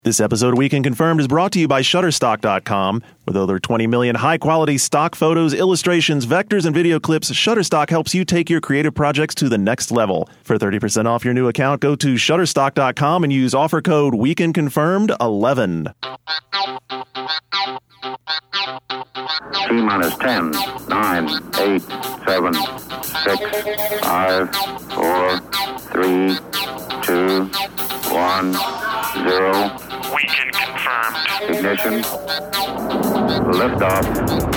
This episode of Weekend Confirmed is brought to you by Shutterstock.com. With over 20 million high-quality stock photos, illustrations, vectors, and video clips, Shutterstock helps you take your creative projects to the next level. For 30% off your new account, go to Shutterstock.com and use offer code WeekendConfirmed11. T-minus 10, 9, 8, 7, 6, 5, 4, 3, 2, 1, 0. Weekend confirmed. Ignition. Liftoff.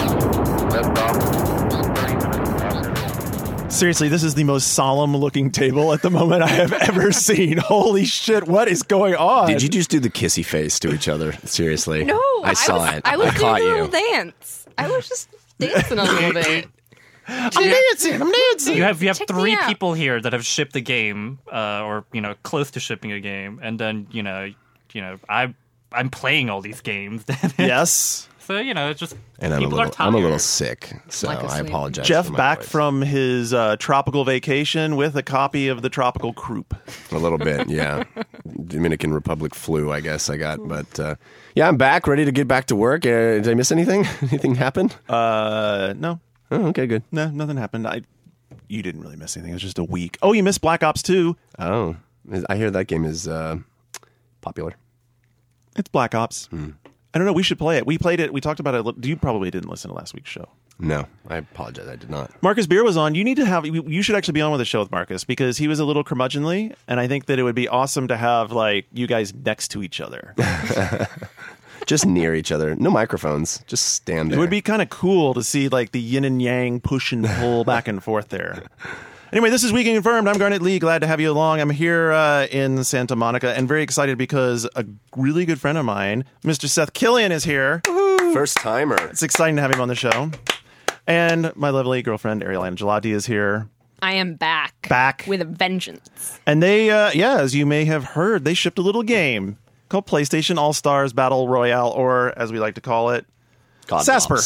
Seriously, this is the most solemn-looking table at the moment I have ever seen. Holy shit, what is going on? Did you just do the kissy face to each other? Seriously? No, I saw it. I was caught doing a you. little dance. I was just dancing a little bit. I'm dancing. You have Check me three out. people here that have shipped a game, or close to shipping a game, and then I'm playing all these games. Yes. So it's just And I'm people are a little tired. sick, so Like I asleep. apologize. Jeff for my back voice. from his tropical vacation with a copy of the Tropical Croup. A little bit, yeah. Dominican Republic flu, I guess I got, but yeah, I'm back, ready to get back to work. Did I miss anything? Anything happen? No. Oh, okay, good. No, nothing happened. You didn't really miss anything. It was just a week. Oh, you missed Black Ops 2. Oh, I hear that game is popular. It's Black Ops. I don't know. We should play it. We played it. We talked about it. You probably didn't listen to last week's show. No, I apologize. I did not. Marcus Beer was on. You should actually be on with the show with Marcus because he was a little curmudgeonly, and I think that it would be awesome to have you guys next to each other. Just near each other. No microphones. Just stand there. It would be kind of cool to see the yin and yang push and pull back and forth there. Anyway, this is Weekend Confirmed. I'm Garnet Lee. Glad to have you along. I'm here in Santa Monica and very excited because a really good friend of mine, Mr. Seth Killian, is here. First timer. It's exciting to have him on the show. And my lovely girlfriend, Ariel Angelotti, is here. I am back. Back. With a vengeance. And they, as you may have heard, they shipped a little game called PlayStation All-Stars Battle Royale, or as we like to call it, Sasper.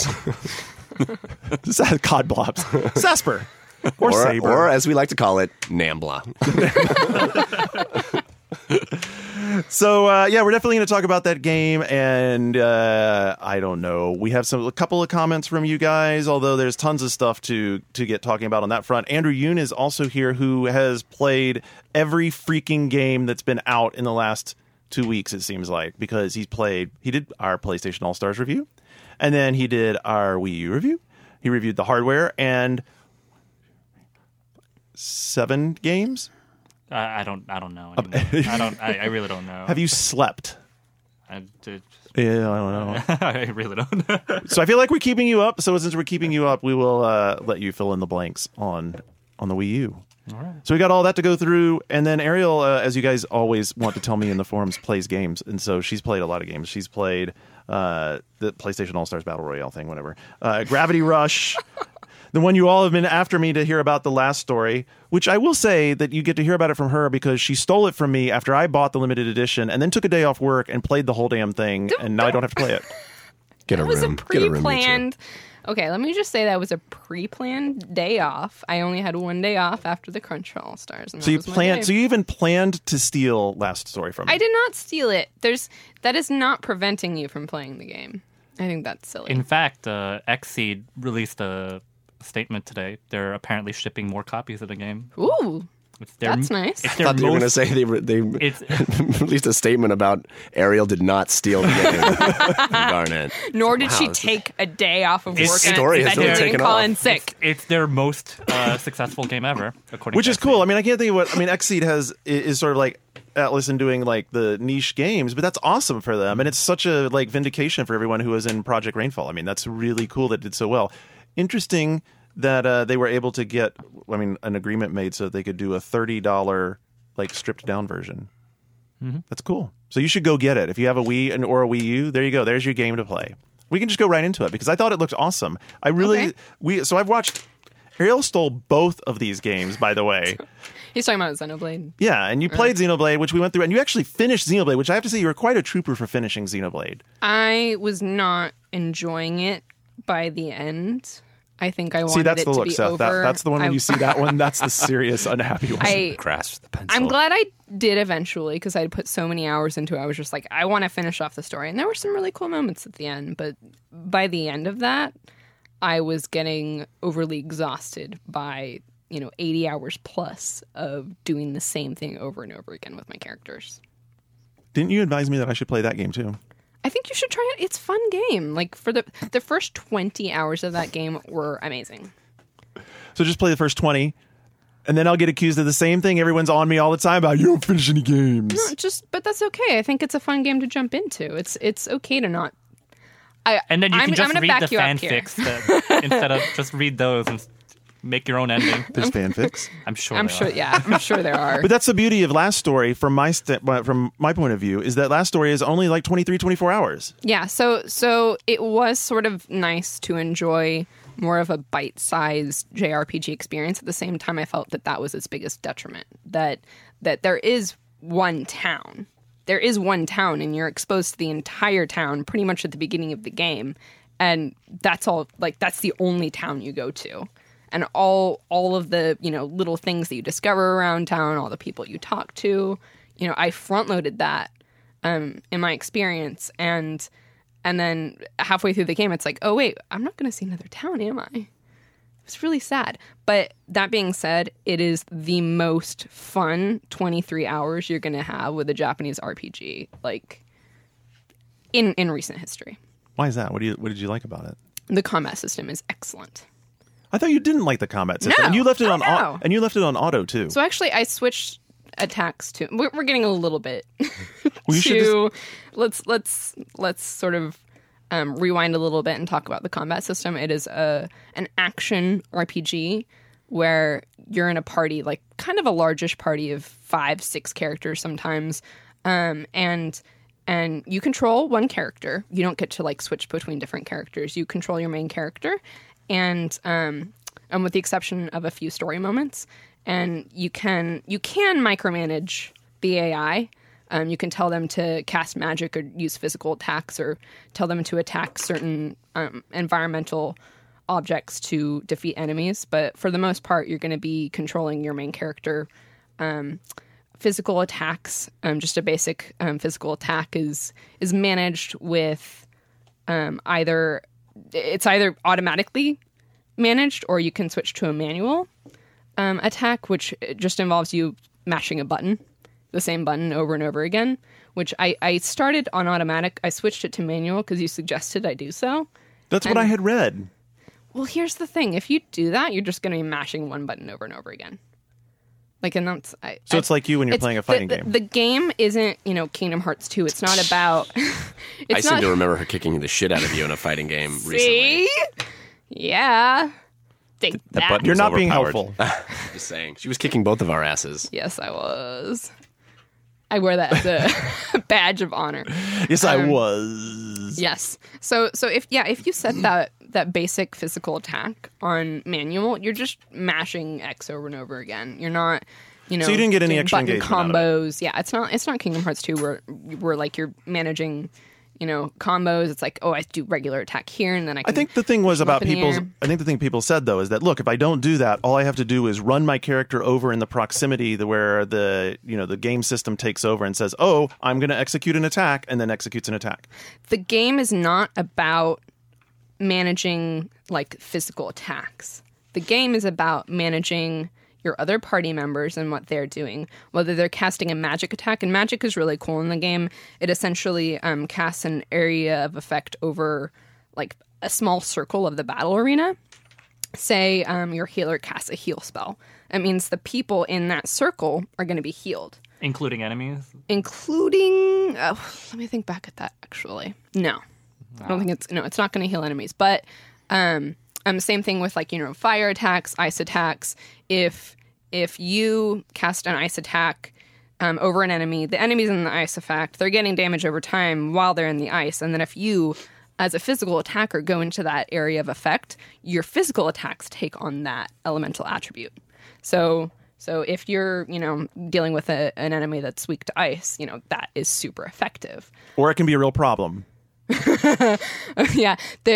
Cod Blobs. Sasper. Or Saber. Or as we like to call it, Nambla. So, we're definitely going to talk about that game, and I don't know. We have a couple of comments from you guys, although there's tons of stuff to get talking about on that front. Andrew Yoon is also here, who has played every freaking game that's been out in the last 2 weeks, it seems like, because he did our PlayStation All-Stars review, and then he did our Wii U review. He reviewed the hardware, and 7 games? I don't know anymore. I really don't know. Have you slept? I did. Yeah, I don't know. I really don't know. So I feel like we're keeping you up. So since we're keeping you up, we will let you fill in the blanks on the Wii U. All right. So we got all that to go through. And then Ariel, as you guys always want to tell me in the forums, plays games. And so she's played a lot of games. She's played the PlayStation All-Stars Battle Royale thing, whatever. Gravity Rush. The one you all have been after me to hear about, the last story, which I will say that you get to hear about it from her because she stole it from me after I bought the limited edition and then took a day off work and played the whole damn thing, and now I don't have to play it. Get a It was room. a Get a room, pre-planned. Okay, let me just say that was a pre-planned day off. I only had one day off after the Crunch All Stars. So you even planned to steal Last Story from me. I did not steal it. That is not preventing you from playing the game. I think that's silly. In fact, Xseed released a statement today. They're apparently shipping more copies of the game. Ooh, It's their, that's nice. It's I their thought they were going to most- say they It's released a statement about Ariel did not steal the game from Garnet. Nor did she this is- take a day off of This work story and has really didn't taken call off. in sick. it's their most successful game ever, according Which to is cool. Xseed. I mean, I can't think of what... I mean, Xseed is sort of like Atlas and doing the niche games, but that's awesome for them. And it's such a vindication for everyone who was in Project Rainfall. I mean, that's really cool that it did so well. Interesting that they were able to get, an agreement made so that they could do a $30 stripped down version. Mm-hmm. That's cool. So you should go get it. If you have a Wii or a Wii U, there you go. There's your game to play. We can just go right into it because I thought it looked awesome. So I've watched... Ariel stole both of these games, by the way. He's talking about Xenoblade. Yeah, and you played Xenoblade, which we went through, and you actually finished Xenoblade, which I have to say you were quite a trooper for finishing Xenoblade. I was not enjoying it by the end. I think I wanted See, that's it the to look, be Seth. over. That's the one when you see that one. That's the serious unhappy one. Grasp the pencil. I'm glad I did eventually because I'd put so many hours into it. I was just like, I want to finish off the story. And there were some really cool moments at the end. But by the end of that, I was getting overly exhausted by, 80 hours plus of doing the same thing over and over again with my characters. Didn't you advise me that I should play that game too? I think you should try it. It's a fun game. Like for the first 20 hours of that game were amazing. So just play the first 20, and then I'll get accused of the same thing everyone's on me all the time about. You don't finish any games. No, but that's okay. I think it's a fun game to jump into. It's okay to not. And then you can just I'm gonna read the back you up here. fanfics that, instead of just read those and make your own ending. There's fanfics. I'm sure. I'm there sure. are. Yeah, I'm sure there are. But that's the beauty of Last Story from my point of view, is that Last Story is only like 23, 24 hours. Yeah, so it was sort of nice to enjoy more of a bite-sized JRPG experience. At the same time, I felt that was its biggest detriment, that there is one town. There is one town, and you're exposed to the entire town pretty much at the beginning of the game, and that's all. Like, that's the only town you go to. And all of the, little things that you discover around town, all the people you talk to, I front-loaded that in my experience. And then halfway through the game, it's like, oh, wait, I'm not going to see another town, am I? It's really sad. But that being said, it is the most fun 23 hours you're going to have with a Japanese RPG, like, in recent history. Why is that? What did you like about it? The combat system is excellent. I thought you didn't like the combat system, No. and you left it Oh, on no. and you left it on auto too. So actually, I switched attacks to. We're getting a little bit Well, you should let's sort of rewind a little bit and talk about the combat system. It is an action RPG where you're in a party, like kind of a largish party of 5-6 characters sometimes, and you control one character. You don't get to like switch between different characters. You control your main character. And with the exception of a few story moments, and you can micromanage the AI. You can tell them to cast magic or use physical attacks, or tell them to attack certain environmental objects to defeat enemies. But for the most part, you're going to be controlling your main character. Physical attacks, just a basic physical attack is managed with either automatically managed, or you can switch to a manual attack, which just involves you mashing a button, the same button over and over again, which I started on automatic. I switched it to manual because you suggested I do so. That's what I had read. Well, here's the thing. If you do that, you're just going to be mashing one button over and over again. Like, and that's... It's like you when you're playing a fighting game. The game isn't, Kingdom Hearts 2. It's not about... I seem to remember her kicking the shit out of you in a fighting game recently. See? Yeah. Take that. button You're was not being overpowered. helpful. Just saying. She was kicking both of our asses. Yes, I was. I wear that as a badge of honor. Yes, I was. Yes. So if you set that basic physical attack on manual, you're just mashing X over and over again. You're not, So you didn't get any doing extra button engagement out of combos. Yeah, it's not Kingdom Hearts 2 where like you're managing, combos. It's like, oh, I do regular attack here, and then I I think the thing was shoot 'em about up in the people's. air. I think the thing people said though is that, look, if I don't do that, all I have to do is run my character over in the proximity where the game system takes over and says, "Oh, I'm going to execute an attack," and then executes an attack. The game is not about managing like physical attacks. The game is about managing your other party members and what they're doing, whether they're casting a magic attack. And magic is really cool in the game. It essentially casts an area of effect over like a small circle of the battle arena. Say your healer casts a heal spell. That means the people in that circle are going to be healed. Including enemies? Including, let me think back at that actually. No, I don't think it's not going to heal enemies. But same thing with like, fire attacks, ice attacks. If you cast an ice attack over an enemy, the enemy's in the ice effect, they're getting damage over time while they're in the ice. And then if you, as a physical attacker, go into that area of effect, your physical attacks take on that elemental attribute. So if you're, dealing with an enemy that's weak to ice, that is super effective. Or it can be a real problem. Yeah,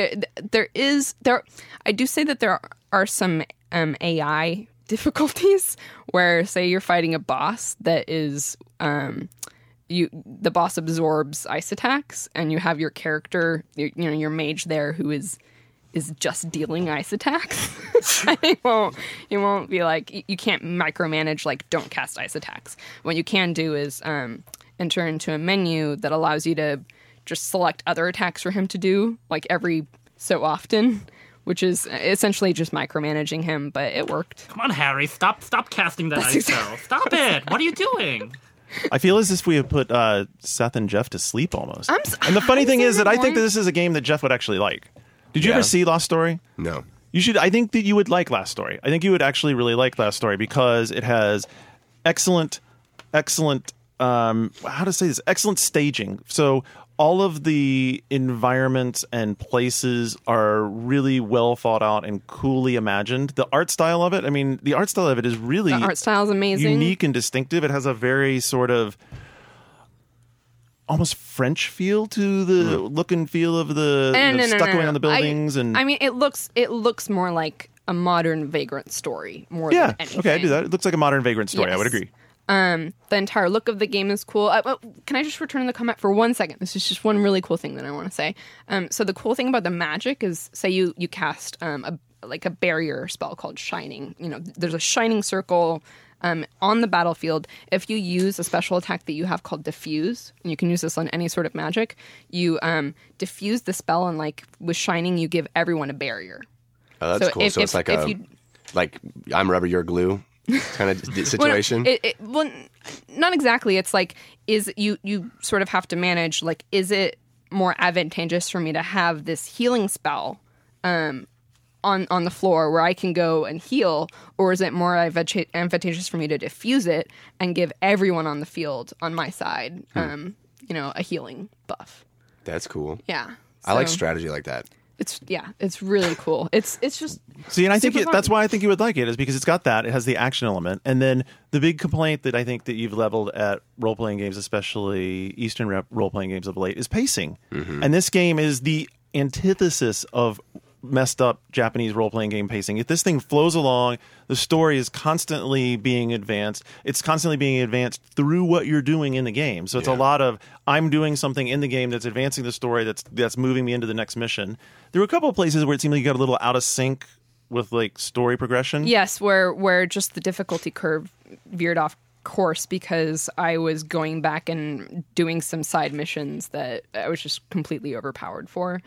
I do say that there are some AI difficulties where, say, you're fighting a boss that is the boss absorbs ice attacks, and you have your character, your mage there who is just dealing ice attacks. And he won't be like, you can't micromanage, like, don't cast ice attacks. What you can do is enter into a menu that allows you to just select other attacks for him to do, like, every so often, which is essentially just micromanaging him, but it worked. Come on, Harry, stop casting that ice spell. Stop it. What are you doing? I feel as if we have put Seth and Jeff to sleep almost. And the funny thing is that I think that this is a game that Jeff would actually like. Did you ever see Lost Story? No. You should. I think that you would like Last Story. I think you would actually really like Last Story because it has excellent, how to say this? Excellent staging. So all of the environments and places are really well thought out and coolly imagined. The art style of it, I mean, the art style of it is really... The art style is amazing. Unique and distinctive. It has a very sort of almost French feel to the look and feel of the stuccoing on the buildings. I mean, it looks more like a modern Vagrant story more than anything. Okay, I do that. It looks like a modern Vagrant story. Yes. I would agree. The entire look of the game is cool. Can I just return the comment for 1 second? This is just one really cool thing that I want to say. So the cool thing about the magic is, say you cast a barrier spell called Shining. There's a shining circle on the battlefield. If you use a special attack that you have called Diffuse, and you can use this on any sort of magic, you diffuse the spell, and like with Shining, you give everyone a barrier. Oh, that's cool. So it's like like I'm rubber, you're glue kind of situation. Well, not exactly. It's like, you sort of have to manage, like, is it more advantageous for me to have this healing spell on the floor where I can go and heal, or is it more advantageous for me to diffuse it and give everyone on the field on my side a healing buff? That's cool. Yeah. I like strategy like that. It's really cool. It's just and I think that's why I think you would like it, is because it's got that. It has the action element, and then the big complaint that I think that you've leveled at role playing games, especially Eastern role playing games of late, is pacing. Mm-hmm. And this game is the antithesis of messed up Japanese role playing game pacing. If this thing flows along, the story is constantly being advanced. It's constantly being advanced through what you're doing in the game. So it's a lot of, I'm doing something in the game that's advancing the story, that's moving me into the next mission. There were a couple of places where it seemed like you got a little out of sync with like story progression. Yes, where just the difficulty curve veered off course because I was going back and doing some side missions that I was just completely overpowered for.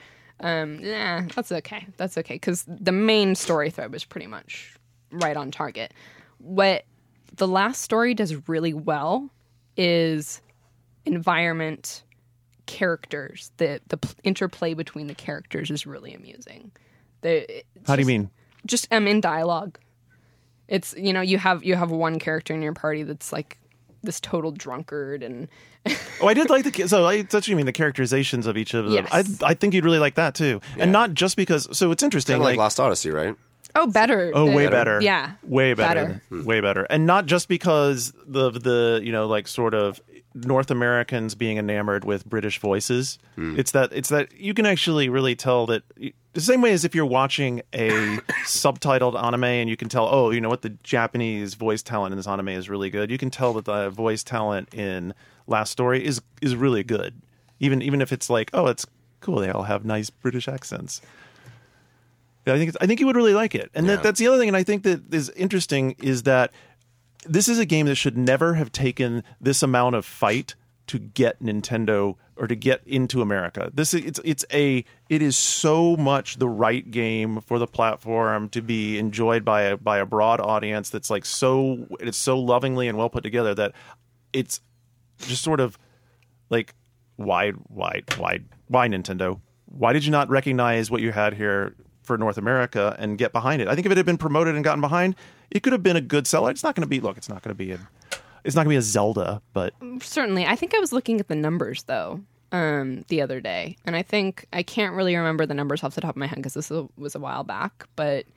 That's okay. That's okay, because the main story thread was pretty much right on target. What the last story does really well is environment, characters. The interplay between the characters is really amusing. How do you mean? Just in dialogue. It's, you have one character in your party that's like this total drunkard, and I did like that's what you mean, the characterizations of each of them. Yes. I think you'd really like that too, and not just because. So it's interesting, kind of like Lost Odyssey, right? Oh, better. Oh, way better. Yeah, way better. Way better, and not just because the like sort of North Americans being enamored with British voices. It's that you can actually really tell that. The same way as if you're watching a subtitled anime and you can tell, the Japanese voice talent in this anime is really good. You can tell that the voice talent in Last Story is really good. Even if it's like, oh, it's cool, they all have nice British accents. Yeah, I think you would really like it. And that's the other thing, and I think that is interesting, is that this is a game that should never have taken this amount of fight to get Nintendo or to get into America. It is so much the right game for the platform to be enjoyed by a broad audience. That's like it's so lovingly and well put together that it's just sort of like, why Nintendo? Why did you not recognize what you had here for North America and get behind it? I think if it had been promoted and gotten behind, it could have been a good seller. It's not going to be a Zelda, but certainly. I think I was looking at the numbers though the other day, and I can't really remember the numbers off the top of my head because this was a while back, but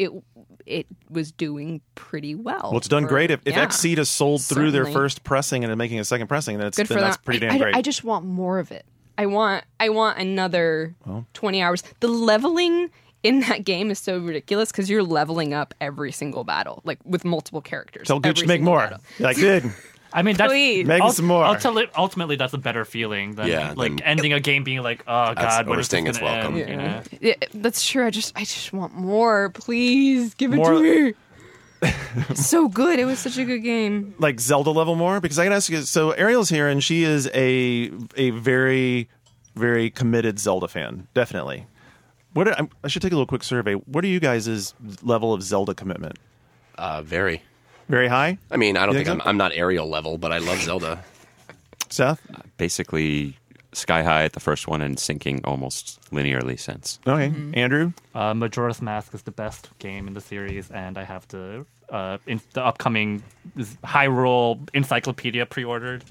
it was doing pretty well. Well, it's done great. If Xseed has sold through their first pressing and making a second pressing, then that's pretty damn great. I just want more of it. I want another 20 hours. The leveling in that game is so ridiculous because you're leveling up every single battle, like with multiple characters. Tell Gooch every to make single more. battle. You're like, dude, I mean, that's Please. make some more. ultimately that's a better feeling than Yeah, like than- ending a game being like, oh god, when is this overstaying its gonna welcome. end? You know? Yeah, that's true. I just want more. Please give it More- to me. So good. It was such a good game. like Zelda level more? Because I can ask you. So Ariel's here, and she is a very, very committed Zelda fan. Definitely. I should take a little quick survey. What are you guys' level of Zelda commitment? Very. Very high, I mean, I don't You think think so? I'm not Ariel level, but I love Zelda. Seth? Basically, sky high at the first one and sinking almost linearly since. Okay, Andrew. Majora's Mask is the best game in the series, and I have the upcoming Hyrule Encyclopedia pre-ordered.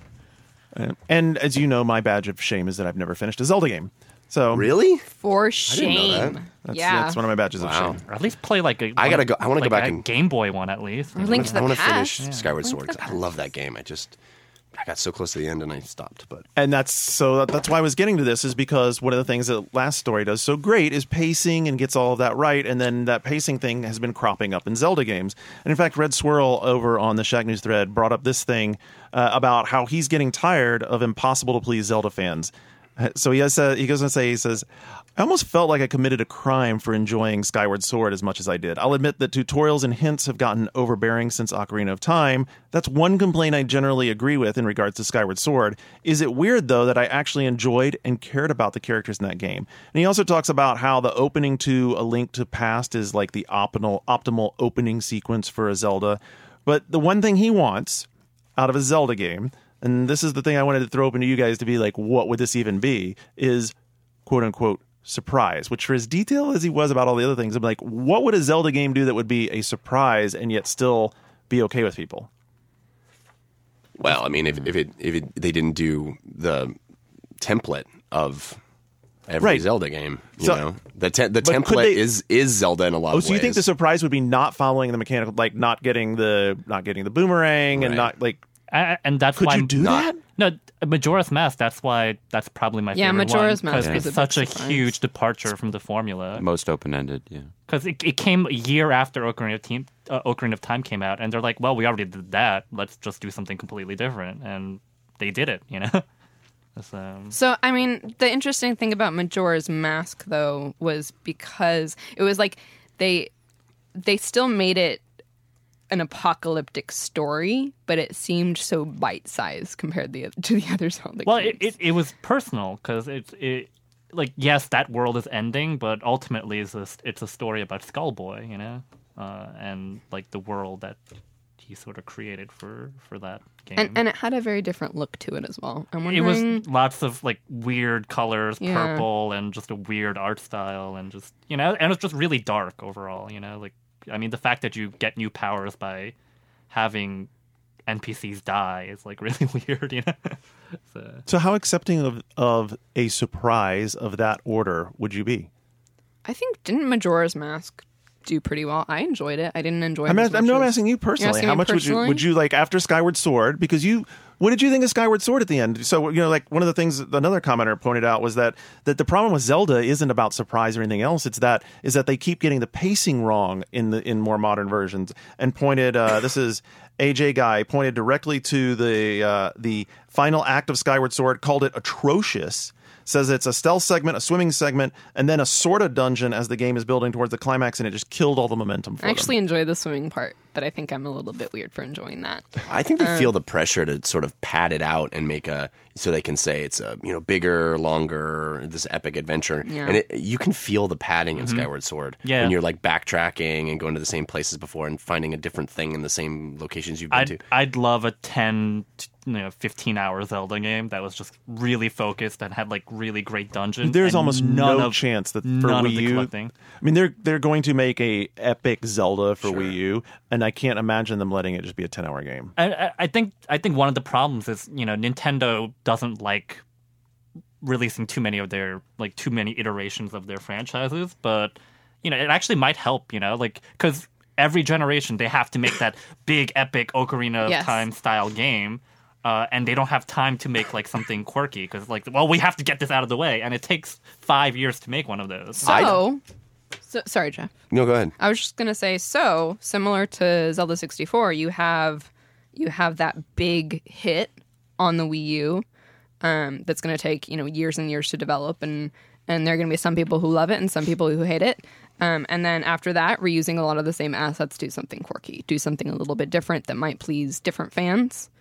And as you know, my badge of shame is that I've never finished a Zelda game. So Really? For didn't know that. shame. that's one of my badges Wow. of shame. Or at least play like a. I gotta go- I wanna go like back a and- Game Boy one at least. Or Link to the I want to Past. finish Skyward Link Sword to the 'cause I love that game. I got so close to the end and I stopped. But And that's why I was getting to this, is because one of the things that Last Story does so great is pacing and gets all of that right, and then that pacing thing has been cropping up in Zelda games. And in fact, Red Swirl over on the Shack News thread brought up this thing about how he's getting tired of impossible to please Zelda fans. So he goes on to say, he says, I almost felt like I committed a crime for enjoying Skyward Sword as much as I did. I'll admit that tutorials and hints have gotten overbearing since Ocarina of Time. That's one complaint I generally agree with in regards to Skyward Sword. Is it weird, though, that I actually enjoyed and cared about the characters in that game? And he also talks about how the opening to A Link to Past is like the optimal opening sequence for a Zelda. But the one thing he wants out of a Zelda game, and this is the thing I wanted to throw open to you guys to be like, what would this even be, is quote-unquote surprise, which for as detailed as he was about all the other things, I'm like, what would a Zelda game do that would be a surprise and yet still be okay with people? well, I mean, if they didn't do the template of every Right. Zelda game, you So- know, the could template they- is Zelda in a lot of ways. So you think the surprise would be not following the mechanical, like not getting the boomerang and Right. not like, And that's could why you do that? No, Majora's Mask. That's probably my Yeah, favorite Majora's one, Mask 'cause is a it's big such a surprise. huge departure from the formula. Most open-ended, yeah. Because it came a year after Ocarina of Time came out, and they're like, well, we already did that. Let's just do something completely different, and they did it. You know. So, I mean, the interesting thing about Majora's Mask, though, was because it was like they still made it an apocalyptic story, but it seemed so bite-sized compared to the other Zelda Well, games. it was personal because it like yes, that world is ending, but ultimately it's a story about Skullboy, you know, and like the world that he sort of created for that game. And it had a very different look to it as well. I'm it wondering... was lots of like weird colors, Yeah. purple, and just a weird art style, and just and it's just really dark overall. Like I mean, the fact that you get new powers by having NPCs die is like really weird. So how accepting of a surprise of that order would you be? I think, didn't Majora's Mask do pretty well? I enjoyed it. I didn't enjoy it I'm as much I'm as- asking you personally. asking How me much personally? would you like after Skyward Sword? Because what did you think of Skyward Sword at the end? So like one of the things another commenter pointed out was that the problem with Zelda isn't about surprise or anything else. Is that they keep getting the pacing wrong in more modern versions. And pointed this is AJ Guy pointed directly to the final act of Skyward Sword, called it atrocious. Says it's a stealth segment, a swimming segment, and then a sort of dungeon as the game is building towards the climax, and it just killed all the momentum for I actually them. enjoy the swimming part, but I think I'm a little bit weird for enjoying that. I think they feel the pressure to sort of pad it out and make so they can say it's a bigger, longer, this epic adventure, Yeah. and you can feel the padding in Skyward Sword. Yeah. when you're like backtracking and going to the same places before and finding a different thing in the same locations you've been to. I'd love a 10 15-hour Zelda game that was just really focused and had like really great dungeons. There's and almost none no of- chance that for none of Wii the U. collecting. I mean, they're going to make a epic Zelda for Wii U, and I can't imagine them letting it just be a 10-hour game. I think one of the problems is Nintendo doesn't like releasing too many iterations of their franchises, but it actually might help, because every generation they have to make that big epic Ocarina of Yes. Time style game, and they don't have time to make like something quirky because we have to get this out of the way, and it takes 5 years to make one of those. So sorry, Jeff. No, go ahead. I was just gonna say, so similar to Zelda 64, you have that big hit on the Wii U that's gonna take years and years to develop, and there are gonna be some people who love it and some people who hate it. And then after that, reusing a lot of the same assets, do something quirky, do something a little bit different that might please different fans.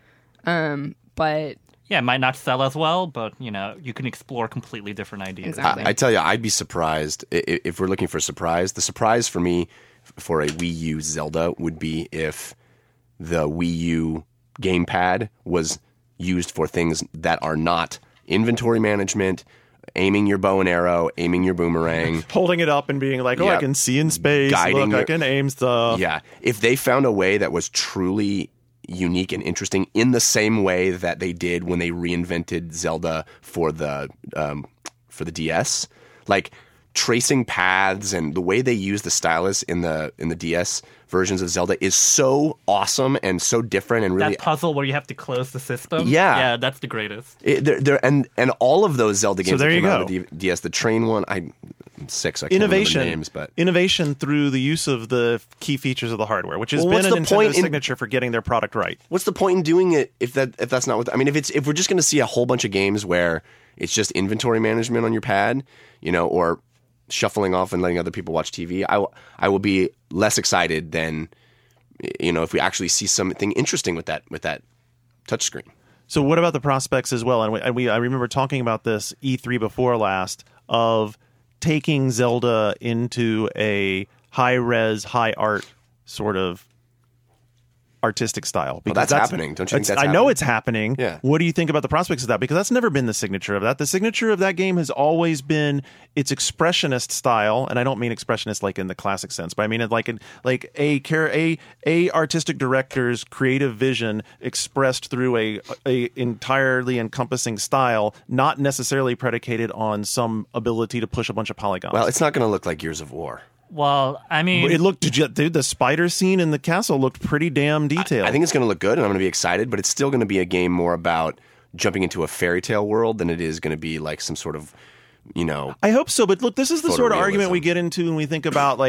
But yeah, it might not sell as well, but you can explore completely different ideas. Exactly. I tell you, I'd be surprised if we're looking for a surprise. The surprise for me for a Wii U Zelda would be if the Wii U gamepad was used for things that are not inventory management, aiming your bow and arrow, aiming your boomerang, Holding it up and being like, I can see in space. Guiding Look, I can aim stuff. Yeah. If they found a way that was truly unique and interesting in the same way that they did when they reinvented Zelda for the DS, like tracing paths and the way they use the stylus in the DS versions of Zelda is so awesome and so different and really that puzzle where you have to close the system. Yeah. That's the greatest. And all of those Zelda games there that you came go. out of the DS, the train one, I'm sick, so I can't remember the names, but innovation through the use of the key features of the hardware, which has Well, been a what's the point Nintendo in- signature for getting their product right. what's the point in doing it if that's not what I mean? If we're just going to see a whole bunch of games where it's just inventory management on your pad, or shuffling off and letting other people watch TV, I will be less excited than if we actually see something interesting with that touchscreen. So what about the prospects as well? And I remember talking about this E3 before last of taking Zelda into a high-res, high-art sort of artistic style. Well, that's happening. Don't you think that's I know happening? it's happening. Yeah. What do you think about the prospects of that? Because that's never been the signature of that. The signature of that game has always been its expressionist style, and I don't mean expressionist like in the classic sense, but I mean it like a artistic director's creative vision expressed through a entirely encompassing style, not necessarily predicated on some ability to push a bunch of polygons. Well, it's not going to look like Gears of War. Well, I mean, It looked, dude, the spider scene in the castle looked pretty damn detailed. I think it's going to look good, and I'm going to be excited, but it's still going to be a game more about jumping into a fairy tale world than it is going to be like some sort of, I hope so, but look, this is the sort of argument Photorealism. we get into when we think about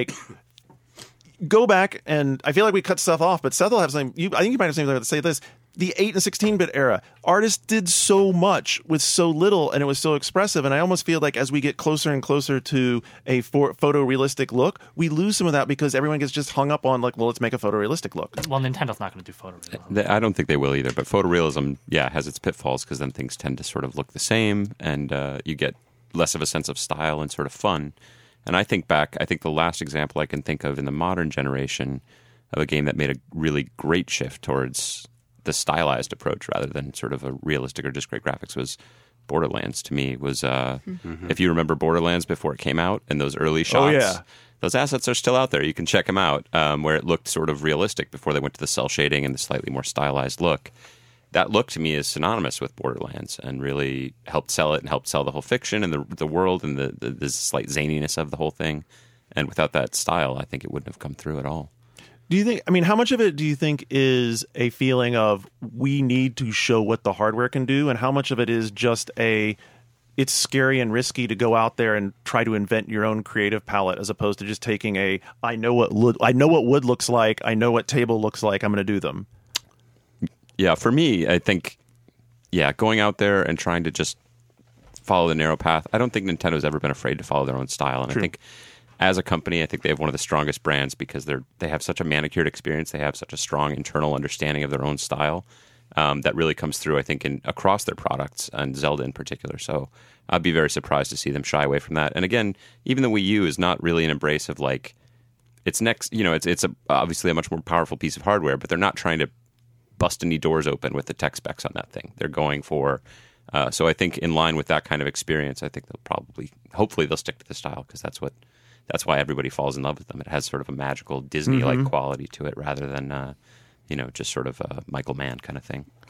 go back, and I feel like we cut stuff off, but Seth will have something. I think you might have something to say this. The 8 and 16-bit era, artists did so much with so little, and it was so expressive. And I almost feel like as we get closer and closer to a photorealistic look, we lose some of that because everyone gets just hung up on let's make a photorealistic look. well, Nintendo's not going to do photorealism. I don't think they will either. But photorealism, has its pitfalls because then things tend to sort of look the same, and you get less of a sense of style and sort of fun. And I think the last example I can think of in the modern generation of a game that made a really great shift towards the stylized approach rather than sort of a realistic or just great graphics was Borderlands. To me was if you remember Borderlands before it came out and those early shots. yeah. Those assets are still out there. You can check them out where it looked sort of realistic before they went to the cell shading and the slightly more stylized look. That look to me is synonymous with Borderlands and really helped sell it and helped sell the whole fiction and the world and the slight zaniness of the whole thing. And without that style, I think it wouldn't have come through at all. Do you think, how much of it do you think is a feeling of we need to show what the hardware can do, and how much of it is just it's scary and risky to go out there and try to invent your own creative palette as opposed to just taking I know what wood looks like, I know what table looks like, I'm going to do them? Yeah, for me, I think, going out there and trying to just follow the narrow path. I don't think Nintendo's ever been afraid to follow their own style, and True. I think as a company, I think they have one of the strongest brands because they have such a manicured experience. They have such a strong internal understanding of their own style that really comes through, I think, across their products, and Zelda in particular. So I'd be very surprised to see them shy away from that. And again, even the Wii U is not really an embrace of it's next. It's obviously a much more powerful piece of hardware, but they're not trying to bust any doors open with the tech specs on that thing. They're going for. So I think in line with that kind of experience, I think hopefully they'll stick to the style because that's why everybody falls in love with them. It has sort of a magical Disney-like quality to it rather than, just sort of a Michael Mann kind of thing.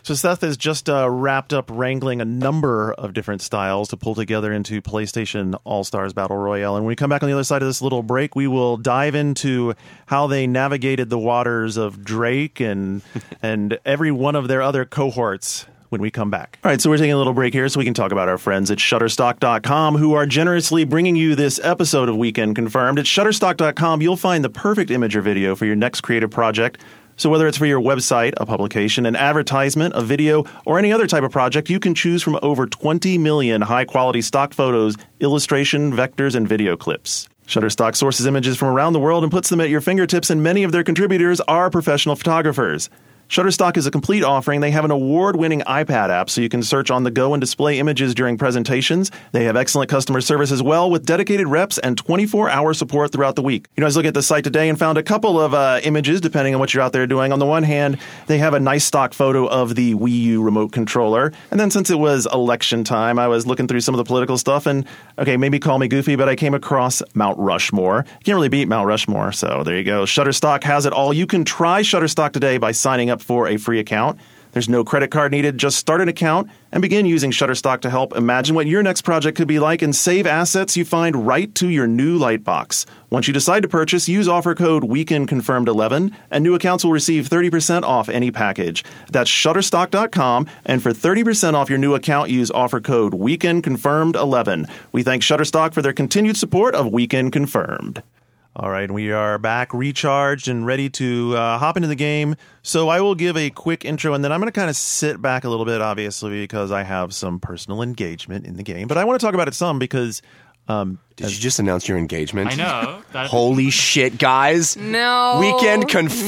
So Seth has just wrapped up wrangling a number of different styles to pull together into PlayStation All-Stars Battle Royale. And when we come back on the other side of this little break, we will dive into how they navigated the waters of Drake and every one of their other cohorts when we come back. All right, so we're taking a little break here so we can talk about our friends at Shutterstock.com who are generously bringing you this episode of Weekend Confirmed. At Shutterstock.com, you'll find the perfect image or video for your next creative project. So whether it's for your website, a publication, an advertisement, a video, or any other type of project, you can choose from over 20 million high-quality stock photos, illustration, vectors, and video clips. Shutterstock sources images from around the world and puts them at your fingertips, and many of their contributors are professional photographers. Shutterstock is a complete offering. They have an award-winning iPad app so you can search on the go and display images during presentations. They have excellent customer service as well with dedicated reps and 24-hour support throughout the week. You know, I was looking at the site today and found a couple of images depending on what you're out there doing. On the one hand, they have a nice stock photo of the Wii U remote controller. And then since it was election time, I was looking through some of the political stuff and, okay, maybe call me goofy, but I came across Mount Rushmore. You can't really beat Mount Rushmore, so there you go. Shutterstock has it all. You can try Shutterstock today by signing up for a free account. There's no credit card needed. Just start an account and begin using Shutterstock to help imagine what your next project could be like and save assets you find right to your new Lightbox. Once you decide to purchase, use offer code WeekendConfirmed11 and new accounts will receive 30% off any package. That's Shutterstock.com, and for 30% off your new account, use offer code WeekendConfirmed11. We thank Shutterstock for their continued support of Weekend Confirmed. All right, we are back, recharged, and ready to hop into the game. So I will give a quick intro, and then I'm going to kind of sit back a little bit, obviously, because I have some personal engagement in the game. But I want to talk about it some because... Did you just announce your engagement? I know. Holy shit, guys. No. Weekend confirmed.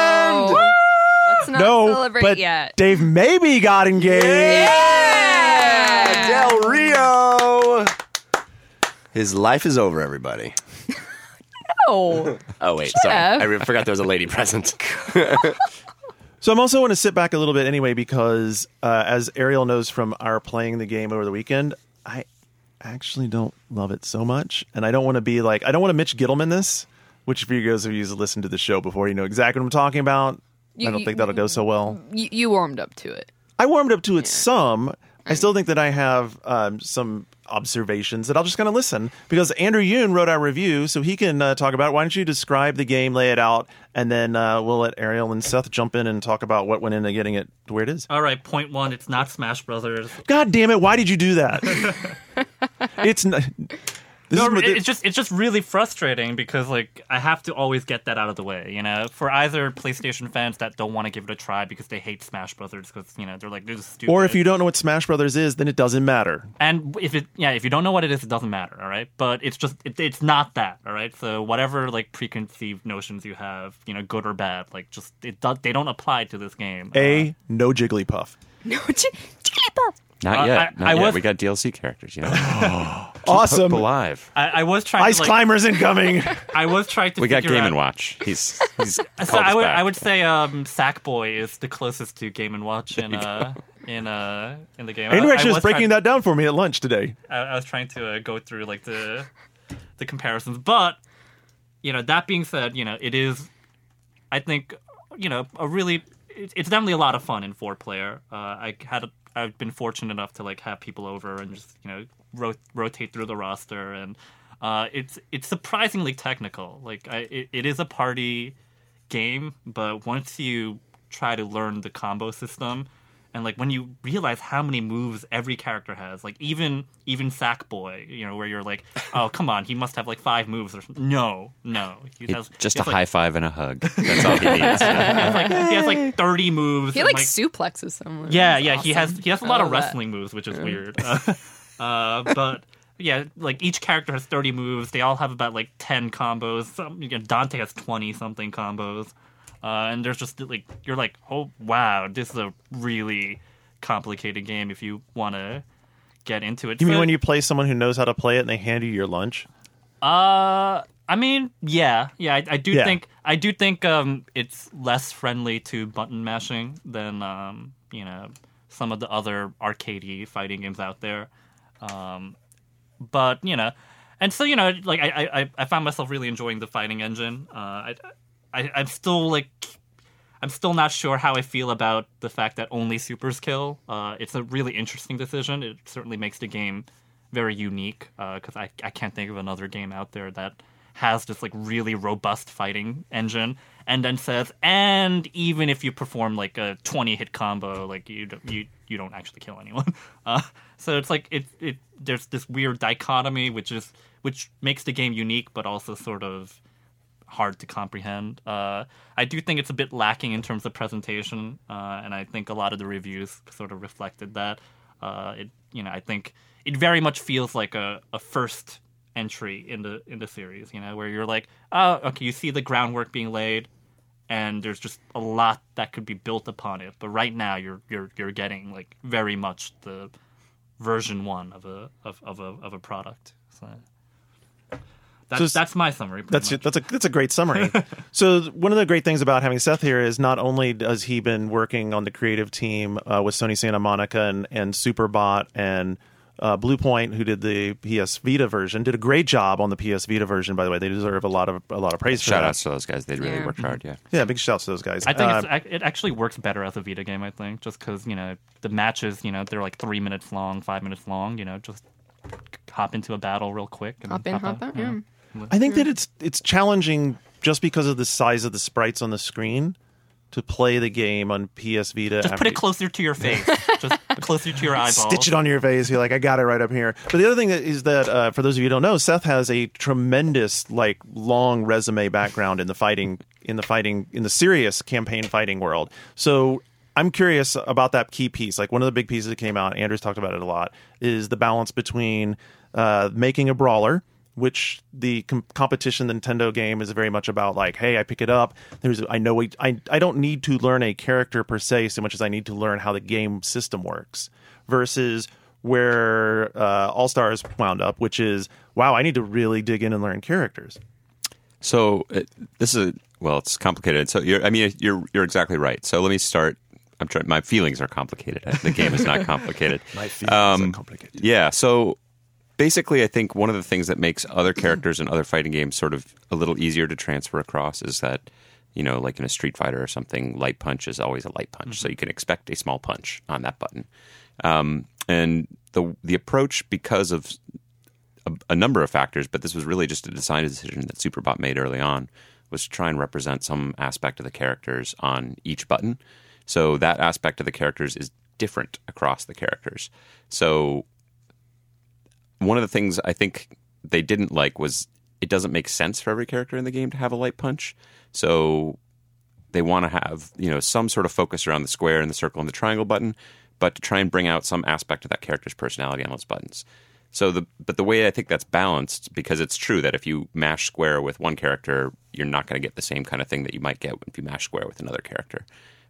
No. Let's not celebrate but yet. Dave maybe got engaged. Yeah. Del Rio. His life is over, everybody. Oh. Oh, wait, Jeff. sorry. I forgot there was a lady present. So I'm also want to sit back a little bit anyway because, as Ariel knows from our playing the game over the weekend, I actually don't love it so much. And I don't want to be like, I don't want to Mitch Gittleman this, which for you guys who listened to the show before, you know exactly what I'm talking about. I don't think that'll go so well. You warmed up to it. I warmed up to it some. I still think that I have some observations that I'll just kind of listen because Andrew Yoon wrote our review, so he can talk about it. Why don't you describe the game, lay it out, and then we'll let Ariel and Seth jump in and talk about what went into getting it to where it is. All right, point one, it's not Smash Brothers. God damn it, why did you do that? It's not... It's just really frustrating because like I have to always get that out of the way, you know, for either PlayStation fans that don't want to give it a try because they hate Smash Brothers because you know they're like this is stupid. Or if you don't know what Smash Brothers is, then it doesn't matter. And if you don't know what it is, it doesn't matter, all right. But it's just it's not that, all right. So whatever like preconceived notions you have, you know, good or bad, like just they don't apply to this game. No Jigglypuff. No, Jigglypuff. Not yet. I was- We got DLC characters, you know. Awesome. Keep alive. I was trying Ice to like, climbers incoming. I was trying to We got figure Game out, and Watch. He's So called us back. I would say Sackboy is the closest to Game and Watch in the game. Andrew I actually was was breaking trying- that down for me at lunch today. I was trying to go through like the comparisons, but you know that being said, you know it is, I think, you know it's definitely a lot of fun in 4-player. I've been fortunate enough to like have people over and just you know rotate through the roster, and it's surprisingly technical. Like it is a party game, but once you try to learn the combo system. And like when you realize how many moves every character has, like even Sackboy, you know, where you're like, oh come on, he must have like 5 moves or something. No, he has Just he a has, high five and a hug. That's all he needs. he has like 30 moves. He and, like suplexes someone. yeah, That's he awesome. has a I lot of love that. wrestling moves, which is weird. But yeah, like each character has 30 moves. They all have about like 10 combos. Dante has 20 something combos. And there's just like you're like, oh wow, this is a really complicated game if you want to get into it. You mean when you play someone who knows how to play it and they hand you your lunch? I mean, yeah. I do Yeah. think it's less friendly to button mashing than you know some of the other arcadey fighting games out there. But you know, and so you know, like I found myself really enjoying the fighting engine. I'm still like I'm still not sure how I feel about the fact that only supers kill. It's a really interesting decision. It certainly makes the game very unique, because I can't think of another game out there that has this like really robust fighting engine, and then says, and even if you perform like a 20-hit combo, like you don't actually kill anyone. So it's like there's this weird dichotomy, which makes the game unique, but also sort of hard to comprehend. I do think it's a bit lacking in terms of presentation, and I think a lot of the reviews sort of reflected that. I think it very much feels like a first entry in the series, where you're like, oh, okay, you see the groundwork being laid, and there's just a lot that could be built upon it. But right now, you're getting like very much the version 1 of a product. So that's my summary. That's a great summary. So one of the great things about having Seth here is not only has he been working on the creative team with Sony Santa Monica and Superbot and Blue Point, who did the PS Vita version, did a great job on the PS Vita version. By the way, they deserve a lot of praise. Shout outs to those guys; they really worked hard. Yeah, big shouts to those guys. I think it actually works better as a Vita game. I think just because the matches, they're like 3 minutes long, 5 minutes long. Just hop into a battle real quick. And hop in, hop out. Yeah. I think that it's challenging just because of the size of the sprites on the screen to play the game on PS Vita. Just put it closer to your face. Just closer to your eyeballs. Stitch it on your face. You're like, I got it right up here. But the other thing is that, for those of you who don't know, Seth has a tremendous, long resume background in the serious campaign fighting world. So I'm curious about that key piece. Like, one of the big pieces that came out, Andrew's talked about it a lot, is the balance between making a brawler, which the competition Nintendo game is very much about, like, hey, I pick it up. I don't need to learn a character per se so much as I need to learn how the game system works. Versus where All Stars wound up, which is, wow, I need to really dig in and learn characters. So it's complicated. So you're exactly right. So let me start. My feelings are complicated. The game is not complicated. My feelings are complicated. Yeah. So basically, I think one of the things that makes other characters in other fighting games sort of a little easier to transfer across is that, like in a Street Fighter or something, light punch is always a light punch. Mm-hmm. So you can expect a small punch on that button. And the approach, because of a number of factors, but this was really just a design decision that Superbot made early on, was to try and represent some aspect of the characters on each button. So that aspect of the characters is different across the characters. So one of the things I think they didn't like was it doesn't make sense for every character in the game to have a light punch. So they want to have, some sort of focus around the square and the circle and the triangle button, but to try and bring out some aspect of that character's personality on those buttons. So the way I think that's balanced, because it's true that if you mash square with one character, you're not going to get the same kind of thing that you might get if you mash square with another character.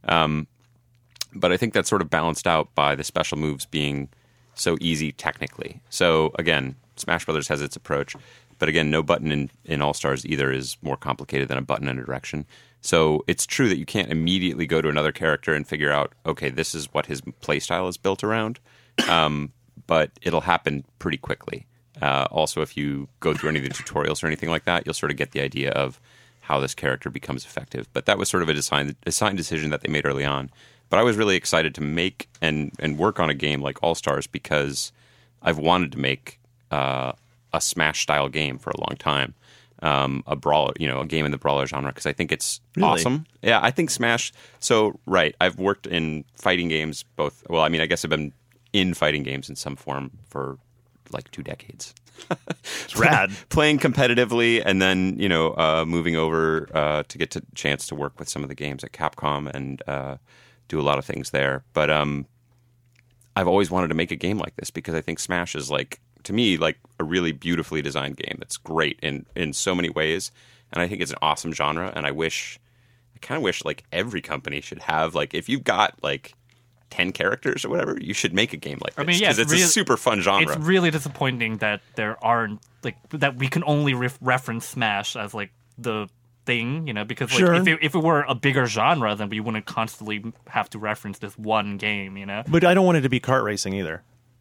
But I think that's sort of balanced out by the special moves being so easy technically. So again, Smash Brothers has its approach, but again, no button in All Stars either is more complicated than a button and a direction. So it's true that you can't immediately go to another character and figure out, okay, this is what his playstyle is built around, but it'll happen pretty quickly. Also, if you go through any of the tutorials or anything like that, you'll sort of get the idea of how this character becomes effective. But that was sort of a design decision that they made early on. But I was really excited to make and work on a game like All Stars because I've wanted to make a Smash-style game for a long time. A brawler, a game in the brawler genre, because I think it's awesome. Yeah, I think Smash. So, right, I've worked in fighting games both. Well, I guess I've been in fighting games in some form for like 2 decades. It's rad. Playing competitively and then, moving over to get to chance to work with some of the games at Capcom and do a lot of things there. But I've always wanted to make a game like this because I think Smash is to me, a really beautifully designed game that's great in so many ways. And I think it's an awesome genre. And I kind of wish every company should have, if you've got 10 characters or whatever, you should make a game like this. Because it's a super fun genre. It's really disappointing that there aren't, that we can only reference Smash as, the thing, because sure. if it were a bigger genre, then we wouldn't constantly have to reference this one game, But I don't want it to be kart racing either.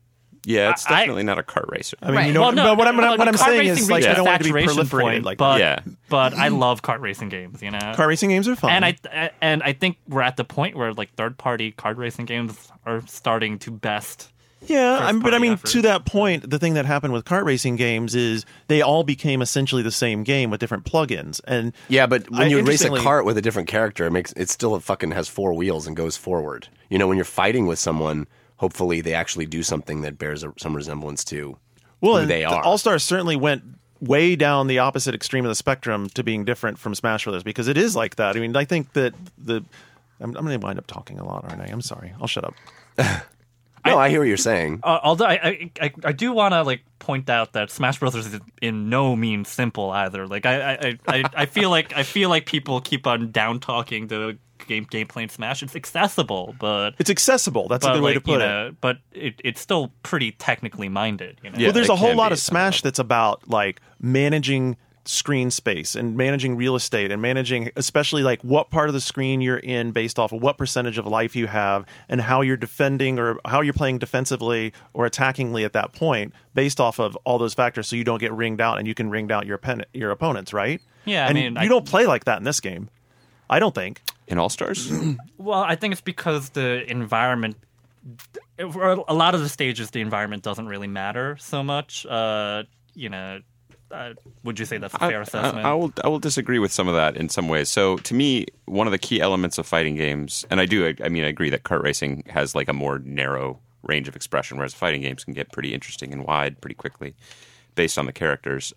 Yeah, it's definitely not a kart racer. I mean, Right. you know, Well, no, but what I'm kart saying racing is like reached I a don't want it to be saturation proliferated point, like but Yeah. but I love kart racing games. kart racing games are fun. And I think we're at the point where like third-party kart racing games are starting to best. Yeah, but I first-party mean, effort. to that point, the thing that happened with kart racing games is they all became essentially the same game with different plugins. And Yeah, but when you race a interestingly- cart with a different character, it still fucking has 4 wheels and goes forward. You know, when you're fighting with someone, hopefully they actually do something that bears some resemblance to well, who and they are. All Stars certainly went way down the opposite extreme of the spectrum to being different from Smash Brothers because it is like that. I mean, I think that I'm going to wind up talking a lot, aren't I? I'm sorry. I'll shut up. No, I hear what you're saying. Although I do want to like point out that Smash Brothers is in no means simple either. Like I feel like people keep on down talking the gameplay in Smash. It's accessible, but It's accessible. That's a but good way like, to put you it. know, but it's still pretty technically minded. You know? Yeah. Well, there's it a whole can lot be of at some Smash level. that's about like managing screen space and managing real estate and managing especially like what part of the screen you're in based off of what percentage of life you have and how you're defending or how you're playing defensively or attackingly at that point based off of all those factors so you don't get ringed out and you can ring out your opponents, right? Yeah, I and mean, you don't play like that in this game. I don't think. In All Stars? Well, I think it's because the environment, for a lot of the stages, the environment doesn't really matter so much. You know, would you say that's a fair assessment? I will disagree with some of that in some ways. So to me, one of the key elements of fighting games, and I agree that kart racing has like a more narrow range of expression, whereas fighting games can get pretty interesting and wide pretty quickly based on the characters.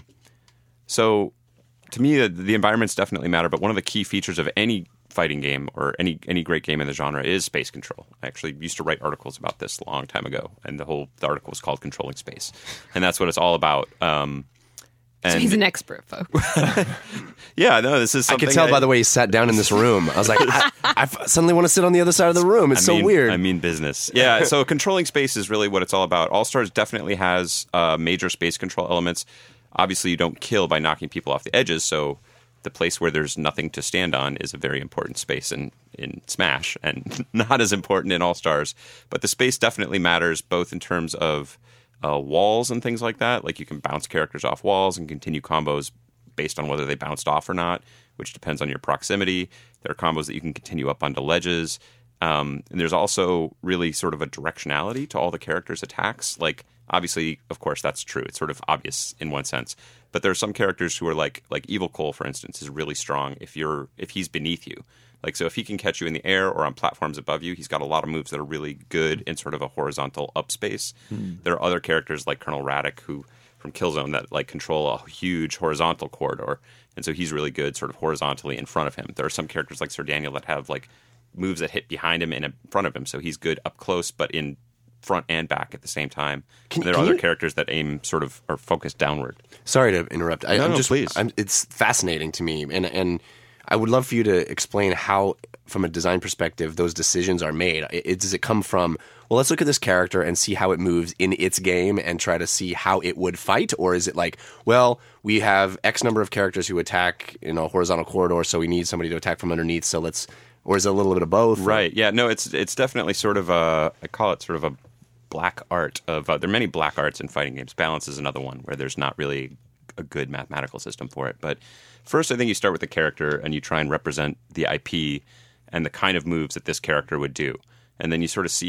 So to me, the environments definitely matter, but one of the key features of any fighting game or any great game in the genre is space control. I actually used to write articles about this a long time ago, and the article was called Controlling Space. And that's what it's all about. So he's an expert, folks. Yeah, no, this is I something could tell by the way he sat down in this room. I was like, I suddenly want to sit on the other side of the room. It's so weird. I mean business. Yeah, so controlling space is really what it's all about. All Stars definitely has major space control elements. Obviously, you don't kill by knocking people off the edges, so the place where there's nothing to stand on is a very important space in Smash, and not as important in All Stars. But the space definitely matters, both in terms of walls and things like that. Like you can bounce characters off walls and continue combos based on whether they bounced off or not, which depends on your proximity. There are combos that you can continue up onto ledges. And there's also really sort of a directionality to all the characters' attacks. Like, obviously, of course, that's true. It's sort of obvious in one sense. But there are some characters who are like Evil Cole, for instance, is really strong if he's beneath you. Like, so if he can catch you in the air or on platforms above you, he's got a lot of moves that are really good in sort of a horizontal up space. There are other characters like Colonel Raddick who from Killzone that like control a huge horizontal corridor, and so he's really good sort of horizontally in front of him. There are some characters like Sir Daniel that have like moves that hit behind him and in front of him, so he's good up close but in front and back at the same time. And there are other characters that aim sort of or focus downward. Sorry to interrupt. Please. It's fascinating to me, and I would love for you to explain how, from a design perspective, those decisions are made. Does it come from, well, let's look at this character and see how it moves in its game and try to see how it would fight? Or is it like, well, we have X number of characters who attack in a horizontal corridor, so we need somebody to attack from underneath, so let's... Or is it a little bit of both? Right. Yeah. No, it's definitely sort of I call it sort of a black art of... there are many black arts in fighting games. Balance is another one where there's not really a good mathematical system for it. But first, I think you start with the character and you try and represent the IP and the kind of moves that this character would do. And then you sort of see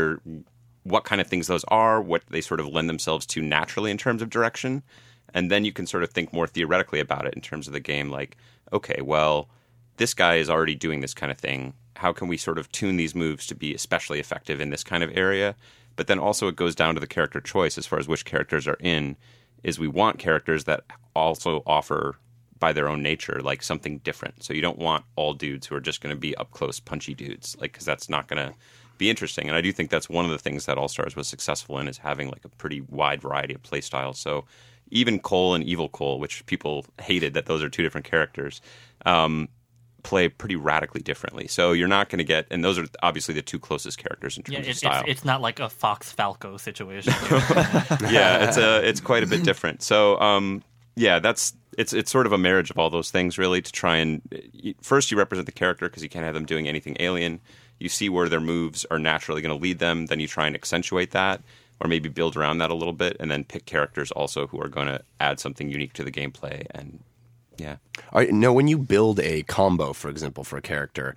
what kind of things those are, what they sort of lend themselves to naturally in terms of direction. And then you can sort of think more theoretically about it in terms of the game. Like, okay, well, this guy is already doing this kind of thing. How can we sort of tune these moves to be especially effective in this kind of area? But then also it goes down to the character choice as far as which characters are in, is we want characters that also offer, by their own nature, like something different. So you don't want all dudes who are just going to be up close, punchy dudes, like, because that's not going to be interesting. And I do think that's one of the things that All Stars was successful in, is having like a pretty wide variety of play styles. So even Cole and Evil Cole, which people hated that those are two different characters, play pretty radically differently. So you're not going to get, and those are obviously the two closest characters in terms of style. It's not like a Fox Falco situation. Yeah, it's quite a bit different. So yeah, it's sort of a marriage of all those things, really, to try and first you represent the character because you can't have them doing anything alien. You see where their moves are naturally going to lead them, then you try and accentuate that. or maybe build around that a little bit, and then pick characters also who are going to add something unique to the gameplay. And yeah. All right, now, when you build a combo, for example, for a character,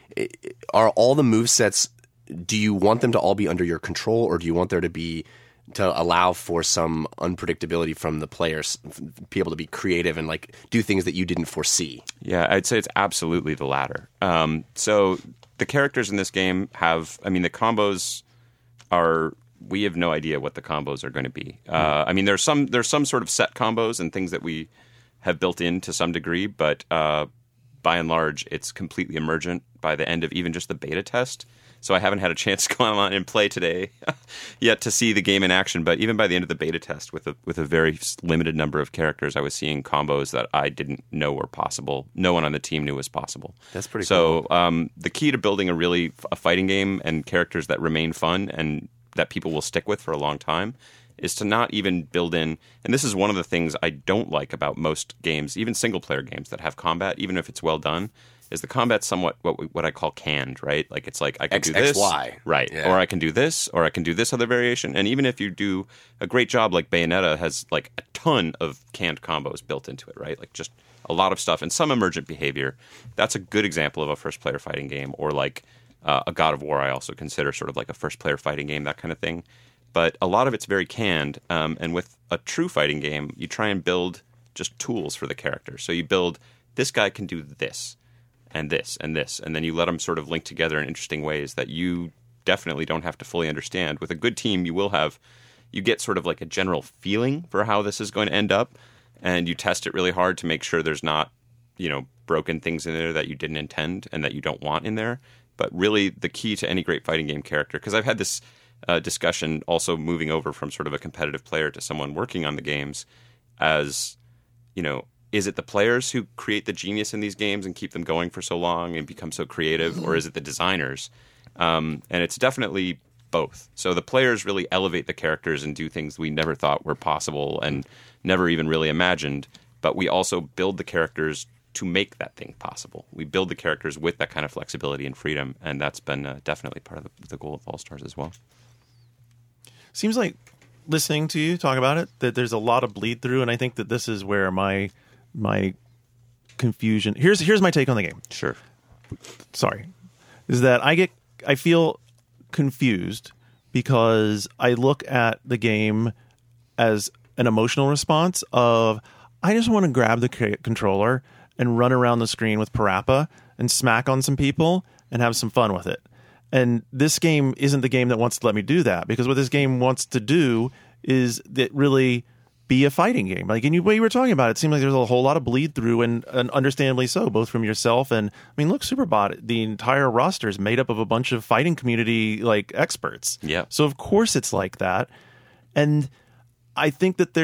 are all the movesets, do you want them to all be under your control, or do you want there to be, to allow for some unpredictability from the players, be able to be creative and like do things that you didn't foresee? Yeah, I'd say it's absolutely the latter. So the characters in this game have, I mean, the combos are, we have no idea what the combos are going to be. I mean, there's some sort of set combos and things that we have built in to some degree, but by and large, it's completely emergent by the end of even just the beta test. So I haven't had a chance to go on and play today yet to see the game in action. But even by the end of the beta test, with a very limited number of characters, I was seeing combos that I didn't know were possible. No one on the team knew was possible. That's pretty cool. So the key to building a fighting game and characters that remain fun and that people will stick with for a long time is to not even build in, and this is one of the things I don't like about most games, even single-player games that have combat, even if it's well done, is the combat's somewhat what I call canned, right? Like it's like I can do this, XY. right? Yeah. Or I can do this, or I can do this other variation. And even if you do a great job, like Bayonetta has like a ton of canned combos built into it, right? Like just a lot of stuff and some emergent behavior. That's a good example of a first-player fighting game, or like a God of War. I also consider sort of like a first-player fighting game, that kind of thing. But a lot of it's very canned. And with a true fighting game, you try and build just tools for the character. So you build, this guy can do this, and this, and this. And then you let them sort of link together in interesting ways that you definitely don't have to fully understand. With a good team, you get sort of like a general feeling for how this is going to end up. And you test it really hard to make sure there's not, broken things in there that you didn't intend and that you don't want in there. But really, the key to any great fighting game character, because I've had this discussion also moving over from sort of a competitive player to someone working on the games as, is it the players who create the genius in these games and keep them going for so long and become so creative, or is it the designers? And it's definitely both. So the players really elevate the characters and do things we never thought were possible and never even really imagined, but we also build the characters to make that thing possible. We build the characters with that kind of flexibility and freedom, and that's been definitely part of the goal of All-Stars as well. Seems like, listening to you talk about it, that there's a lot of bleed through, and I think that this is where my confusion. Here's my take on the game. Sure. Sorry, is that I feel confused because I look at the game as an emotional response of, I just want to grab the controller and run around the screen with Parappa and smack on some people and have some fun with it. And this game isn't the game that wants to let me do that, because what this game wants to do is that really be a fighting game. Like in what you were talking about, it seemed like there's a whole lot of bleed through, and understandably so, both from yourself and, I mean, look, Superbot, the entire roster is made up of a bunch of fighting community like experts. Yeah. So of course it's like that. And I think that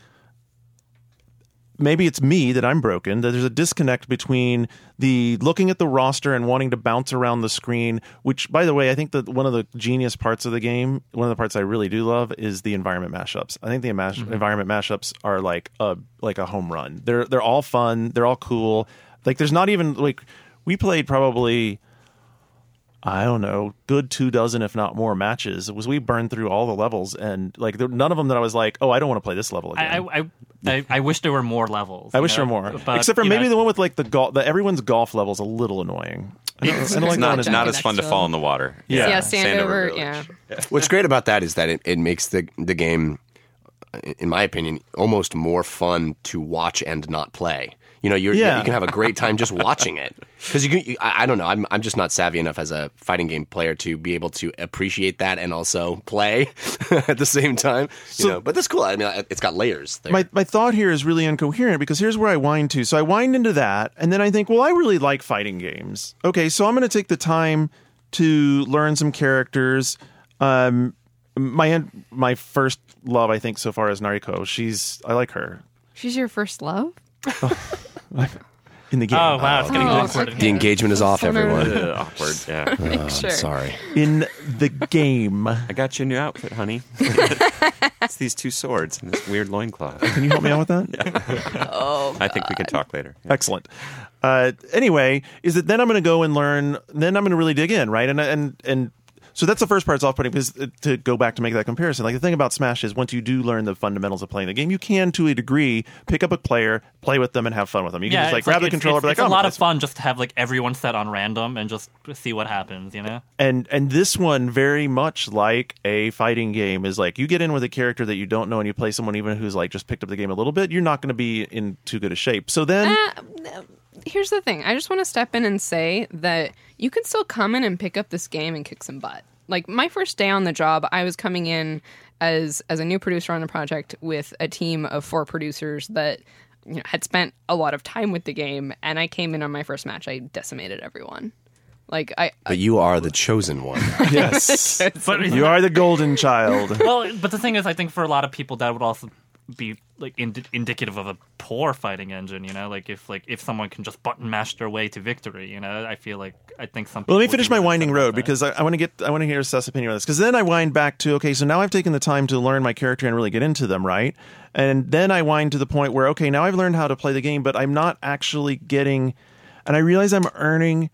maybe it's me that I'm broken, that there's a disconnect between the looking at the roster and wanting to bounce around the screen, which, by the way, I think that one of the genius parts of the game, one of the parts I really do love, is the environment mashups. I think the environment mashups are like a home run. They're all fun. They're all cool. Like, there's not even, like, we played probably, I don't know, good 24, if not more, matches. We burned through all the levels, and like none of them that I was like, oh, I don't want to play this level again. I wish there were more levels. I wish there were more, but, except for maybe the one with like the golf. Everyone's golf level is a little annoying. I don't It's like not that. as fun to fall in the water. Yeah. Sandover, Village. yeah. What's great about that is that it makes the game, in my opinion, almost more fun to watch and not play. You can have a great time just watching it, because I don't know. I'm just not savvy enough as a fighting game player to be able to appreciate that and also play at the same time. But that's cool. I mean, it's got layers there. My thought here is really incoherent, because here's where I wind to. So I wind into that, and then I think, well, I really like fighting games. Okay, so I'm going to take the time to learn some characters. My first love, I think, so far is Nariko. I like her She's your first love? in the game. Oh wow, it's getting awkward. The engagement is off, everyone. Awkward. Yeah. I'm Sure. sorry. In the game. I got you a new outfit, honey. It's these two swords and this weird loincloth. Can you help me out with that? I think we can talk later. Excellent. Anyway, is that then I'm going to go and learn. Then I'm going to really dig in, right? And So that's the first part that's off-putting, because to go back to make that comparison, like the thing about Smash is once you do learn the fundamentals of playing the game, you can, to a degree, pick up a player, play with them, and have fun with them. You can just it's grab the controller, be like, it's a oh, lot that's of fun just to have like everyone set on random and just see what happens, you know? And this one, very much like a fighting game, is like you get in with a character that you don't know and you play someone even who's like just picked up the game a little bit, you're not going to be in too good a shape. So then... Here's the thing. I just want to step in and say that you can still come in and pick up this game and kick some butt. Like, my first day on the job, I was coming in as a new producer on a project with a team of 4 producers that had spent a lot of time with the game, and I came in on my first match. I decimated everyone. Like, But you are the chosen one. Yes. But You are the golden child. well, but the thing is, I think for a lot of people that would also be like indicative of a poor fighting engine, you know, like if someone can just button mash their way to victory, you know, I think some people Well, let me would finish be my really winding upset about road, that. because I want to hear Seth's opinion on this, because then I wind back to, okay, so now I've taken the time to learn my character and really get into them, right? And then I wind to the point where, okay, now I've learned how to play the game, but I'm not actually getting, and I realize I'm earning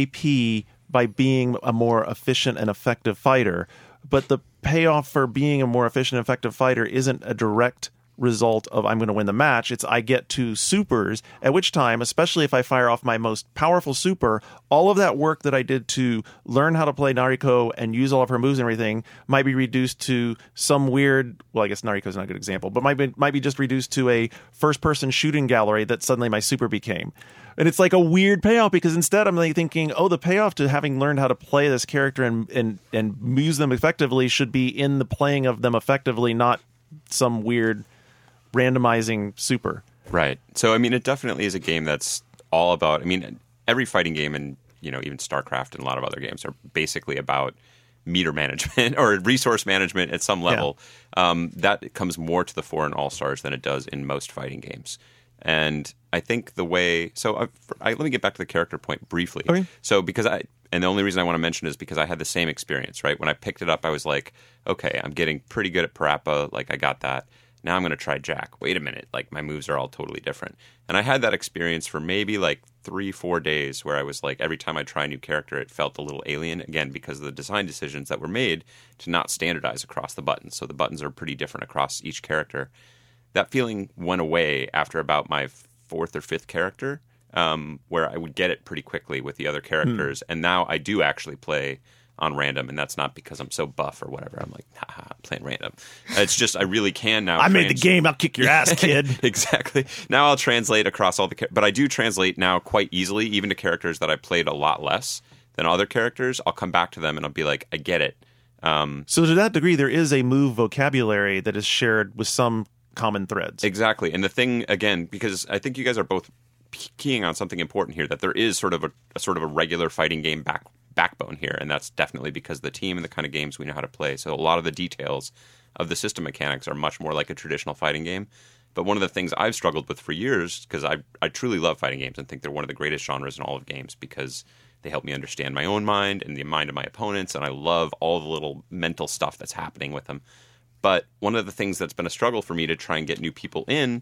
AP by being a more efficient and effective fighter, but the payoff for being a more efficient and effective fighter isn't a direct result of I'm going to win the match. It's I get 2 supers, at which time, especially if I fire off my most powerful super, all of that work that I did to learn how to play Nariko and use all of her moves and everything might be reduced to some weird, well, I guess Nariko's not a good example, but might be just reduced to a first-person shooting gallery that suddenly my super became. And it's like a weird payoff, because instead I'm like thinking, oh, the payoff to having learned how to play this character and use them effectively should be in the playing of them effectively, not some weird randomizing super. Right. So, I mean, it definitely is a game that's all about, I mean, every fighting game and, even StarCraft and a lot of other games are basically about meter management or resource management at some level. Yeah. That comes more to the fore in All-Stars than it does in most fighting games. And I think the way, so let me get back to the character point briefly. Okay. So and the only reason I want to mention it is because I had the same experience, right? When I picked it up, I was like, okay, I'm getting pretty good at Parappa. Like, I got that. Now I'm going to try Jack. Wait a minute. Like, my moves are all totally different. And I had that experience for maybe like 3-4 days where I was like, every time I try a new character, it felt a little alien, again, because of the design decisions that were made to not standardize across the buttons. So the buttons are pretty different across each character. That feeling went away after about my 4th or 5th character, where I would get it pretty quickly with the other characters. And now I do actually play on random, and that's not because I'm so buff or whatever. I'm like, haha, I'm playing random. It's just I really can now. I made the game. I'll kick your ass, kid. Exactly. Now I'll translate across all but I do translate now quite easily, even to characters that I played a lot less than other characters. I'll come back to them and I'll be like, I get it. So to that degree, there is a move vocabulary that is shared with some common threads. Exactly. And the thing, again, because I think you guys are both keying on something important here, that there is sort of a regular fighting game backbone here, and that's definitely because of the team and the kind of games we know how to play. So a lot of the details of the system mechanics are much more like a traditional fighting game. But one of the things I've struggled with for years, because I truly love fighting games and think they're one of the greatest genres in all of games, because they help me understand my own mind and the mind of my opponents, and I love all the little mental stuff that's happening with them. But one of the things that's been a struggle for me to try and get new people in,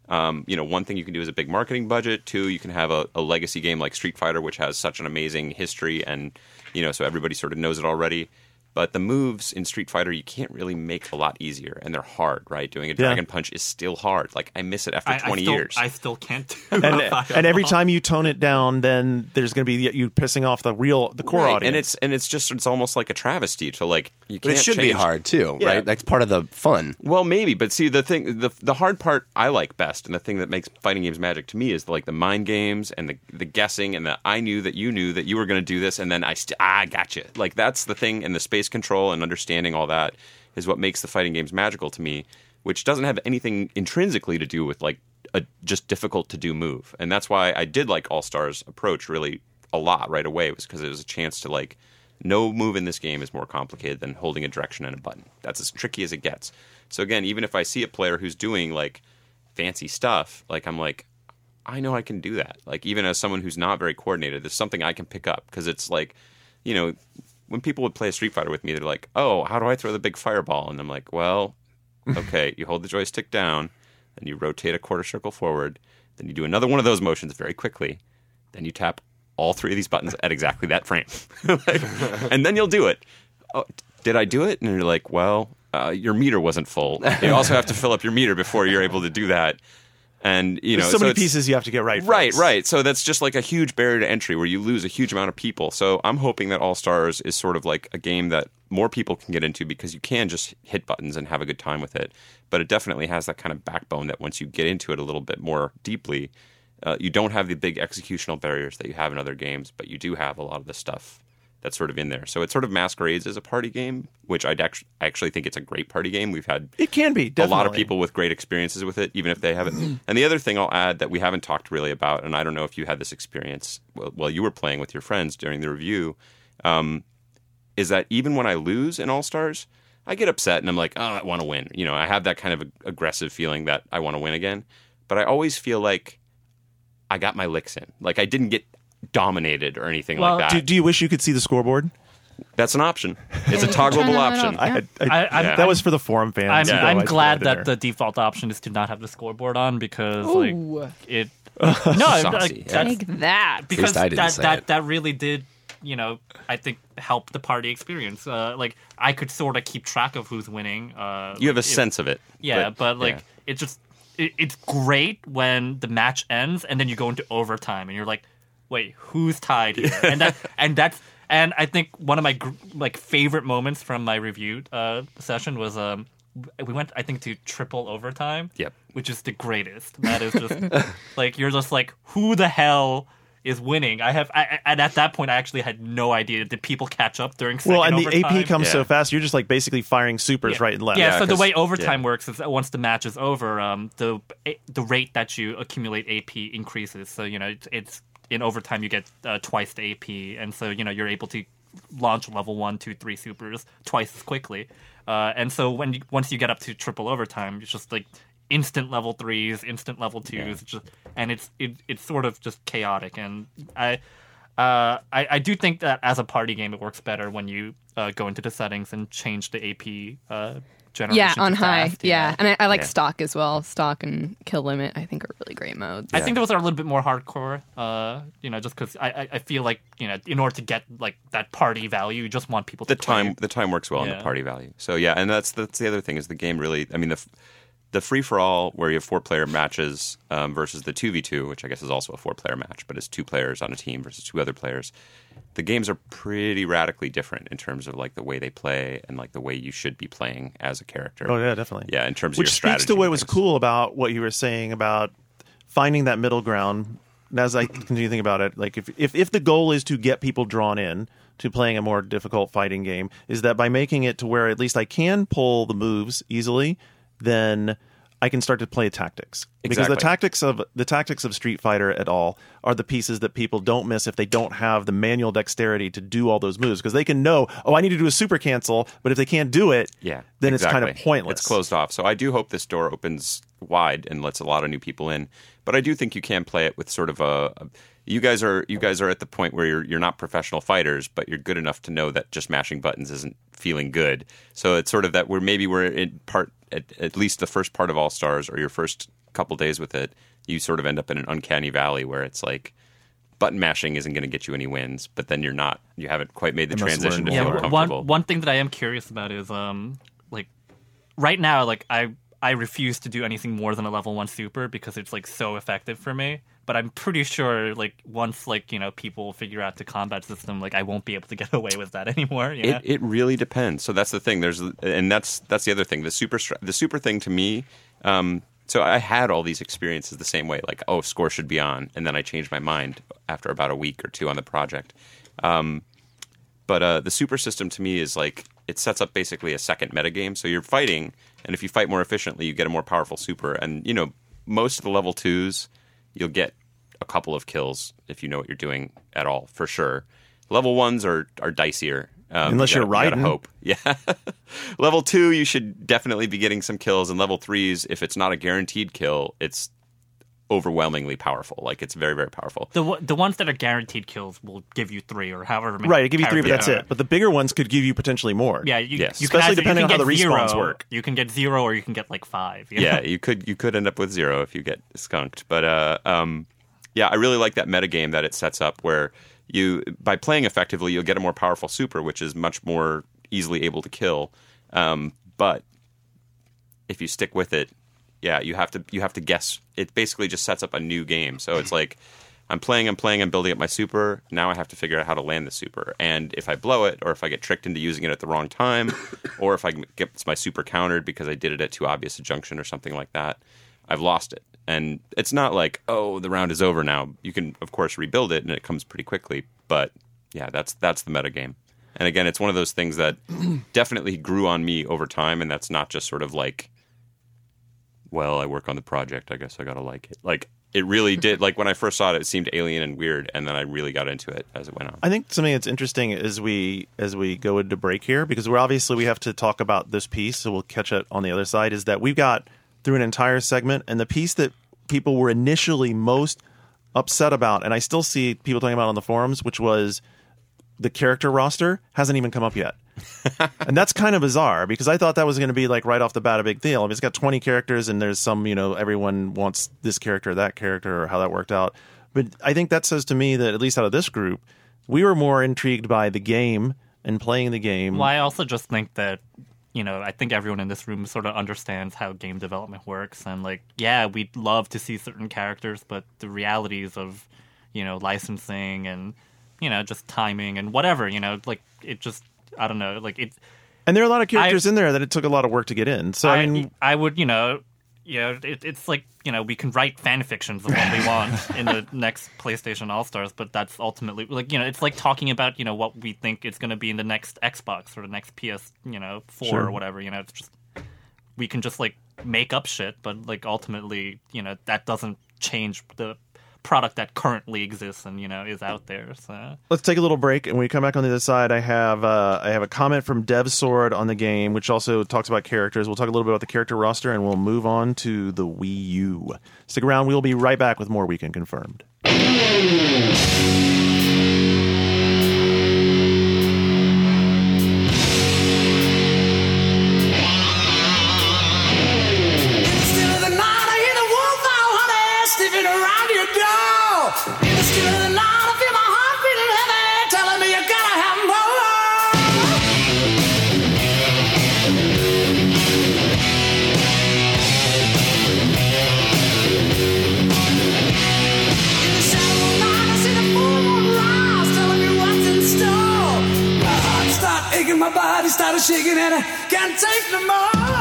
one thing you can do is a big marketing budget. 2, you can have a legacy game like Street Fighter, which has such an amazing history, and so everybody sort of knows it already. But the moves in Street Fighter, you can't really make a lot easier, and they're hard, right? Doing a Dragon Punch is still hard. Like, I miss it after 20 years. I still can't do and every time you tone it down, then there's going to be you pissing off the core right. audience. And it's almost like a travesty to like you can't. But it should be hard too, Yeah. right? That's part of the fun. Well, maybe, but see, the hard part I like best, and the thing that makes fighting games magic to me is like the mind games and the guessing, and the I knew that you were going to do this, and then I got you. Like, that's the thing, and the space control and understanding all that is what makes the fighting games magical to me, which doesn't have anything intrinsically to do with like a just difficult to do move. And that's why I did like All-Stars approach really a lot right away, was because it was a chance to like, no move in this game is more complicated than holding a direction and a button. That's as tricky as it gets. So again, even if I see a player who's doing like fancy stuff, like I'm like, I know I can do that. Like, even as someone who's not very coordinated, there's something I can pick up, because it's like, when people would play a Street Fighter with me, they're like, oh, how do I throw the big fireball? And I'm like, well, okay, you hold the joystick down, then you rotate a quarter circle forward, then you do another one of those motions very quickly, then you tap all 3 of these buttons at exactly that frame. And then you'll do it. oh, did I do it? And you're like, well, your meter wasn't full. You also have to fill up your meter before you're able to do that. And There's so many pieces you have to get right. Right. So that's just like a huge barrier to entry where you lose a huge amount of people. So I'm hoping that All Stars is sort of like a game that more people can get into because you can just hit buttons and have a good time with it. But it definitely has that kind of backbone that once you get into it a little bit more deeply, you don't have the big executional barriers that you have in other games, but you do have a lot of the stuff that's sort of in there. So it sort of masquerades as a party game, which I actually think it's a great party game. We've had It can be, definitely. a lot of people with great experiences with it, even if they haven't. And the other thing I'll add that we haven't talked really about, and I don't know if you had this experience while you were playing with your friends during the review, is that even when I lose in All Stars, I get upset and I'm like, oh, I want to win. You know, I have that kind of aggressive feeling that I want to win again. But I always feel like I got my licks in. Like I didn't get dominated or anything like that. Do you wish you could see the scoreboard? That's an option. It's a toggleable option. That was for the forum fans. I'm I glad threw it in that there. the default option is to not have the scoreboard on because Ooh. like it. No, Saucy, yeah. Take that. because I didn't say it. that really did, I think help the party experience. Like I could sort of keep track of who's winning. You have a sense of it. Yeah, but yeah. it just it's great when the match ends and then you go into overtime and you're like, wait, who's tied here? And I think one of my favorite moments from my review session was we went, I think, to triple overtime. Yep. Which is the greatest. That is just like you're just like, who the hell is winning? And at that point I actually had no idea. Did people catch up during second Well, and the overtime? AP comes so Yeah. fast, you're just like basically firing supers right and left. Yeah, so the 'cause- way overtime works is that once the match is over, the rate that you accumulate AP increases. So it's in overtime you get twice the AP, and so you're able to launch level 1, 2, 3 supers twice as quickly. And so once you get up to triple overtime, it's just like instant level 3s, instant level 2s, and it's sort of just chaotic. And I do think that as a party game, it works better when you go into the settings and change the AP generation. Yeah, to on high. fast, Yeah. And I like Yeah. stock as well. Stock and kill limit, I think, are really great modes. I think those are a little bit more hardcore, just because I feel like, in order to get like that party value, you just want people to play. The time works well in Yeah. the party value. So yeah, and that's the other thing is the game really. I mean the free for all where you have 4-player matches versus the 2v2, which I guess is also a 4-player match, but it's 2 players on a team versus 2 other players. The games are pretty radically different in terms of like the way they play and like the way you should be playing as a character. Oh yeah, definitely. Yeah, in terms Which of your speaks strategy. to what and was things. cool about what you were saying about finding that middle ground. And as I continue to think about it, like if the goal is to get people drawn in to playing a more difficult fighting game, is that by making it to where at least I can pull the moves easily, then I can start to play tactics. Because Exactly. the tactics of Street Fighter at all are the pieces that people don't miss if they don't have the manual dexterity to do all those moves. Because they can know, I need to do a super cancel, but if they can't do it, then it's kind of pointless. It's closed off. So I do hope this door opens wide and lets a lot of new people in. But I do think you can play it with sort of you guys are at the point where you're not professional fighters, but you're good enough to know that just mashing buttons isn't feeling good. So it's sort of that we're in part at least the first part of All Stars or your first couple days with it, you sort of end up in an uncanny valley where it's like button mashing isn't going to get you any wins, but then you haven't quite made the must transition to learn feel more. comfortable. One thing that I am curious about is like right now, like I refuse to do anything more than a level 1 super because it's like so effective for me. But I'm pretty sure like once people figure out the combat system, like I won't be able to get away with that anymore. You know? It really depends. So that's the thing. That's the other thing. The super thing to me. So I had all these experiences the same way. Like, score should be on, and then I changed my mind after about a week or 2 on the project. But the super system to me is like it sets up basically a second metagame. So you're fighting, and if you fight more efficiently, you get a more powerful super. And most of the level 2s, you'll get a couple of kills if you know what you're doing at all, for sure. Level 1s are dicier. Unless you're riding. riding. Hope. Yeah. Level 2, you should definitely be getting some kills. And level 3s, if it's not a guaranteed kill, it's overwhelmingly powerful. Like, it's very, very powerful. The ones that are guaranteed kills will give you 3 or however many. Right, it give you 3, but that's characters it. But the bigger ones could give you potentially more. Yeah, Yes. you can Especially either- depending you on can how the get respawns 0, work. You can get 0 or you can get like 5. Yeah, you could end up with 0 if you get skunked. But yeah, I really like that metagame that it sets up where by playing effectively, you'll get a more powerful super, which is much more easily able to kill. But if you stick with it, yeah, you have to guess. It basically just sets up a new game. So it's like I'm building up my super. Now I have to figure out how to land the super. And if I blow it, or if I get tricked into using it at the wrong time, or if I get my super countered because I did it at too obvious a junction or something like that, I've lost it. And it's not like, oh, the round is over now. You can, of course, rebuild it, and it comes pretty quickly. But yeah, that's the meta game. And again, it's one of those things that definitely grew on me over time, and that's not just sort of like, well, I work on the project, I guess I gotta like it. Like, it really did. Like, when I first saw it, it seemed alien and weird, and then I really got into it as it went on. I think something that's interesting as we go into break here, because we have to talk about this piece, so we'll catch it on the other side, is that we've got through an entire segment, and the piece that people were initially most upset about, and I still see people talking about on the forums, which was the character roster hasn't even come up yet. And that's kind of bizarre, because I thought that was going to be like right off the bat a big deal. I mean, it's got 20 characters, and there's some, everyone wants this character or that character, or how that worked out. But I think that says to me that, at least out of this group, we were more intrigued by the game and playing the game. Well, I also just think that, I think everyone in this room sort of understands how game development works. And, like, yeah, we'd love to see certain characters, but the realities of, licensing and, just timing and whatever, like, it just, I don't know, like, it. And there are a lot of characters in there that it took a lot of work to get in. So, I mean, I would, it's like, we can write fan fictions of what we want in the next PlayStation All-Stars, but that's ultimately, like, it's like talking about, what we think it's going to be in the next Xbox or the next PS, 4 Sure. or whatever, it's just, we can just, like, make up shit, but, like, ultimately, that doesn't change the product that currently exists and, is out there, so. Let's take a little break, and when we come back on the other side, I have a comment from DevSword on the game, which also talks about characters. We'll talk a little bit about the character roster, and we'll move on to the Wii U. Stick around. We'll be right back with more Weekend Confirmed. My body started shaking and I can't take no more.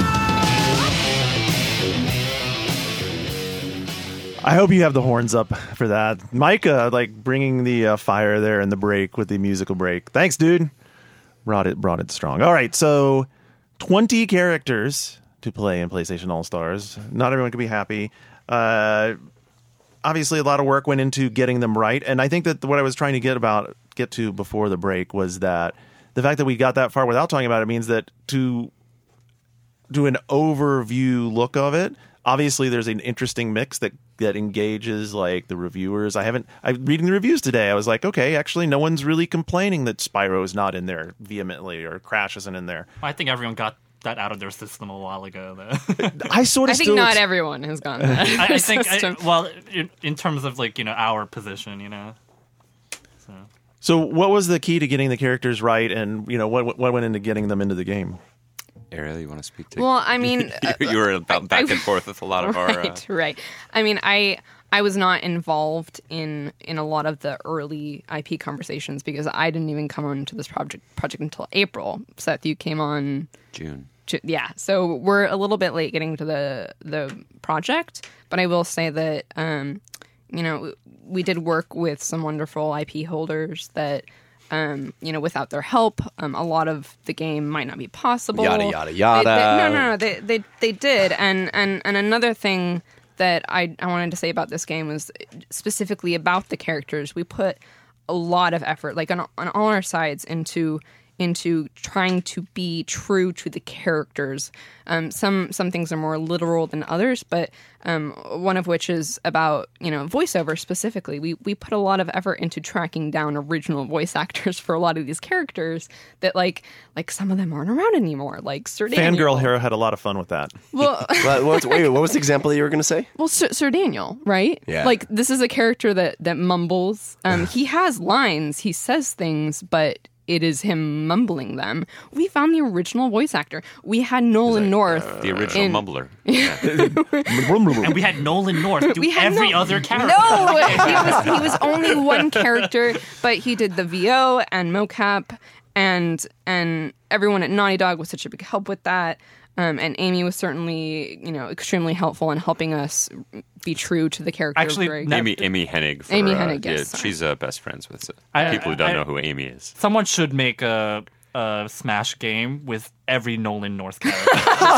I hope you have the horns up for that. Micah, like, bringing the fire there in the break with the musical break. Thanks, dude. Brought it strong. All right, so 20 characters to play in PlayStation All-Stars. Not everyone can be happy. Obviously, a lot of work went into getting them right, and I think that what I was trying to get to before the break was that the fact that we got that far without talking about it means that to do an overview look of it, obviously there's an interesting mix that engages, like, the reviewers. I'm reading the reviews today. I was like, okay, actually no one's really complaining that Spyro is not in there vehemently or Crash isn't in there. I think everyone got that out of their system a while ago, though. I think not everyone has gone that. I think, in terms of, like, our position, So what was the key to getting the characters right, and what went into getting them into the game? Ariel, you want to speak to? Well, I mean, you were about back and forth with a lot of our. Right. I mean, I was not involved in a lot of the early IP conversations because I didn't even come onto this project until April. Seth, you came on June. Yeah, so we're a little bit late getting to the project, but I will say that we did work with some wonderful IP holders that, without their help, a lot of the game might not be possible. Yada, yada, yada. They did. And another thing that I wanted to say about this game was specifically about the characters. We put a lot of effort, like on all our sides, into trying to be true to the characters. Some things are more literal than others, but one of which is about voiceover specifically. We put a lot of effort into tracking down original voice actors for a lot of these characters that like some of them aren't around anymore. Like Sir Daniel. Fangirl Hero had a lot of fun with that. Well, what was the example that you were going to say? Well, Sir Daniel, right? Yeah. Like, this is a character that mumbles. He has lines. He says things, but it is him mumbling them. We found the original voice actor. We had Nolan North. The original mumbler. Yeah. And we had Nolan North do every other character. No, he was only one character, but he did the VO and mocap, and everyone at Naughty Dog was such a big help with that. And Amy was certainly, extremely helpful in helping us be true to the character. Actually, of Drake. Amy Hennig. Amy Hennig, yes, she's best friends with I- people who don't know who Amy is. Someone should make a Smash game with every Nolan North character.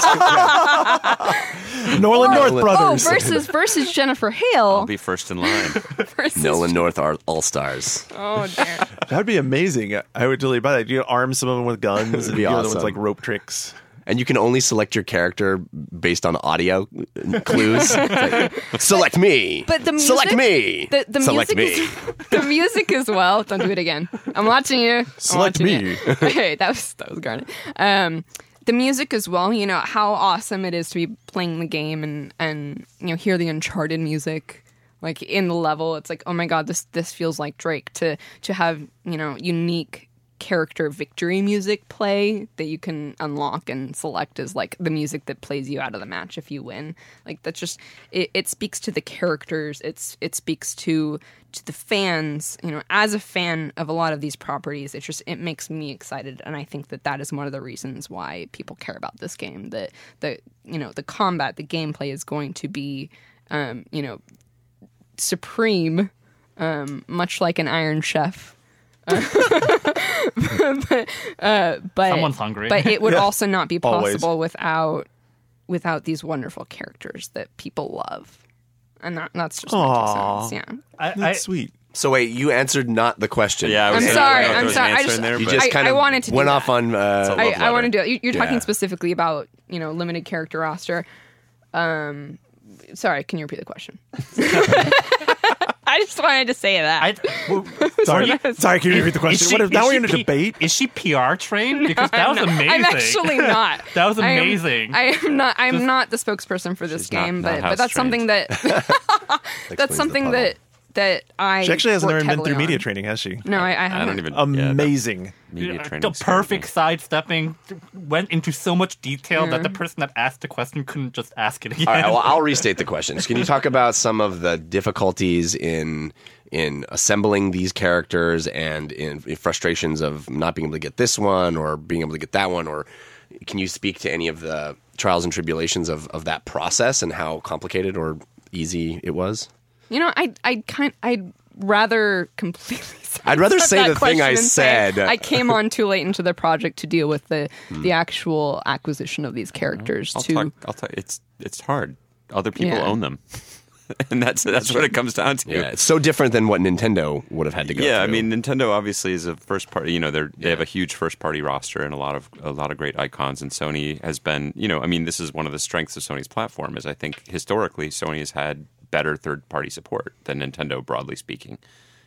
Nolan North Oh, brothers. versus Jennifer I'll Hale. be first in line. Versus, Nolan North are all-stars. Oh, dear. That would be amazing. I would totally buy that. You arm some of them with guns and be the other awesome. ones like rope tricks. And you can only select your character based on audio clues. It's like, select me. But the music, select me. The select music me. Is, the music as well. Don't do it again. I'm watching you. I'm Select watching me. you. Okay, that was Garnet. The music as well. How awesome it is to be playing the game and hear the Uncharted music. Like in the level, it's like, oh my god, this feels like Drake. To have unique character victory music play that you can unlock and select as like the music that plays you out of the match if you win. Like that's just it speaks to the characters. It speaks to the fans. As a fan of a lot of these properties, it makes me excited, and I think that is one of the reasons why people care about this game. That the combat, the gameplay is going to be supreme, much like an Iron Chef. but Someone's hungry. But it would Yeah. also not be Always. possible without these wonderful characters that people love, and that's just my Aw. 2 cents. Yeah, That's sweet. So wait, you answered not the question. Yeah, I was I'm saying, sorry. I don't know if I'm there was an sorry. I answer just in there, You but- just kind I of wanted to do went that. off on. I want to do it. You're talking Yeah. specifically about limited character roster. Sorry, can you repeat the question? I just wanted to say that. Sorry, can you repeat the question? Now we're in a debate. Is she PR trained? Because that was amazing. I'm actually not. That was I am- amazing. I am not. I'm not the spokesperson for this She's not- game, not but house that's something trained. that that's something that I. She actually hasn't worked even been through heavily media on. training, has she? No, I I haven't. don't even. Amazing. Media the training. perfect sidestepping went into so much detail that the person that asked the question couldn't just ask it again. All right, well, I'll restate the questions. Can you talk about some of the difficulties in assembling these characters and in frustrations of not being able to get this one or being able to get that one? Or can you speak to any of the trials and tribulations of that process and how complicated or easy it was? I'd rather completely. I'd rather sidestep say that the thing question I and say said. I came on too late into the project to deal with the actual acquisition of these characters. I'll talk. It's hard. Other people Yeah. own them, and that's what it comes down to. Yeah, it's so different than what Nintendo would have had to go Yeah, I through. mean, Nintendo obviously is a first party. They have a huge first party roster and a lot of great icons. And Sony has been, this is one of the strengths of Sony's platform. Is I think historically Sony has had better third party support than Nintendo, broadly speaking.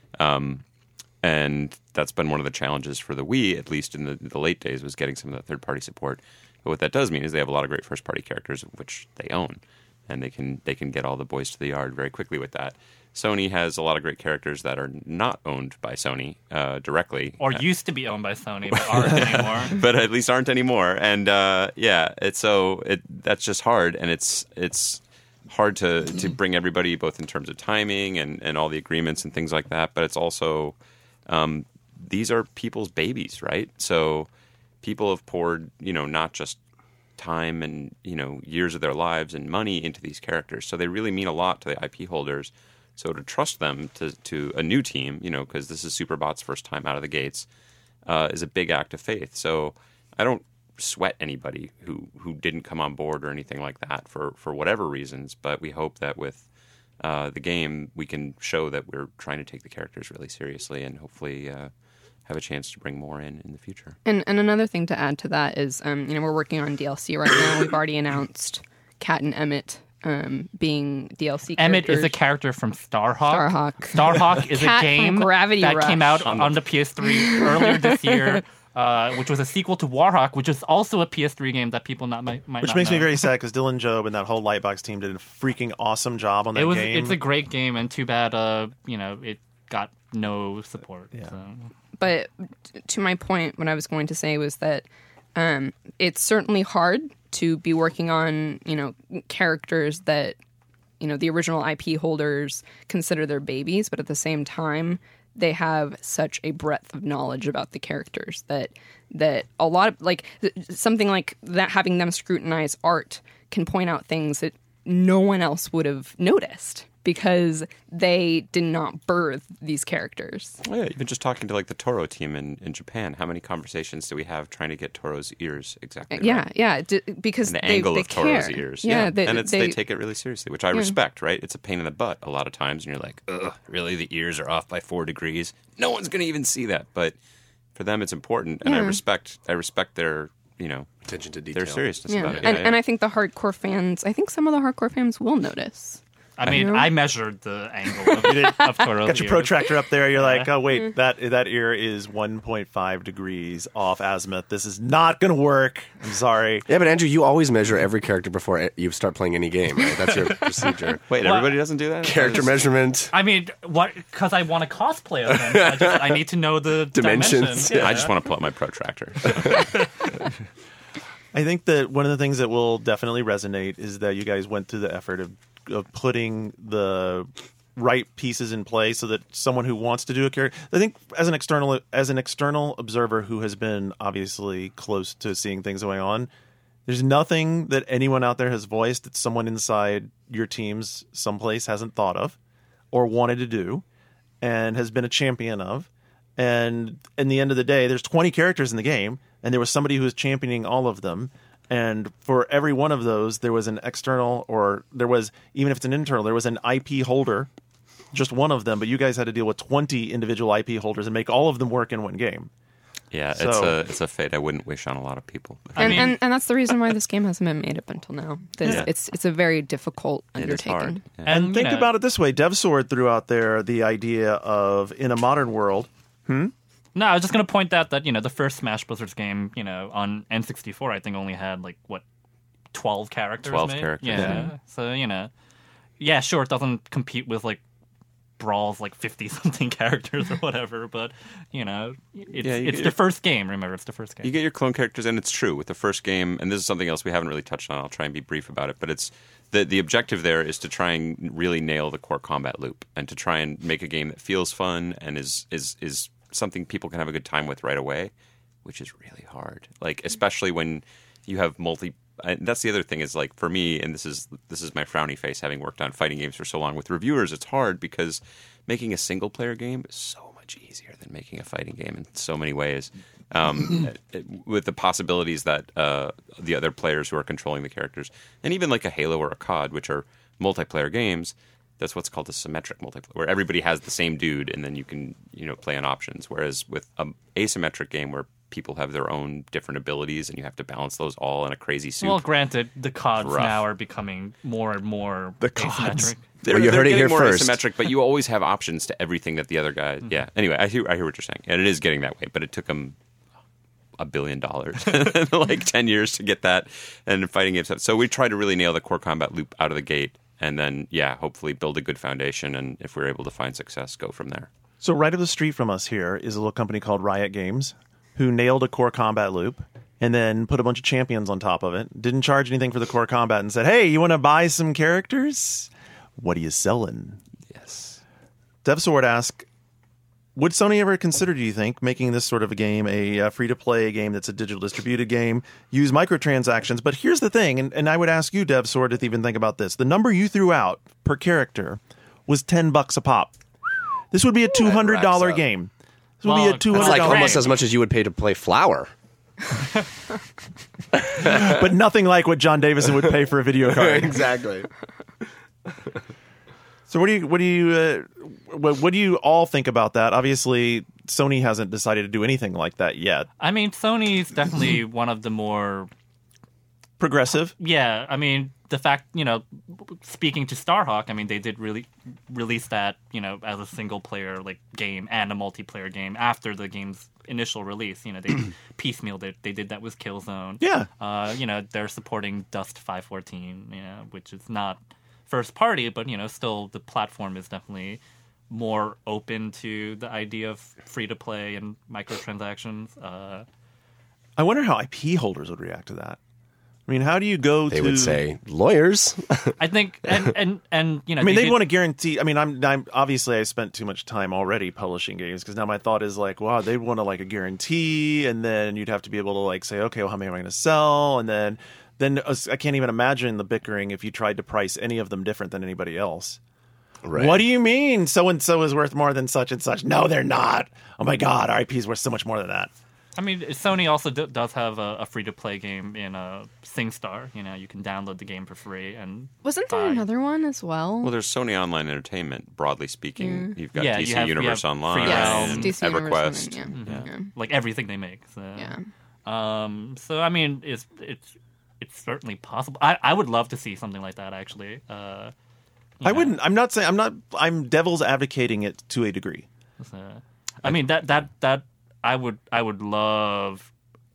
And that's been one of the challenges for the Wii, at least in the late days, was getting some of that third party support. But what that does mean is they have a lot of great first party characters, which they own, and they can get all the boys to the yard very quickly with that. Sony has a lot of great characters that are not owned by Sony directly, or used to be owned by Sony, but aren't anymore. but at least aren't anymore. And that's just hard, and it's hard to bring everybody, both in terms of timing and all the agreements and things like that. But it's also these are people's babies, right? So people have poured, not just time and years of their lives and money into these characters, so they really mean a lot to the IP holders. So to trust them to a new team, because this is Superbot's first time out of the gates, is a big act of faith. So I don't sweat anybody who didn't come on board or anything like that for whatever reasons. But we hope that with the game, we can show that we're trying to take the characters really seriously and hopefully have a chance to bring more in the future. And another thing to add to that is, we're working on DLC right now. We've already announced Kat and Emmett being DLC characters. Emmett is a character from Starhawk. Starhawk. Starhawk is a Cat from game Gravity that Rush. came out on the PS3 earlier this year, which was a sequel to Warhawk, which is also a PS3 game that people might Which not makes me know. very sad because Dylan Job and that whole Lightbox team did a freaking awesome job on that game. It's a great game, and too bad it got no support. Yeah. So. But to my point, what I was going to say was that it's certainly hard to be working on, characters that, the original IP holders consider their babies, but at the same time, they have such a breadth of knowledge about the characters that a lot of, like, something like that, having them scrutinize art can point out things that no one else would have noticed because they did not birth these characters. Oh, yeah, even just talking to like the Toro team in Japan, how many conversations do we have trying to get Toro's ears exactly right? Yeah, because And the they, angle they of Toro's care. ears. Yeah, and they take it really seriously, which I respect, right? It's a pain in the butt a lot of times, and you're like, ugh, really? The ears are off by 4 degrees? No one's going to even see that. But for them, it's important, and I respect their, Attention to detail. their seriousness Yeah. about it. And I think some of the hardcore fans will notice. I mean, I measured the angle of Toro's Got your ears. protractor up there. You're like, oh wait, that ear is 1.5 degrees off azimuth. This is not going to work. I'm sorry. Yeah, but Andrew, you always measure every character before you start playing any game, right? That's your procedure. Wait, everybody doesn't do that? Character measurement. I mean, what? Because I want to cosplay as them. I need to know the Dimensions. Yeah. I just want to pull out my protractor. I think that one of the things that will definitely resonate is that you guys went through the effort of putting the right pieces in place so that someone who wants to do a character, I think as an external observer who has been obviously close to seeing things going on, there's nothing that anyone out there has voiced that someone inside your teams someplace hasn't thought of or wanted to do and has been a champion of. And in the end of the day, there's 20 characters in the game, and there was somebody who was championing all of them. And for every one of those, there was an external, or there was, even if it's an internal, there was an IP holder, just one of them. But you guys had to deal with 20 individual IP holders and make all of them work in one game. Yeah, So- it's a fate I wouldn't wish on a lot of people. And that's the reason why this game hasn't been made up until now. It's a very difficult It is undertaking. hard. Yeah. And think about it this way. DevSword threw out there the idea of, in a modern world, No, I was just going to point out that, the first Smash Brothers game, on N64, I think only had, 12 characters? 12 maybe? characters, Yeah. So, yeah, sure, it doesn't compete with, Brawl's, 50-something characters or whatever, but, it's the first game, remember, it's the first game. You get your clone characters, and it's true with the first game, and this is something else we haven't really touched on. I'll try and be brief about it, but it's the objective there is to try and really nail the core combat loop and to try and make a game that feels fun and is something people can have a good time with right away, which is really hard. Especially when you have that's the other thing is for me, and this is my frowny face having worked on fighting games for so long with reviewers, it's hard because making a single player game is so much easier than making a fighting game in so many ways. With the possibilities that the other players who are controlling the characters, and even like a Halo or a COD, which are multiplayer games, that's what's called a symmetric multiplayer, where everybody has the same dude, and then you can play on options. Whereas with an asymmetric game where people have their own different abilities, and you have to balance those all in a crazy soup. Well, granted, the CODs Rough. now are becoming more and more asymmetric. Well, you heard it getting here more first. asymmetric, but you always have options to everything that the other guy. Yeah. Anyway, I hear what you're saying, and it is getting that way. But it took them $1 billion, 10 years to get that, and fighting games. So we try to really nail the core combat loop out of the gate, and then hopefully build a good foundation. And if we're able to find success, go from there. So right up the street from us here is a little company called Riot Games, who nailed a core combat loop and then put a bunch of champions on top of it. Didn't charge anything for the core combat and said, hey, you want to buy some characters? What are you selling? Yes. DevSword asks, would Sony ever consider, do you think, making this sort of a game a free-to-play game that's a digital distributed game, use microtransactions? But here's the thing, and I would ask you, DevSword, to even think about this. The number you threw out per character was $10 a pop. This would be a $200 game. This would be a $200 That's like game. almost as much as you would pay to play Flower. But nothing like what John Davison would pay for a video card. Exactly. So what do you all think about that? Obviously, Sony hasn't decided to do anything like that yet. I mean, Sony's definitely one of the more Progressive. Yeah, I mean, the fact, speaking to Starhawk, I mean, they did really release that, as a single player game and a multiplayer game after the game's initial release. They piecemealed it. They did that with Killzone. Yeah. They're supporting Dust 514, which is not first party, but still the platform is definitely more open to the idea of free to play and microtransactions. I wonder how IP holders would react to that. I mean, how do you go They to... would say, lawyers. I think, and you know, I mean, you they'd could- want to guarantee. I mean, I'm obviously I spent too much time already publishing games because now my thought is like, wow, they'd want to like a guarantee, and then you'd have to be able to like say, okay, well, how many am I going to sell, and then I can't even imagine the bickering if you tried to price any of them different than anybody else. Right. What do you mean? So and so is worth more than such and such? No, they're not. Oh my God, our IP is worth so much more than that. I mean, Sony also does have a free-to-play game in SingStar. You know, you can download the game for free. And Wasn't there another one as well? Well, there's Sony Online Entertainment, broadly speaking. You've got Yeah, DC you have Universe Free Online, Realm, and DC Universe EverQuest. Online, yeah. like everything they make. So, Yeah. So I mean, it's certainly possible. I would love to see something like that. Actually, I wouldn't. I'm not saying. I'm devil's advocating it to a degree. I mean that I would love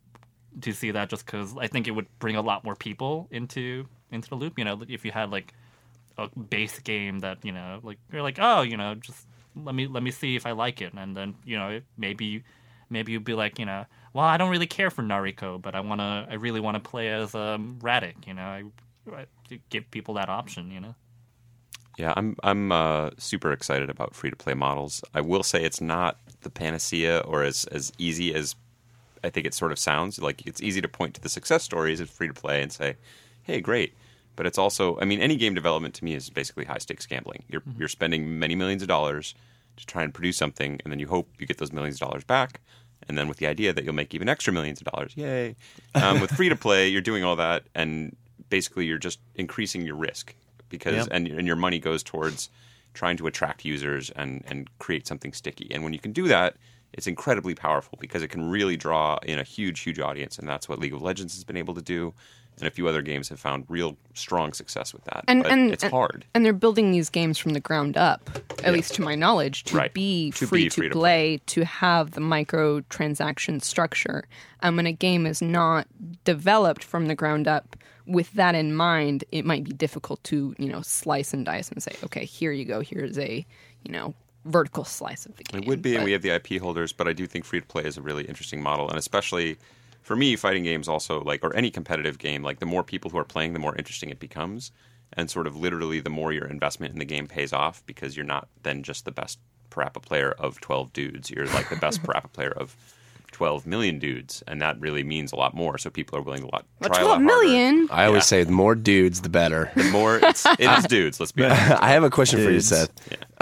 to see that, just because I think it would bring a lot more people into the loop. You know, if you had like a base game that, you know, like you're like, oh, you know, just let me see if I like it, and then, you know, maybe you'd be like, you know, well, I don't really care for Nariko, but I really want to play as Radek. You know, I give people that option. You know. Yeah, I'm super excited about free-to-play models. I will say it's not the panacea or as easy as I think it sort of sounds. Like, it's easy to point to the success stories of free-to-play and say, hey, great. But it's also, I mean, any game development to me is basically high-stakes gambling. You're spending many millions of dollars to try and produce something, and then you hope you get those millions of dollars back, and then with the idea that you'll make even extra millions of dollars. Yay. With free-to-play, you're doing all that, and basically you're just increasing your risk. Because and your money goes towards trying to attract users and create something sticky. And when you can do that, it's incredibly powerful because it can really draw in a huge audience. And that's what League of Legends has been able to do. And a few other games have found real strong success with that. But it's hard. And they're building these games from the ground up, at least to my knowledge, to Right. be To free be to free-to-play. play, to have the microtransaction structure. When a game is not developed from the ground up, with that in mind, it might be difficult to, you know, slice and dice and say, okay, here you go. Here's a, you know, vertical slice of the game. It would be, and But- we have the IP holders, but I do think free-to-play is a really interesting model. And especially for me, fighting games also, like, or any competitive game, like, the more people who are playing, the more interesting it becomes. And sort of literally the more your investment in the game pays off, because you're not then just the best Parappa player of 12 dudes. You're like the best Parappa player of 12 million dudes, and that really means a lot more. So people are willing to try a lot 12 harder. million? I always say the more dudes, the better. The more it is dudes. Let's be honest. I have a question for you, Dudes. Seth.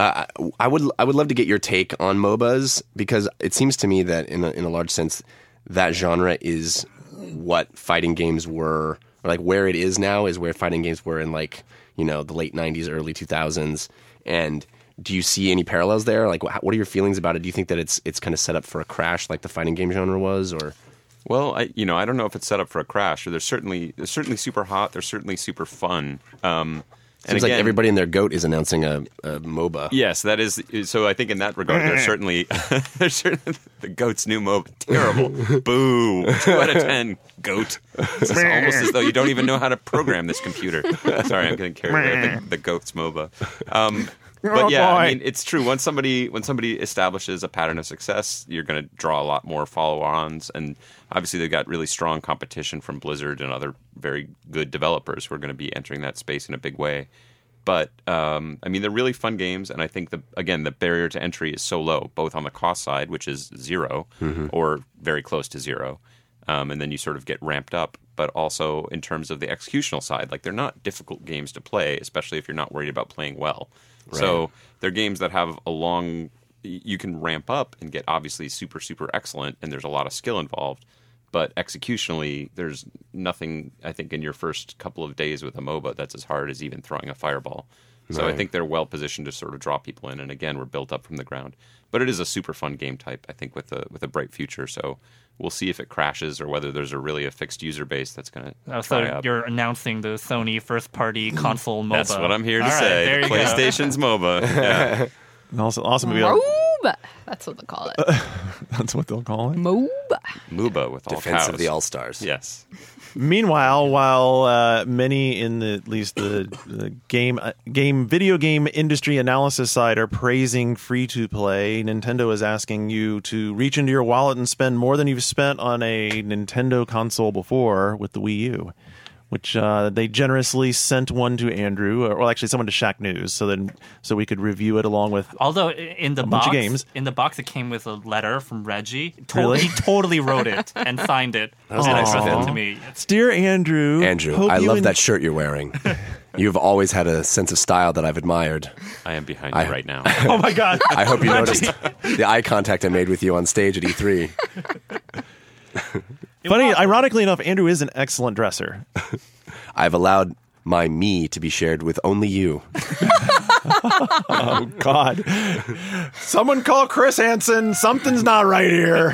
I would love to get your take on MOBAs, because it seems to me that in a large sense that genre is what fighting games were, or like where it is now is where fighting games were in, like, you know, the late 90s, early 2000s. And do you see any parallels there? Like, what are your feelings about it? Do you think that it's kind of set up for a crash like the fighting game genre was, or? Well, I don't know if it's set up for a crash. Or they're certainly super hot. They're certainly super fun. Seems like everybody and their goat is announcing a MOBA. Yes, that is. So I think in that regard, there's certainly the goat's new MOBA. Terrible. Boo. 2 out of 10. Goat. It's almost as though you don't even know how to program this computer. Sorry, I'm getting carried away. The goat's MOBA. But yeah, I mean, it's true. When somebody establishes a pattern of success, you're going to draw a lot more follow-ons, and obviously they've got really strong competition from Blizzard and other very good developers who are going to be entering that space in a big way. But I mean, they're really fun games, and I think the barrier to entry is so low, both on the cost side, which is 0, or very close to 0, and then you sort of get ramped up. But also in terms of the executional side, like, they're not difficult games to play, especially if you're not worried about playing well. Right. So they're games that have you can ramp up and get obviously super, super excellent, and there's a lot of skill involved. But executionally, there's nothing, I think, in your first couple of days with a MOBA that's as hard as even throwing a fireball. So I think they're well positioned to sort of draw people in. And again, we're built up from the ground. But it is a super fun game type, I think, with a bright future. So we'll see if it crashes or whether there's a fixed user base that's going to So up. you're announcing the Sony first-party console MOBA. That's what I'm here to All right, say. there you go. PlayStation's MOBA. Yeah. Also, maybe MOBA! MOBA. That's what they call it. That's what they'll call it. MOBA. Muba with all Defense cows. of the All-Stars. Yes. Meanwhile, while many in at least the video game industry analysis side are praising free-to-play, Nintendo is asking you to reach into your wallet and spend more than you've spent on a Nintendo console before with the Wii U, which they generously sent one to Andrew, or actually someone to Shack News, so we could review it along with. Although in the bunch box, of games. in the box, it came with a letter from Reggie. Really? He totally wrote it and signed it was and nice of addressed it him. to me. Dear Andrew, Andrew, hope I you love that shirt you're wearing. You've always had a sense of style that I've admired. I am behind you right now. Oh my God! I hope you noticed the eye contact I made with you on stage at E3. Funny, ironically enough, Andrew is an excellent dresser. I've allowed my me to be shared with only you. Oh God! Someone call Chris Hansen. Something's not right here.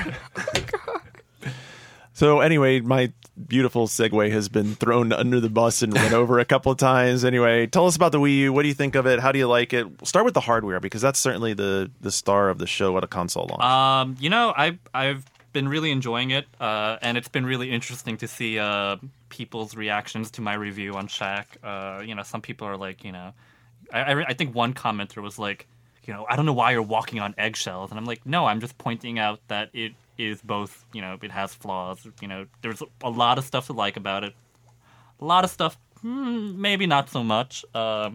So anyway, my beautiful segue has been thrown under the bus and went over a couple of times. Anyway, tell us about the Wii U. What do you think of it? How do you like it? Start with the hardware, because that's certainly the star of the show at a console launch. I've been really enjoying it, and it's been really interesting to see people's reactions to my review on Shack. Some people are like, I think one commenter was like, I don't know why you're walking on eggshells, and I'm like, no, I'm just pointing out that it is both, it has flaws. There's a lot of stuff to like about it. A lot of stuff, maybe not so much. I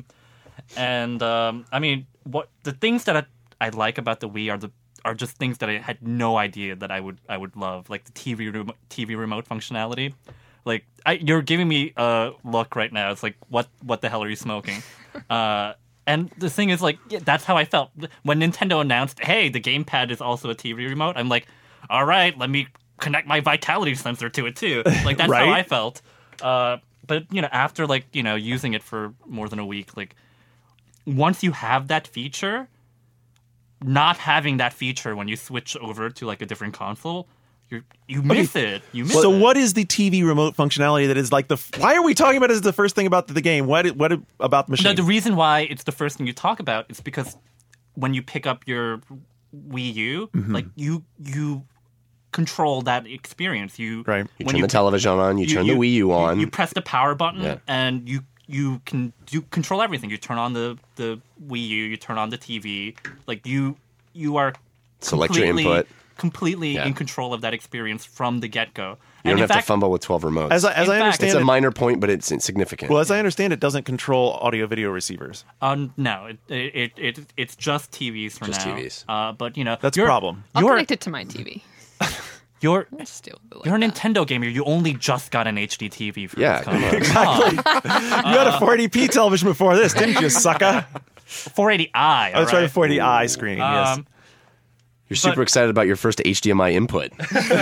mean, what the things that I like about the Wii are just things that I had no idea that I would love, like the TV remote functionality. Like you're giving me a look right now. It's like, what the hell are you smoking? And the thing is, like, that's how I felt when Nintendo announced, hey, the gamepad is also a TV remote. I'm like, all right, let me connect my vitality sensor to it too. Like that's Right? how I felt. But after using it for more than a week, like once you have that feature, not having that feature when you switch over to like a different console, you miss it. You miss So it. what is the TV remote functionality that is like why are we talking about it as the first thing about the game? What about the machine? No, the reason why it's the first thing you talk about is because when you pick up your Wii U, like you control that experience. Right. You turn the television on, you turn the Wii U on. You press the power button, Yeah. and you can control everything. You turn on the Wii U, you turn on the TV. Like you are Select your input. completely Yeah. in control of that experience from the get-go. You don't have to fumble with 12 remotes. As I in fact, understand it's a it, minor point, but it's insignificant. well, as I understand it, doesn't control audio-video receivers. No, it's just TVs for Just now. TVs. But That's a problem. I'll You're connect it to my TV. you're Just do it like you're a that. Nintendo gamer. You only just got an HD TV for Yeah, this come console. You had a 480p television before this, didn't you, sucker? 480i. Oh, that's right, a 480i screen. Yes. You're super excited about your first HDMI input.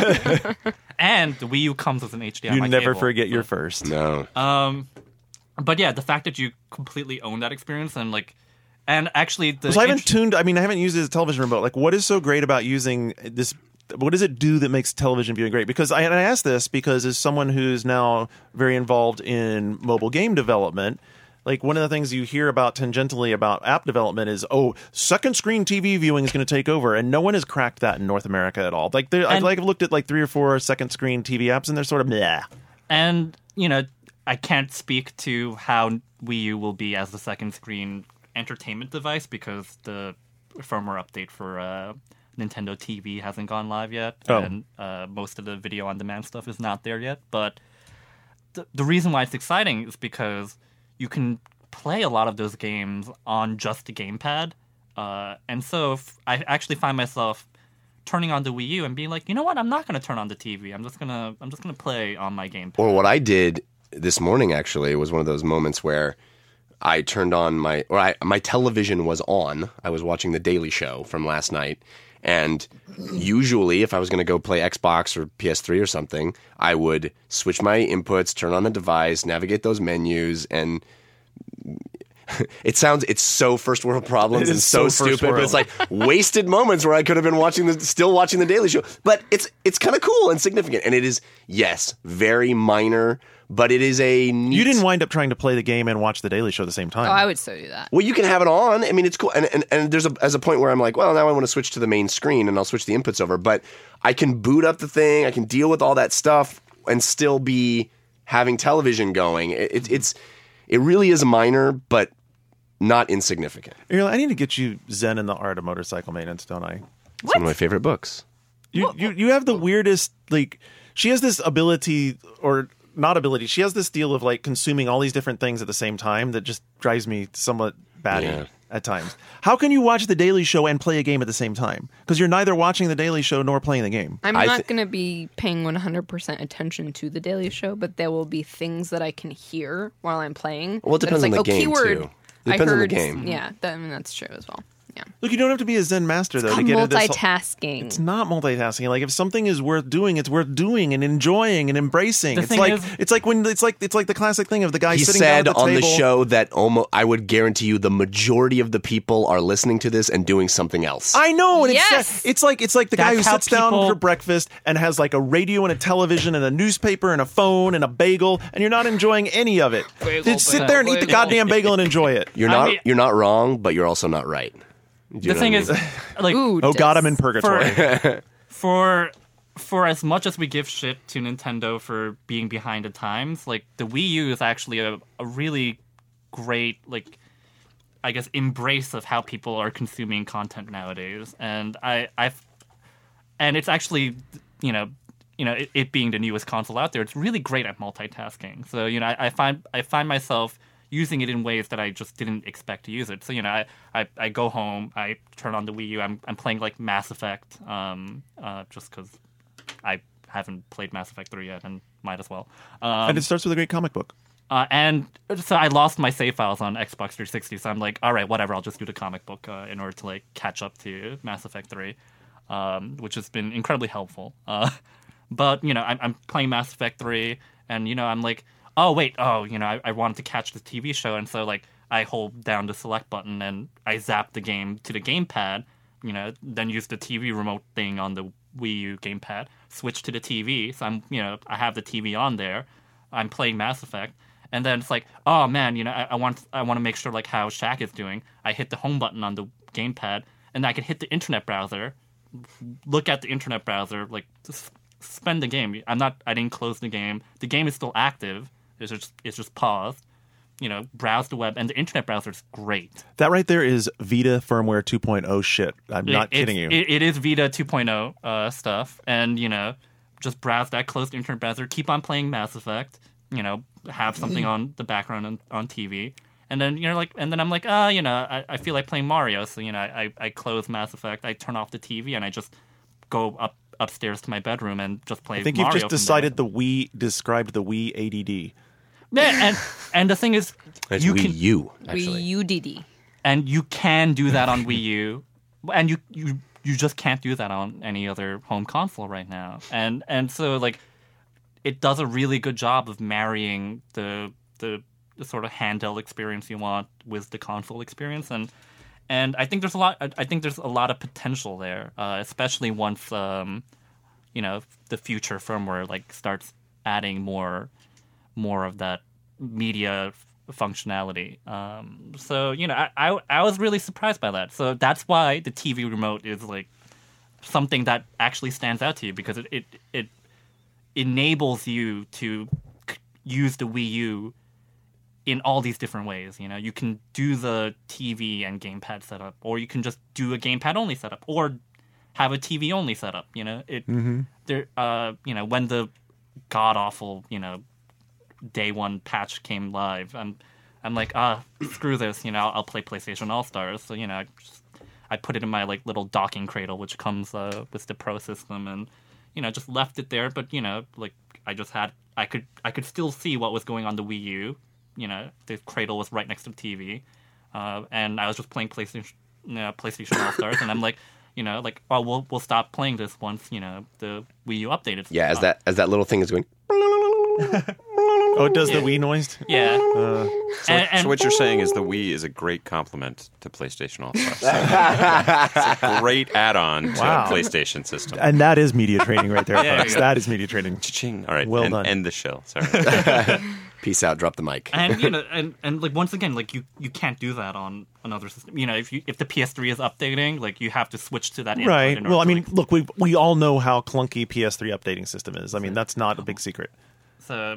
And the Wii U comes with an HDMI You never cable. forget your first. No. But yeah, the fact that you completely own that experience and actually the So I haven't used it as a television remote. Like, what is so great about using this? What does it do that makes television viewing great? Because I ask this because as someone who's now very involved in mobile game development, like one of the things you hear about tangentially about app development is, second screen TV viewing is going to take over, and no one has cracked that in North America at all. Like, I've looked at like 3 or 4 second screen TV apps, and they're sort of meh. And I can't speak to how Wii U will be as the second screen entertainment device because the firmware update for Nintendo TV hasn't gone live yet, and most of the video on demand stuff is not there yet. But the reason why it's exciting is because you can play a lot of those games on just the gamepad, and so I actually find myself turning on the Wii U and being like, you know what, I'm not going to turn on the TV. I'm just gonna play on my gamepad. Or what I did this morning actually was one of those moments where I turned on my television was on. I was watching The Daily Show from last night. And usually if I was going to go play Xbox or PS3 or something, I would switch my inputs, turn on the device, navigate those menus, and it's so first world problems It and is so so first stupid, but it's world. like wasted moments where I could have been still watching The Daily Show. But it's kind of cool and significant. And it is, yes, very minor, but it is a neat... You didn't wind up trying to play the game and watch The Daily Show at the same time. Oh, I would still do that. Well, you can have it on. I mean, it's cool. And there's a point where I'm like, well, now I want to switch to the main screen and I'll switch the inputs over. But I can boot up the thing. I can deal with all that stuff and still be having television going. It really is minor, but not insignificant. I need to get you Zen in the Art of Motorcycle Maintenance, don't I? It's one of my favorite books. You have the weirdest, like, she has this ability, or not ability, she has this deal of like consuming all these different things at the same time that just drives me somewhat batty at times. How can you watch The Daily Show and play a game at the same time? Because you're neither watching The Daily Show nor playing the game. I'm not going to be paying 100% attention to The Daily Show, but there will be things that I can hear while I'm playing. Well, it depends on the game, keyword, too. It depends on the game. Yeah, that's true as well. Yeah. Look, you don't have to be a Zen master, though, It's to get into this. multitasking. It's not multitasking. Like, if something is worth doing, it's worth doing and enjoying and embracing. The It's thing like is- it's like the classic thing of the guy He sitting down said at the on table. the show that I would guarantee you the majority of the people are listening to this and doing something else. I know, and Yes! it's like the guy who That's how sits down people- for breakfast and has like a radio and a television and a newspaper and a phone and a bagel, and you're not enjoying any of it. Just sit there and eat the goddamn bagel and enjoy it. You're not wrong, but you're also not right. Do you The know thing what I is, mean? like, Ooh, Oh God, I'm in dis- purgatory. for as much as we give shit to Nintendo for being behind the times, like the Wii U is actually a really great, like, I guess, embrace of how people are consuming content nowadays, and and it's actually, it being the newest console out there, it's really great at multitasking. So I find myself using it in ways that I just didn't expect to use it. So I go home, I turn on the Wii U, I'm playing like Mass Effect, just because I haven't played Mass Effect 3 yet and might as well. And it starts with a great comic book. And so I lost my save files on Xbox 360, so I'm like, all right, whatever, I'll just do the comic book in order to like catch up to Mass Effect 3, which has been incredibly helpful. But I'm playing Mass Effect 3, and I'm like, oh wait, I wanted to catch the TV show, and so like I hold down the select button and I zap the game to the gamepad, then use the TV remote thing on the Wii U gamepad, switch to the TV, so I have the TV on there, I'm playing Mass Effect, and then it's like, oh man, I want to make sure like how Shaq is doing. I hit the home button on the gamepad, and I can hit the internet browser, look at the internet browser, like just spend the game. I didn't close the game. The game is still active. It's just paused. Browse the web, and the internet browser is great. That right there is Vita firmware 2.0 shit. I'm not kidding you. It is Vita 2.0 stuff, and just browse that, close the internet browser, keep on playing Mass Effect. Have something on the background on TV, and then I'm like, I feel like playing Mario, so I close Mass Effect, I turn off the TV, and I just go upstairs to my bedroom and just play. I think Mario you've just decided from the Wii described the Wii ADD. there. Yeah, and the thing is, It's you Wii can U, actually. Wii UDD. and you can do that on Wii U, and you just can't do that on any other home console right now. And so like, it does a really good job of marrying the sort of handheld experience you want with the console experience, and I think there's a lot. I think there's a lot of potential there, especially once the future firmware like starts adding more of that media functionality. So I was really surprised by that. So that's why the TV remote is like something that actually stands out to you, because it enables you to use the Wii U in all these different ways. You can do the TV and gamepad setup, or you can just do a gamepad only setup, or have a TV only setup. When the god awful day one patch came live, I'm like, screw this. I'll play PlayStation All Stars. So I put it in my like little docking cradle, which comes with the Pro system, and just left it there. But like I could still see what was going on the Wii U. The cradle was right next to the TV, and I was just playing PlayStation All Stars, and I'm like, we'll stop playing this once the Wii U updated. Yeah, as that little thing is going. Oh, it does the Wii noise? Yeah. So what you're saying is the Wii is a great complement to PlayStation All-Stars. It's a great add-on to Wow. a PlayStation system. And that is media training right there, Yeah, folks. there you go. That is media training. Cha-ching. All right, Well done. end the show. Sorry. Peace out. Drop the mic. And and like once again, like you can't do that on another system. If the PS3 is updating, like you have to switch to that input Right. in Well, I order to, mean, look, we all know how clunky PS3 updating system is. I mean, that's not a big secret. so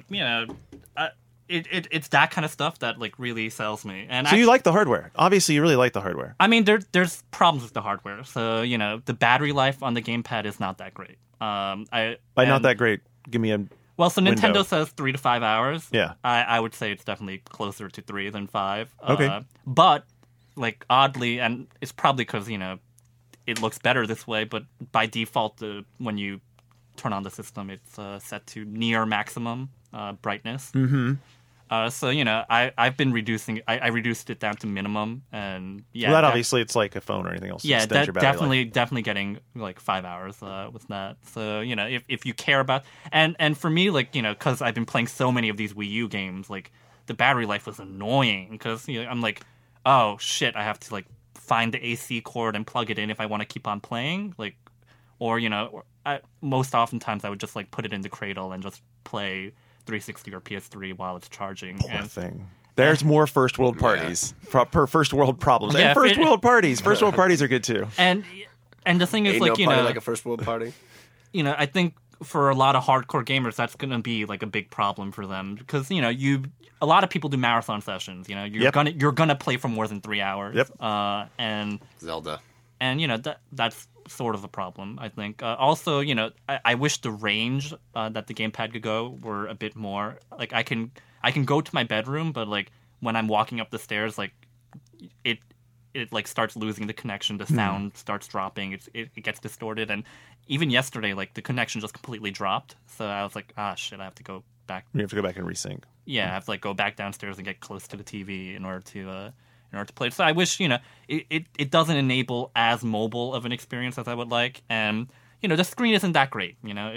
it's that kind of stuff that like really sells me. And So you like the hardware. Obviously, you really like the hardware. I mean, there's problems with the hardware. So the battery life on the gamepad is not that great. By not that great, give me a... Well, so window. Nintendo says 3 to 5 hours. Yeah. I would say it's definitely closer to 3 than 5. Okay. But, like, oddly, and it's probably because, it looks better this way, but by default, when you turn on the system, it's set to near maximum brightness. Mm-hmm. So, I've been reducing... I reduced it down to minimum, and yeah... Well, that obviously, it's like a phone or anything else. Yeah, Extends your battery life. definitely getting like 5 hours with that. So if you care about and for me, like because I've been playing so many of these Wii U games, like the battery life was annoying because I'm like, oh shit, I have to like find the AC cord and plug it in if I want to keep on playing, like, or most oftentimes I would just like put it in the cradle and just play 360 or PS3 while it's charging. Poor thing. There's more first world parties per first world problems. Yeah, And first world parties. First world parties are good too. And the thing is, Ain't like no party like a first world party. I think for a lot of hardcore gamers, that's going to be like a big problem for them because a lot of people do marathon sessions. You're gonna play for more than 3 hours. Yep. And Zelda. that's sort of a problem, I think. Also, I wish the range that the gamepad could go were a bit more. Like I can go to my bedroom, but like when I'm walking up the stairs, like it like starts losing the connection. The sound starts dropping. It gets distorted. And even yesterday, like the connection just completely dropped. So I was like, shit, I have to go back. You have to go back and resync. Yeah, I have to like go back downstairs and get close to the TV in order to play. So I wish it doesn't enable as mobile of an experience as I would like, and the screen isn't that great.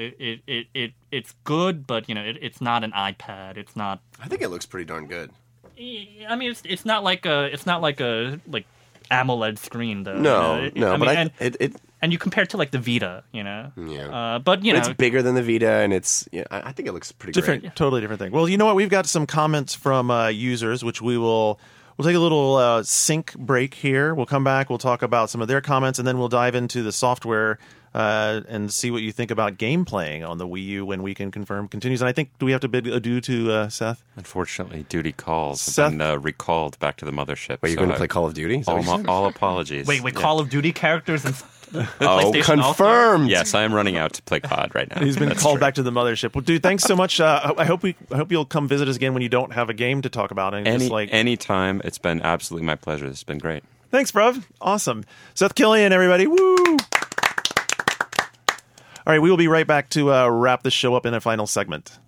It's good, but it's not an iPad. It's not. I think it looks pretty darn good. I mean, it's not like a AMOLED screen though. And you compare it to like the Vita, Yeah. but It's bigger than the Vita, and I think it looks pretty Different, great. totally different thing. Well, you know what? We've got some comments from users, which we'll take a little sync break here. We'll come back. We'll talk about some of their comments, and then we'll dive into the software and see what you think about game playing on the Wii U when Weekend Confirmed continues. And I think, do we have to bid adieu to Seth? Unfortunately, duty calls Seth- have been recalled back to the mothership. Wait, you're going to play Call of Duty? Is that what you said? All apologies. wait, Yeah. Call of Duty characters and Oh, PlayStation All-Stars? confirmed! Yes, I am running out to play COD right now. He's been That's called true. back to the mothership. Well, dude, thanks so much. I hope you'll come visit us again when you don't have a game to talk about. And just like Anytime. It's been absolutely my pleasure. This has been great. thanks, bruv. Awesome. Seth Killian, everybody. Woo! All right, we will be right back to wrap this show up in a final segment.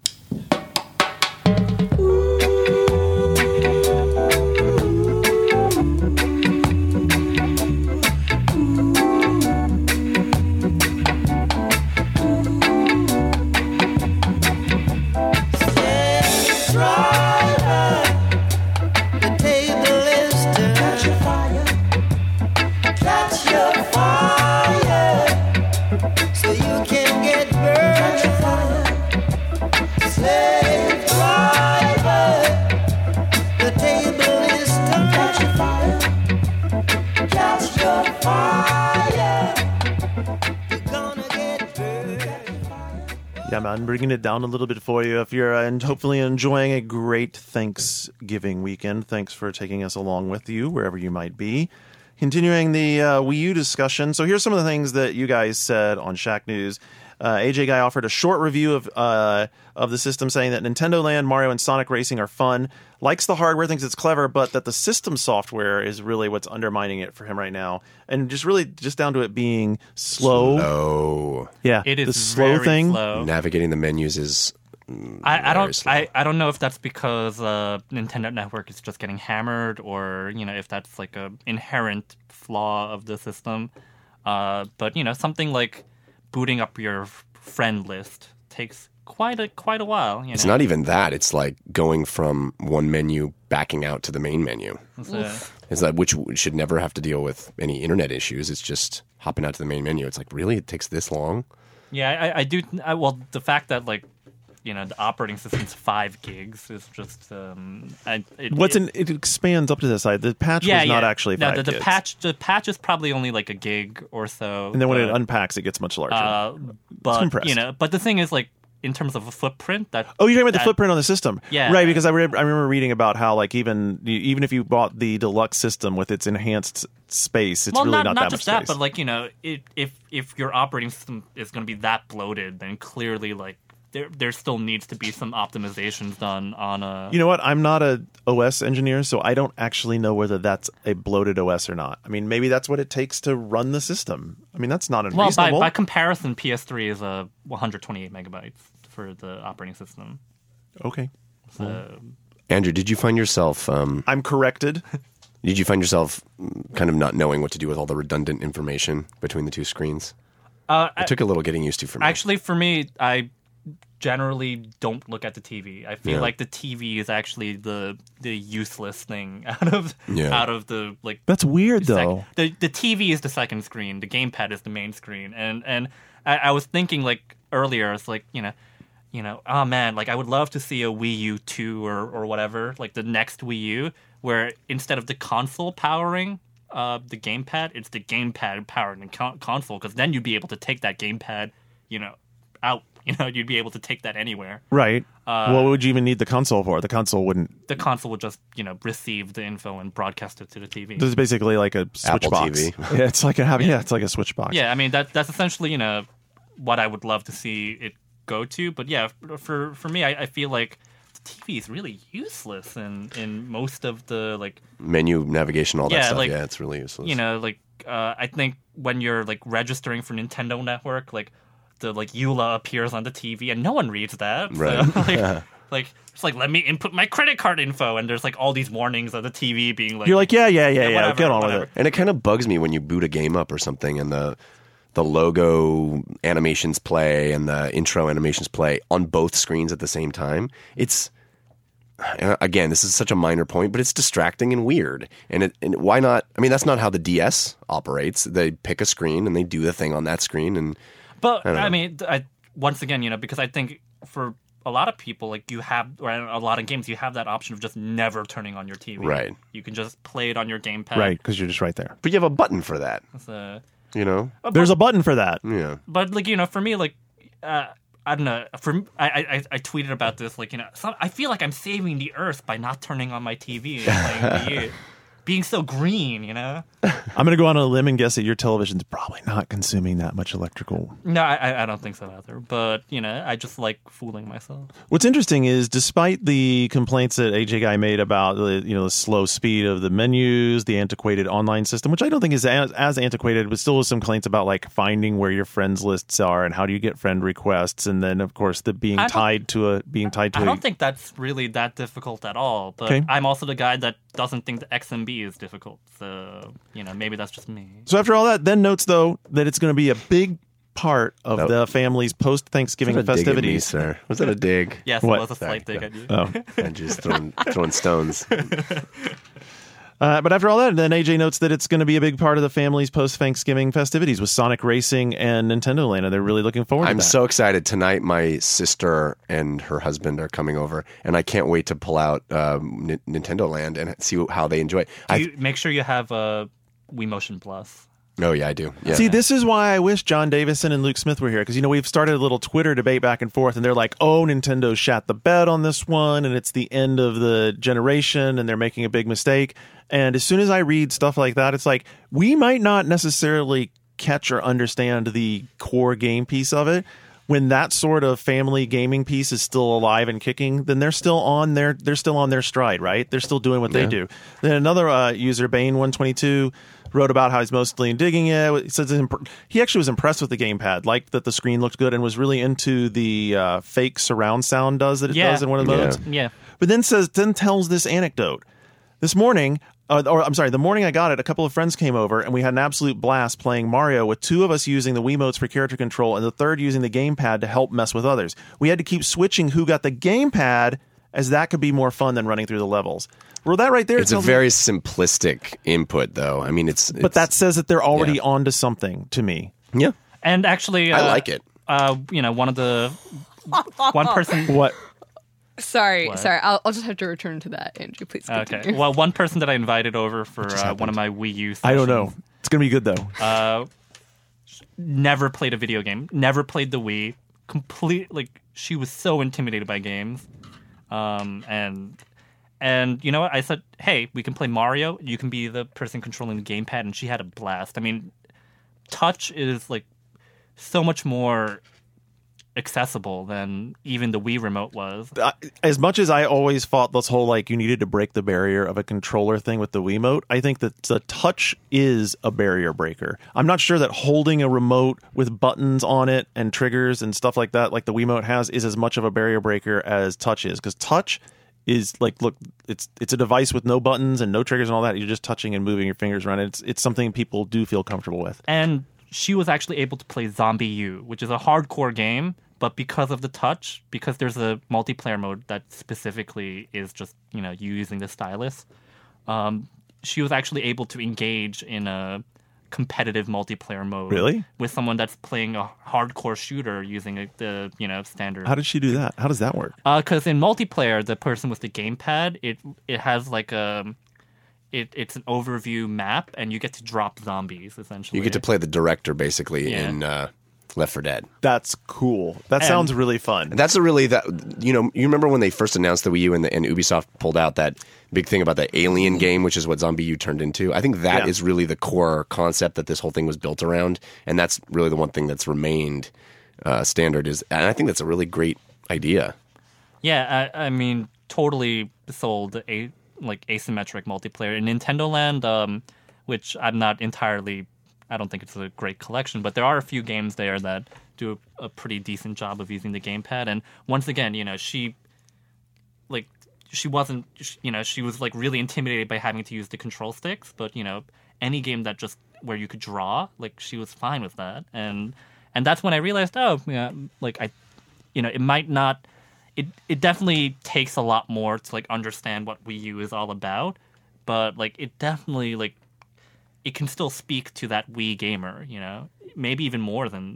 Yeah, man, bringing it down a little bit for you. If you're and hopefully enjoying a great Thanksgiving weekend, thanks for taking us along with you wherever you might be. Continuing the Wii U discussion. So here's some of the things that you guys said on Shack News. AJ Guy offered a short review of the system, saying that Nintendo Land, Mario, and Sonic Racing are fun. Likes the hardware, thinks it's clever, but that the system software is really what's undermining it for him right now. And just down to it being slow. Oh. Yeah, It is the slow very thing. slow. Navigating the menus is I very slow. don't know if that's because Nintendo Network is just getting hammered, or if that's like a inherent flaw of the system. But something like booting up your friend list takes quite a while. It's not even that. It's like going from one menu backing out to the main menu. It's like, which should never have to deal with any internet issues. It's just hopping out to the main menu. It's like, really? It takes this long? Yeah, I do. Well, the fact that like, the operating system's 5 gigs is just it expands up to the side. The patch was not actually 5 gigs. The patch is probably only like a gig or so. And then when it unpacks, it gets much larger. But compressed. but the thing is like, in terms of a footprint, that you're talking about the footprint on the system, yeah, right? Because I remember reading about how like even if you bought the deluxe system with its enhanced space, it's really not that much just space. that, but like if your operating system is going to be that bloated, then clearly like there still needs to be some optimizations done on a. You know what? I'm not a OS engineer, so I don't actually know whether that's a bloated OS or not. I mean, maybe that's what it takes to run the system. I mean, that's not unreasonable. Well, by comparison, PS3 is 128 megabytes for the operating system. Okay. So, Andrew, did you find yourself... I'm corrected. Did you find yourself kind of not knowing what to do with all the redundant information between the two screens? It took a little getting used to for me. Actually, for me, I generally don't look at the TV. I feel like the TV is actually the useless thing out of the like. That's weird though. The TV is the second screen. The gamepad is the main screen. And I was thinking like earlier, it's like oh man, like I would love to see a Wii U 2 or whatever, like the next Wii U, where instead of the console powering the gamepad, it's the gamepad powering the console, because then you'd be able to take that gamepad, out. You'd be able to take that anywhere. Right. What would you even need the console for? The console wouldn't. The console would just, receive the info and broadcast it to the TV. This is basically like a switch Apple box. TV. Yeah, it's like it's like a switch box. Yeah, I mean that's essentially what I would love to see it go to. But yeah, for me, I feel like the TV is really useless in most of the like menu navigation, all that stuff. Like, it's really useless. I think when you're like registering for Nintendo Network, like the like EULA appears on the TV and no one reads that. Right. So, like it's like, let me input my credit card info, and there's like all these warnings of the TV being like, you're like yeah, whatever, get on whatever. with it. And it kind of bugs me when you boot a game up or something and the logo animations play and the intro animations play on both screens at the same time. It's, again, this is such a minor point, but it's distracting and weird. And why not? I mean, that's not how the DS operates. They pick a screen and they do the thing on that screen. But I mean, once again, because I think for a lot of people, like you have, or a lot of games, you have that option of just never turning on your TV. Right. You can just play it on your gamepad. Right, because you're just right there. But you have a button for that. There's a button for that. Yeah. But like for me, like I don't know. I tweeted about this. Like I feel like I'm saving the Earth by not turning on my TV and playing Wii U. Being so green, I'm going to go on a limb and guess that your television's probably not consuming that much electrical. No, I don't think so either. But, I just like fooling myself. What's interesting is, despite the complaints that AJ Guy made about the slow speed of the menus, the antiquated online system, which I don't think is as antiquated, but still with some complaints about like finding where your friends lists are and how do you get friend requests, and then of course the being tied to a. I don't think that's really that difficult at all. But okay. I'm also the guy that doesn't think the XMB is difficult. So, maybe that's just me. So after all that, then notes, though, that it's going to be a big part of the family's post-Thanksgiving festivities. Dig at me, sir? Was that a dig? Yes, what? It was a slight dig at you. Oh. I'm just throwing stones. But after all that, then AJ notes that it's going to be a big part of the family's post-Thanksgiving festivities with Sonic Racing and Nintendo Land, and they're really looking forward to that. I'm so excited. Tonight, my sister and her husband are coming over, and I can't wait to pull out Nintendo Land and see how they enjoy it. Make sure you have Wii Motion Plus. Oh, yeah, I do. Yeah. See, this is why I wish John Davison and Luke Smith were here, because, we've started a little Twitter debate back and forth, and they're like, oh, Nintendo shat the bed on this one, and it's the end of the generation, and they're making a big mistake. And as soon as I read stuff like that, it's like, we might not necessarily catch or understand the core game piece of it. When that sort of family gaming piece is still alive and kicking, then they're still on their stride, right? They're still doing what they do. Then another user, Bane122, wrote about how he's mostly digging it. He says he actually was impressed with the gamepad, liked that the screen looked good, and was really into the fake surround sound does in one of the modes. Yeah. But then tells this anecdote. This morning, the morning I got it, a couple of friends came over and we had an absolute blast playing Mario with two of us using the Wiimotes for character control and the third using the gamepad to help mess with others. We had to keep switching who got the gamepad, as that could be more fun than running through the levels. Well, that right there. It's a very simplistic input, though. I mean, but that says that they're already onto something to me. Yeah, And actually, I like it. One person. Sorry. What? I'll just have to return to that, Andrew. Please continue. Okay. Well, one person that I invited over for one of my Wii U sessions, I don't know. It's going to be good, though. never played a video game, never played the Wii. She was so intimidated by games. And you know what? I said, hey, we can play Mario. You can be the person controlling the gamepad. And she had a blast. I mean, touch is like so much more accessible than even the Wii remote was. As much as I always fought this whole you needed to break the barrier of a controller thing with the Wiimote, I think that the touch is a barrier breaker. I'm not sure that holding a remote with buttons on it and triggers and stuff like that, like the Wiimote has, is as much of a barrier breaker as touch is. Because touch is look, it's a device with no buttons and no triggers and all that. You're just touching and moving your fingers around. It's something people do feel comfortable with. And she was actually able to play Zombie U, which is a hardcore game. But because of the touch, because there's a multiplayer mode that specifically is just, you using the stylus, she was actually able to engage in a competitive multiplayer mode. Really? With someone that's playing a hardcore shooter using the standard. How did she do that? How does that work? Because in multiplayer, the person with the gamepad, it has like it's an overview map, and you get to drop zombies, essentially. You get to play the director, basically, in Left 4 Dead. That's cool. That sounds really fun. That's you remember when they first announced the Wii U and Ubisoft pulled out that big thing about the Alien game, which is what Zombie U turned into? I think that is really the core concept that this whole thing was built around, and that's really the one thing that's remained standard. And I think that's a really great idea. Yeah, I mean, totally sold asymmetric multiplayer in Nintendo Land, which I'm not entirely. I don't think it's a great collection, but there are a few games there that do a pretty decent job of using the gamepad. And once again, she wasn't, she was really intimidated by having to use the control sticks. But any game that just where you could draw, she was fine with that. And that's when I realized, it might not. It definitely takes a lot more to understand what Wii U is all about, but it definitely it can still speak to that Wii gamer, maybe even more than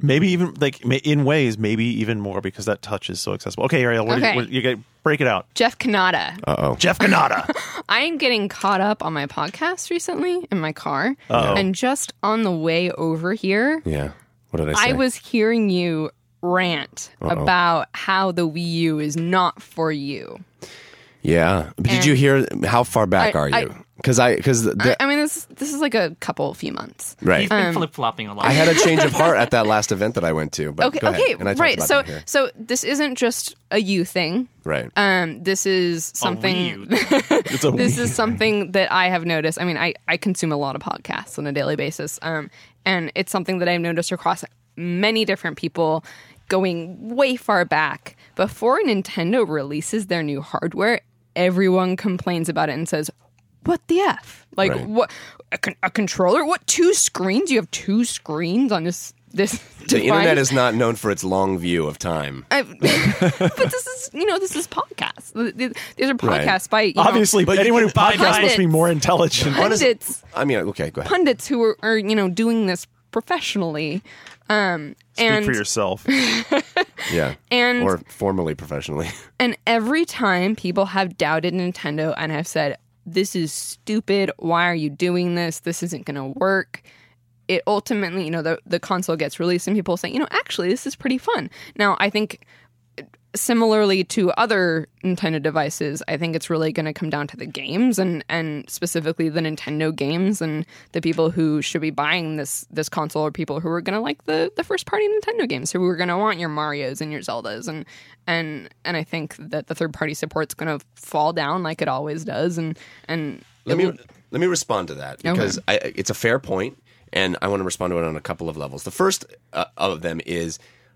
in ways, maybe even more because that touch is so accessible. Okay, Ariel, break it out. Jeff Kanata. Jeff Kanata. I'm getting caught up on my podcast recently in my car, and just on the way over here, what did I say? I was hearing you rant about how the Wii U is not for you. Yeah, but did you hear? How far back are you? I mean, this is a few months. Right. He's been flip-flopping a lot. I had a change of heart at that last event that I went to. But go ahead. And I right. About that here. So this isn't just a you thing. Right. This is something. This is something that I have noticed. I mean, I consume a lot of podcasts on a daily basis, and it's something that I've noticed across many different people, going way far back. Before Nintendo releases their new hardware, everyone complains about it and says, what the F? What? A controller? What, 2 screens? You have 2 screens on this The internet is not known for its long view of time. But this is podcasts. These are podcasts by obviously, but anyone who podcasts must be more intelligent. Pundits. I mean, okay, go ahead. Pundits who are doing this professionally. Speak for yourself. Yeah, or formally professionally. And every time people have doubted Nintendo and have said, "This is stupid. Why are you doing this? This isn't going to work." It ultimately, the console gets released and people say, actually, this is pretty fun. Now, I think similarly to other Nintendo devices, I think it's really going to come down to the games and specifically the Nintendo games, and the people who should be buying this console are people who are going to like the first party Nintendo games, who are going to want your Marios and your Zeldas, and I think that the third party support's going to fall down like it always does. And let me respond to that, because it's a fair point. And I want to respond to it on a couple of levels. The first of them is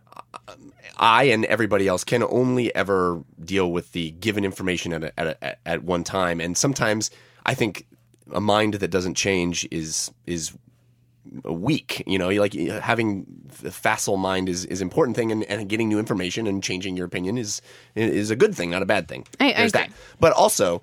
I and everybody else can only ever deal with the given information at one time. And sometimes I think a mind that doesn't change is weak. You know, like having a facile mind is important thing, and getting new information and changing your opinion is a good thing, not a bad thing. I There's agree. that. But also,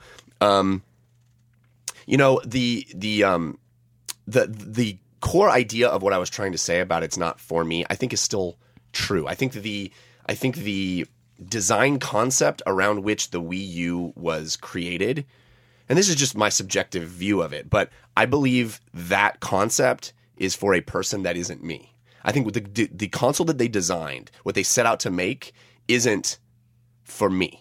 you know, the core idea of what I was trying to say about it's not for me, I think is still true. I think the design concept around which the Wii U was created, and this is just my subjective view of it, but I believe that concept is for a person that isn't me. I think with the console that they designed, what they set out to make, isn't for me.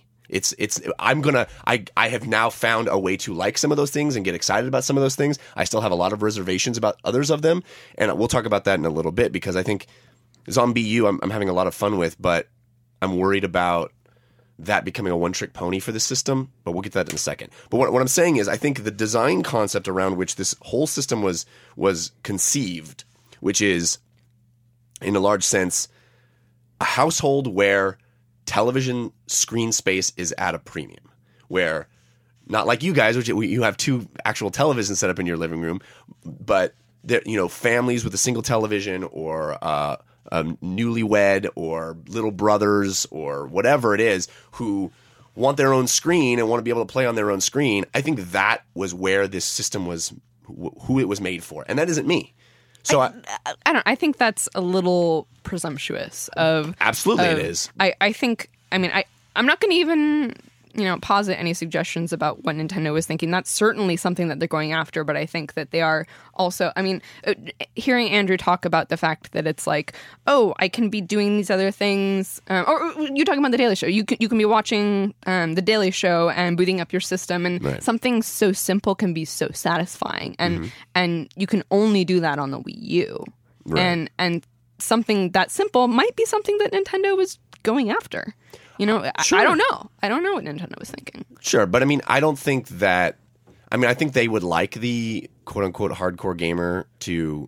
I have now found a way to like some of those things and get excited about some of those things. I still have a lot of reservations about others of them, and we'll talk about that in a little bit, because I think Zombie U I'm having a lot of fun with, but I'm worried about that becoming a one-trick pony for the system, but we'll get to that in a second. But what I'm saying is, I think the design concept around which this whole system was conceived, which is, in a large sense, a household where television screen space is at a premium, where, not like you guys, which you have 2 actual televisions set up in your living room, but families with a single television, or newlywed, or little brothers, or whatever it is, who want their own screen and want to be able to play on their own screen. I think that was where this system was, who it was made for, and that isn't me. So I think that's a little presumptuous. Absolutely, it is. I think. I mean, I'm not going to even posit any suggestions about what Nintendo was thinking. That's certainly something that they're going after, but I think that they are also. I mean, hearing Andrew talk about the fact that it's like, oh, I can be doing these other things, or you're talking about the Daily Show. You can be watching the Daily Show and booting up your system, and right. Something so simple can be so satisfying, and you can only do that on the Wii U, right. and something that simple might be something that Nintendo was going after. Sure. I don't know. I don't know what Nintendo was thinking. Sure, but I mean, I don't think that. I mean, I think they would like the quote unquote hardcore gamer to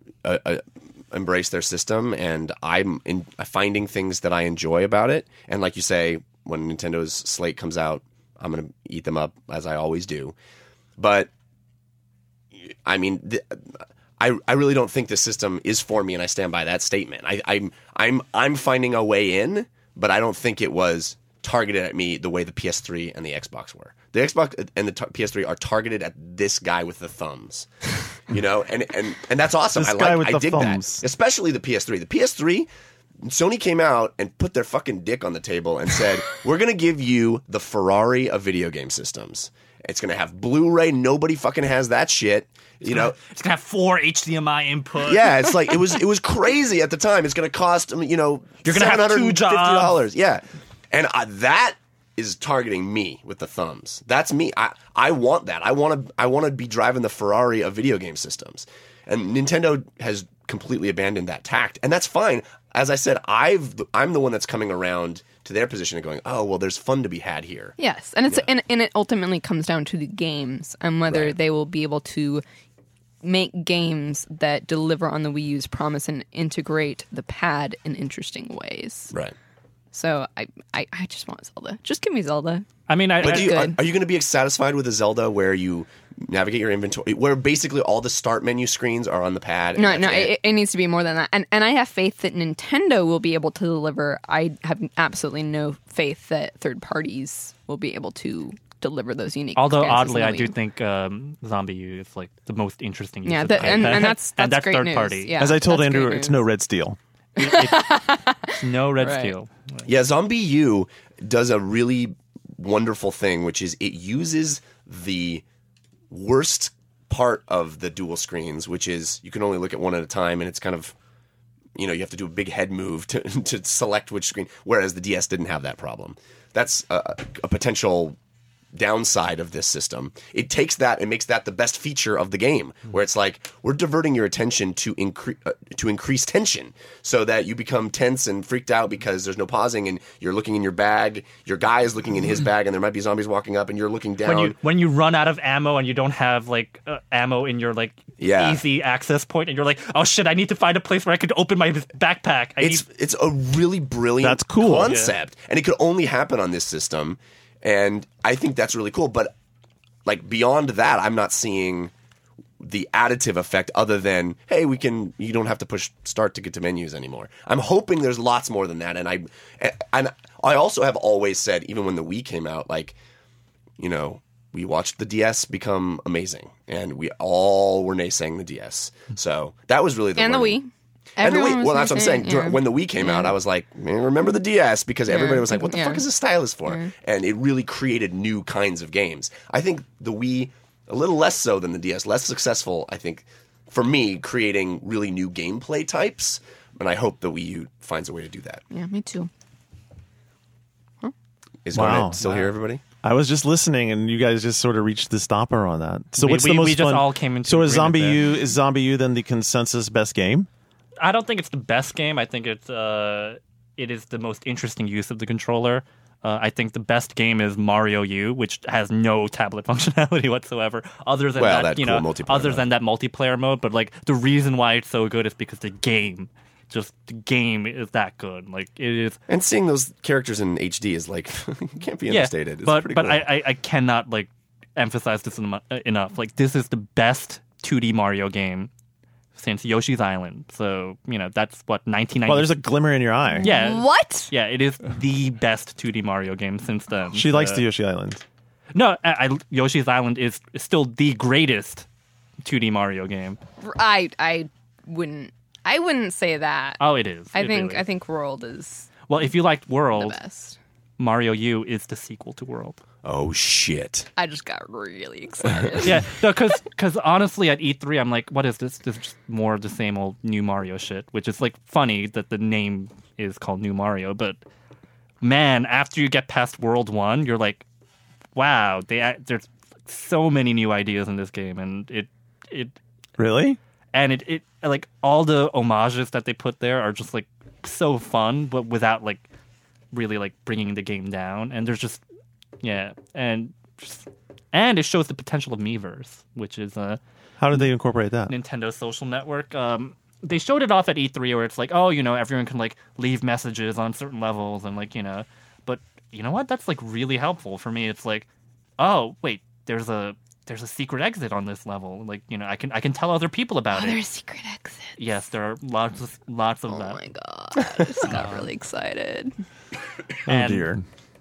embrace their system, and I'm finding things that I enjoy about it. And like you say, when Nintendo's slate comes out, I'm going to eat them up, as I always do. But I mean, I really don't think the system is for me, and I stand by that statement. I'm finding a way in. But I don't think it was targeted at me the way the PS3 and the Xbox were. The Xbox and the PS3 are targeted at this guy with the thumbs, and that's awesome. I dig that, especially the PS3. The PS3, Sony came out and put their fucking dick on the table and said, "We're going to give you the Ferrari of video game systems. It's going to have Blu-ray. Nobody fucking has that shit." It's gonna have 4 HDMI inputs. Yeah, it's like it was crazy at the time. It's going to cost you're gonna have 2 jobs. Yeah, and that is targeting me with the thumbs. That's me. I want that. I want to be driving the Ferrari of video game systems, and Nintendo has completely abandoned that tact, and that's fine. As I said, I'm the one that's coming around to their position and going, oh, well, there's fun to be had here. Yes, and and it ultimately comes down to the games and whether they will be able to make games that deliver on the Wii U's promise and integrate the pad in interesting ways. Right. So I just want Zelda. Just give me Zelda. I mean, are you going to be satisfied with a Zelda where you navigate your inventory, where basically all the start menu screens are on the pad? No, it needs to be more than that. And I have faith that Nintendo will be able to deliver. I have absolutely no faith that third parties will be able to deliver those unique. Although experiences oddly, in I the do Wii. think Zombie U is like the most interesting. Use of and that's great third news. party. Yeah, As I told that's Andrew, great it's news. no Red Steel. It's no Red Right. Steel. Yeah, Zombie U does a really wonderful thing, which is it uses the worst part of the dual screens, which is you can only look at one at a time, and it's kind of, you have to do a big head move to select which screen, whereas the DS didn't have that problem. That's a potential downside of this system. It takes that and makes that the best feature of the game, where it's like we're diverting your attention to increase tension, so that you become tense and freaked out because there's no pausing, and you're looking in your bag, your guy is looking in his bag, and there might be zombies walking up, and you're looking down. When you run out of ammo and you don't have ammo in your easy access point, and you're like, oh shit, I need to find a place where I could open my backpack. It's a really brilliant That's cool. concept, and it could only happen on this system. And I think that's really cool. But like beyond that, I'm not seeing the additive effect other than, hey, you don't have to push start to get to menus anymore. I'm hoping there's lots more than that. And I also have always said, even when the Wii came out, like, you know, we watched the DS become amazing, and we all were naysaying the DS. So that was really the And the learning. Wii. And the Everyone Wii. was Well, that's what I'm saying. yeah. When the Wii came out, I was like, man, remember the DS, because everybody was like, what the Yeah. fuck is this stylus for? And it really created new kinds of games. I think the Wii, a little less so than the DS, less successful, I think, for me, creating really new gameplay types. And I hope the Wii U finds a way to do that. Yeah, me too. Is Wow. Garnet still here, everybody? I was just listening, and you guys just sort of reached the stopper on that. So what's the we most just fun? all came into so is agreement there. Zombie U then the consensus best game? I don't think it's the best game. I think it is the most interesting use of the controller. I think the best game is Mario U, which has no tablet functionality whatsoever, other than Well, that that cool multiplayer mode. that multiplayer mode. But like the reason why it's so good is because the game is that good. Like it is. And seeing those characters in HD is like, you can't be understated. It's but pretty but cool. I cannot like emphasize this enough. Like this is the best 2D Mario game since Yoshi's Island. So you know that's what 1990. Well, there's a glimmer in your eye. yeah. What? Yeah, it is the best 2D Mario game since then. She likes the Yoshi Island. No, Yoshi's Island is still the greatest 2D Mario game. I wouldn't say that. Oh, it is. I It think really is. World is Well, if you liked the World, best. Mario U is the sequel to World. Oh, shit. I just got really excited. Yeah, because honestly, at E3, I'm like, what is this? This is just more of the same old new Mario shit, which is like funny that the name is called New Mario. But man, after you get past World 1, you're like, wow, there's so many new ideas in this game, and it Really? and it like all the homages that they put there are just like so fun, but without like really like bringing the game down. And there's just and it shows the potential of Miiverse, which is How did they incorporate that? Nintendo social network. They showed it off at E3 where it's like, oh, you know, everyone can like leave messages on certain levels and like, you know, but you know what? That's like really helpful for me. It's like, oh wait, there's a secret exit on this level. Like, you know, I can tell other people about it. There's secret exits. Yes, there are lots of Oh that. my god! I just got really excited. Oh And dear.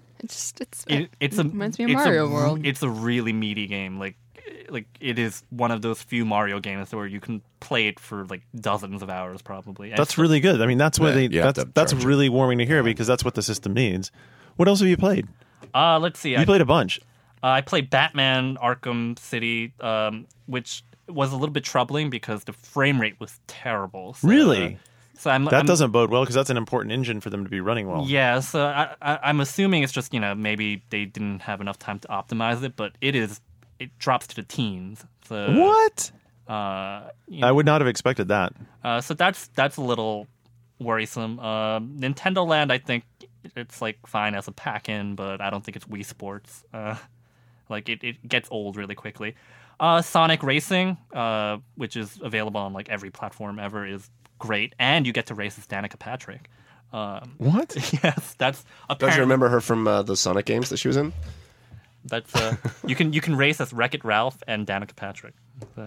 It's reminds me of Mario World. It's a really meaty game. Like it is one of those few Mario games where you can play it for like dozens of hours probably. And That's really good. I mean, that's what Yeah, you have to that's charge it. really warming to hear because that's what the system needs. What else have you played? let's see. You played a bunch. I played Batman Arkham City, which was a little bit troubling because the frame rate was terrible. So, Really? So I'm Doesn't bode well because that's an important engine for them to be running well. Yeah, so I'm assuming it's just, you know, maybe they didn't have enough time to optimize it, but it drops to the teens. So What? you know, I would not have expected that. so that's a little worrisome. Nintendo Land, I think it's like fine as a pack-in, but I don't think it's Wii Sports. Like it gets old really quickly. Sonic Racing, which is available on like every platform ever, is great, and you get to race as Danica Patrick. What? Yes, that's Don't apparently you remember her from the Sonic games that she was in? that's you can race as Wreck-It Ralph and Danica Patrick.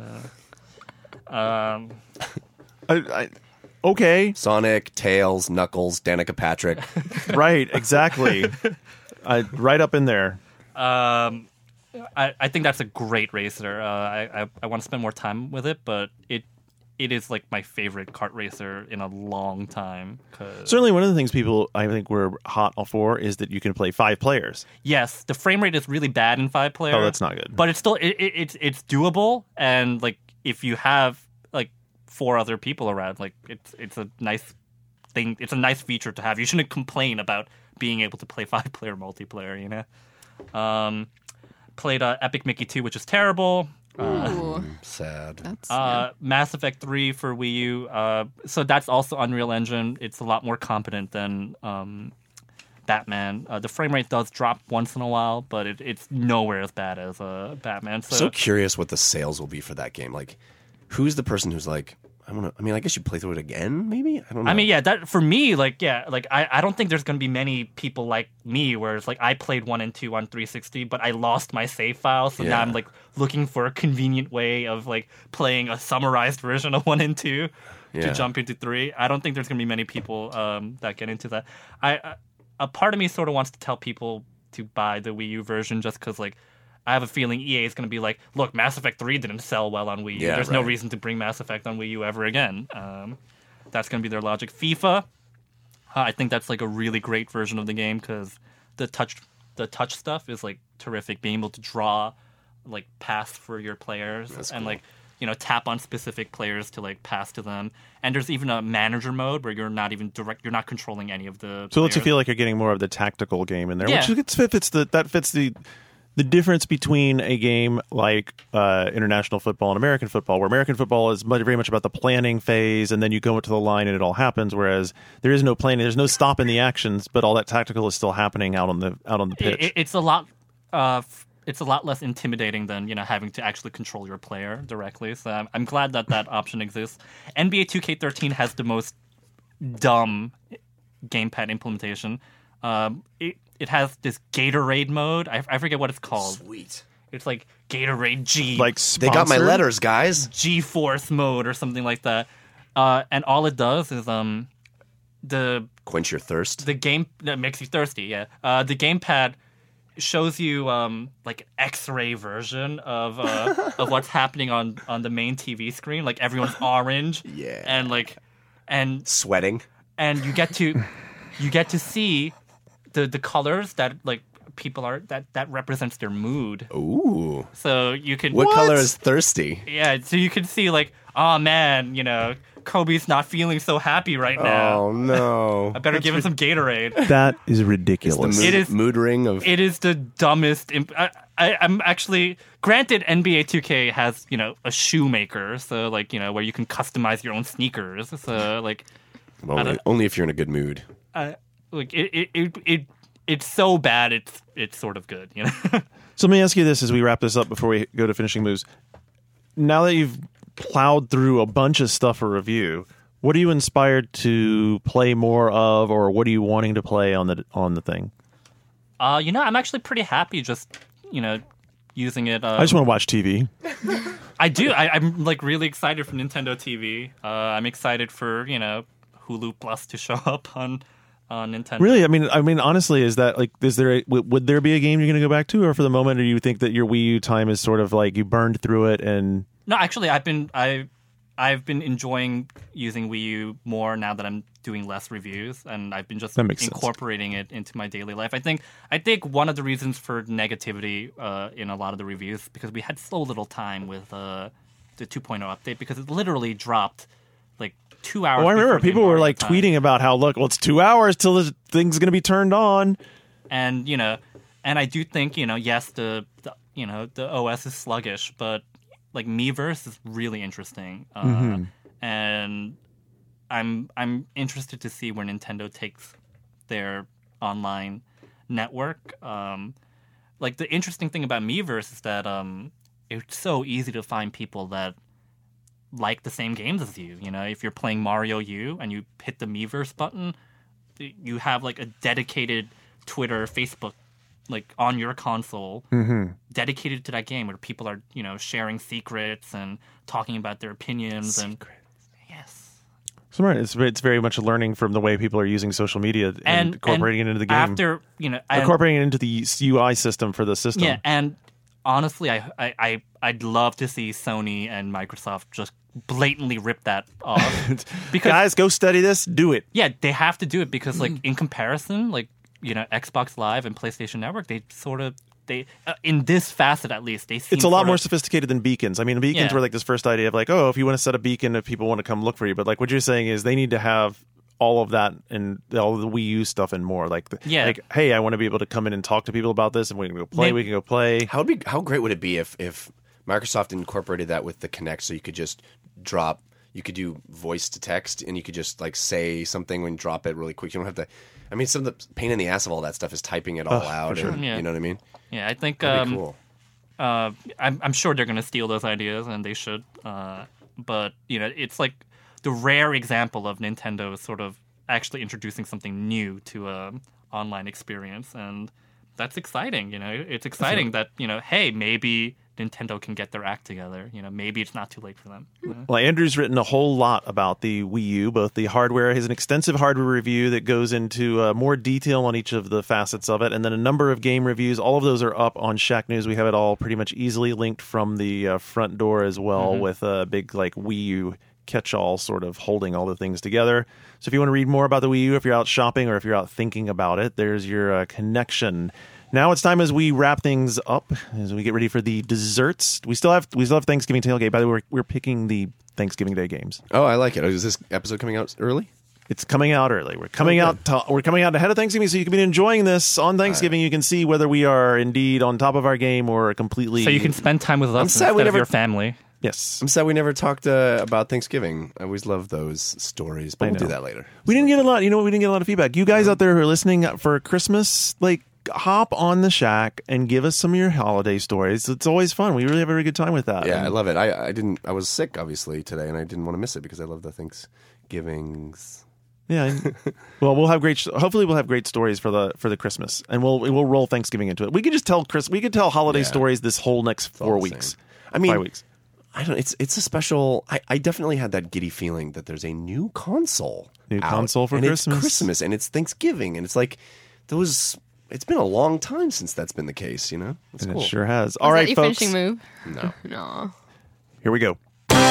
Okay. Sonic, Tails, Knuckles, Danica Patrick. Right. Exactly. Right up in there. I think that's a great racer. I want to spend more time with it, but it is like my favorite kart racer in a long time. 'Cause Certainly, one of the things people I think were hot for is that you can play 5 players. yes, the frame rate is really bad in 5-player. Oh, that's not good. But it's still it's doable, and like if you have like 4 other people around, like it's a nice thing. It's a nice feature to have. You shouldn't complain about being able to play 5-player multiplayer. You know. Played Epic Mickey 2, which is terrible. Ooh, Sad. that's Mass Effect 3 for Wii U. So that's also Unreal Engine. It's a lot more competent than Batman. The frame rate does drop once in a while, but it's nowhere as bad as Batman. So curious what the sales will be for that game. Like, who's the person who's like, I guess you play through it again, maybe. I don't know. I mean, yeah, that for me, I don't think there's going to be many people like me where it's like I played 1 and 2 on 360, but I lost my save file, so now I'm like looking for a convenient way of like playing a summarized version of 1 and 2 to jump into 3. I don't think there's going to be many people that get into that. A part of me sort of wants to tell people to buy the Wii U version just because like I have a feeling EA is going to be like, look, Mass Effect 3 didn't sell well on Wii U. There's no reason to bring Mass Effect on Wii U ever again. That's going to be their logic. FIFA, I think that's like a really great version of the game because the touch stuff is like terrific. Being able to draw like pass for your players and like, you know, tap on specific players to like pass to them. And there's even a manager mode where you're not even you're not controlling any of the So it lets you feel like you're getting more of the tactical game in there, Yeah. which fits the difference between a game like international football and American football, where American football is very much about the planning phase, and then you go into the line and it all happens. Whereas there is no planning, there's no stop in the actions, but all that tactical is still happening out on the pitch. It's a lot. It's a lot less intimidating than, you know, having to actually control your player directly. So I'm glad that option exists. NBA 2K13 has the most dumb gamepad implementation. It has this Gatorade mode. I forget what it's called. Sweet. It's like Gatorade G. Like They got my sponsored? letters, guys. G-Force mode or something like that. And all it does is the Quench your thirst. the game that makes you thirsty. Yeah. The gamepad shows you like an X-ray version of what's happening on the main TV screen. Like everyone's orange. Yeah. And Sweating. and you get to see the colors that like people are that represents their mood. Ooh. So you can What color is thirsty? Yeah, so you can see like, oh man, you know, Kobe's not feeling so happy right now. Oh no. I better give him some Gatorade. That is The ridiculous. mood, It is- mood ring of It is the dumbest. I'm actually granted NBA 2K has, you know, a shoemaker, so like, you know, where you can customize your own sneakers. So like, only if you're in a good mood. like it's so bad it's sort of good, you know. So let me ask you this as we wrap this up before we go to finishing moves. Now that you've plowed through a bunch of stuff for review, what are you inspired to play more of, or what are you wanting to play on the thing? You know, I'm actually pretty happy just, you know, using it. I just want to watch TV. I do. I'm like really excited for Nintendo TV. I'm excited for, you know, Hulu Plus to show up on Nintendo. Really, I mean, honestly, is that like, would there be a game you're going to go back to, or for the moment, or you think that your Wii U time is sort of like you burned through it and? No, actually, I've been enjoying using Wii U more now that I'm doing less reviews, and I've been just That makes sense. incorporating it into my daily life. I think one of the reasons for negativity in a lot of the reviews because we had so little time with the 2.0 update because it literally dropped like 2 hours. Oh, I remember before the people were embargo like time. tweeting about how well it's 2 hours till the thing's going to be turned on. And you know, and I do think, you know, yes, the OS is sluggish, but like Miiverse is really interesting, and I'm interested to see where Nintendo takes their online network. Like the interesting thing about Miiverse is that it's so easy to find people that like the same games as you. You know, if you're playing Mario U and you hit the Miiverse button, you have like a dedicated Twitter, Facebook, like on your console, dedicated to that game, where people are, you know, sharing secrets and talking about their opinions. And yes, Smart. It's very much learning from the way people are using social media and incorporating it into the game. After, you know, Incorporating it into the UI system for the system. yeah, and honestly, I'd love to see Sony and Microsoft just blatantly rip that off. Because Guys, go study this. Do it. yeah, they have to do it because like in comparison, like, you know, Xbox Live and PlayStation Network, they in this facet at least, they seem It's a lot sort more of- sophisticated than beacons. I mean, beacons Yeah. were like this first idea of like, oh, if you want to set a beacon, if people want to come look for you. But like what you're saying is they need to have all of that and all the Wii U stuff and more. Like, like, hey, I want to be able to come in and talk to people about this, and we can go play. We can go play. How great would it be if Microsoft incorporated that with the Kinect, so you could just drop, you could do voice to text, and you could just like say something when you drop it really quick. You don't have to. I mean, some of the pain in the ass of all that stuff is typing it all out. And, Yeah. You know what I mean? Yeah, I think That'd be cool. I'm sure they're going to steal those ideas, and they should. But you know, it's like the rare example of Nintendo sort of actually introducing something new to a online experience, and that's exciting. It's exciting that hey, maybe Nintendo can get their act together. Maybe it's not too late for them. Well, Andrew's written a whole lot about the Wii U, both the hardware. He has an extensive hardware review that goes into more detail on each of the facets of it, and then a number of game reviews. All of those are up on Shack News. We have it all pretty much easily linked from the front door as well, with a big Wii U catch-all sort of holding all the things together. So if you want to read more about the Wii U, if you're out shopping or if you're out thinking about it, there's your connection. Now it's time as we wrap things up, as we get ready for the desserts. We still have Thanksgiving Tailgate. By the way, we're picking the Thanksgiving Day games. Oh, I like it. Is this episode coming out early? It's coming out early. We're coming out ahead of Thanksgiving, so you can be enjoying this on Thanksgiving. You can see whether we are indeed on top of our game or completely. So you can spend time with us instead of your family. Yes. I'm sad we never talked about Thanksgiving. I always love those stories, but we'll do that later. We didn't get a lot. We didn't get a lot of feedback. You guys out there who are listening for Christmas, hop on the Shack and give us some of your holiday stories. It's always fun. We really have a very good time with that. Yeah, I love it. I was sick obviously today, and I didn't want to miss it because I love the Thanksgivings. Yeah. Well, hopefully we'll have great stories for the Christmas, and we'll roll Thanksgiving into it. We could just tell holiday stories this whole next 4 weeks. 5 weeks. I don't. It's a special. I definitely had that giddy feeling that there's a new console. Console for and Christmas. It's Christmas and it's Thanksgiving, and it's those. It's been a long time since that's been the case. It's cool. It sure has. Was All right, that your folks. finishing move? No. No. Here we go.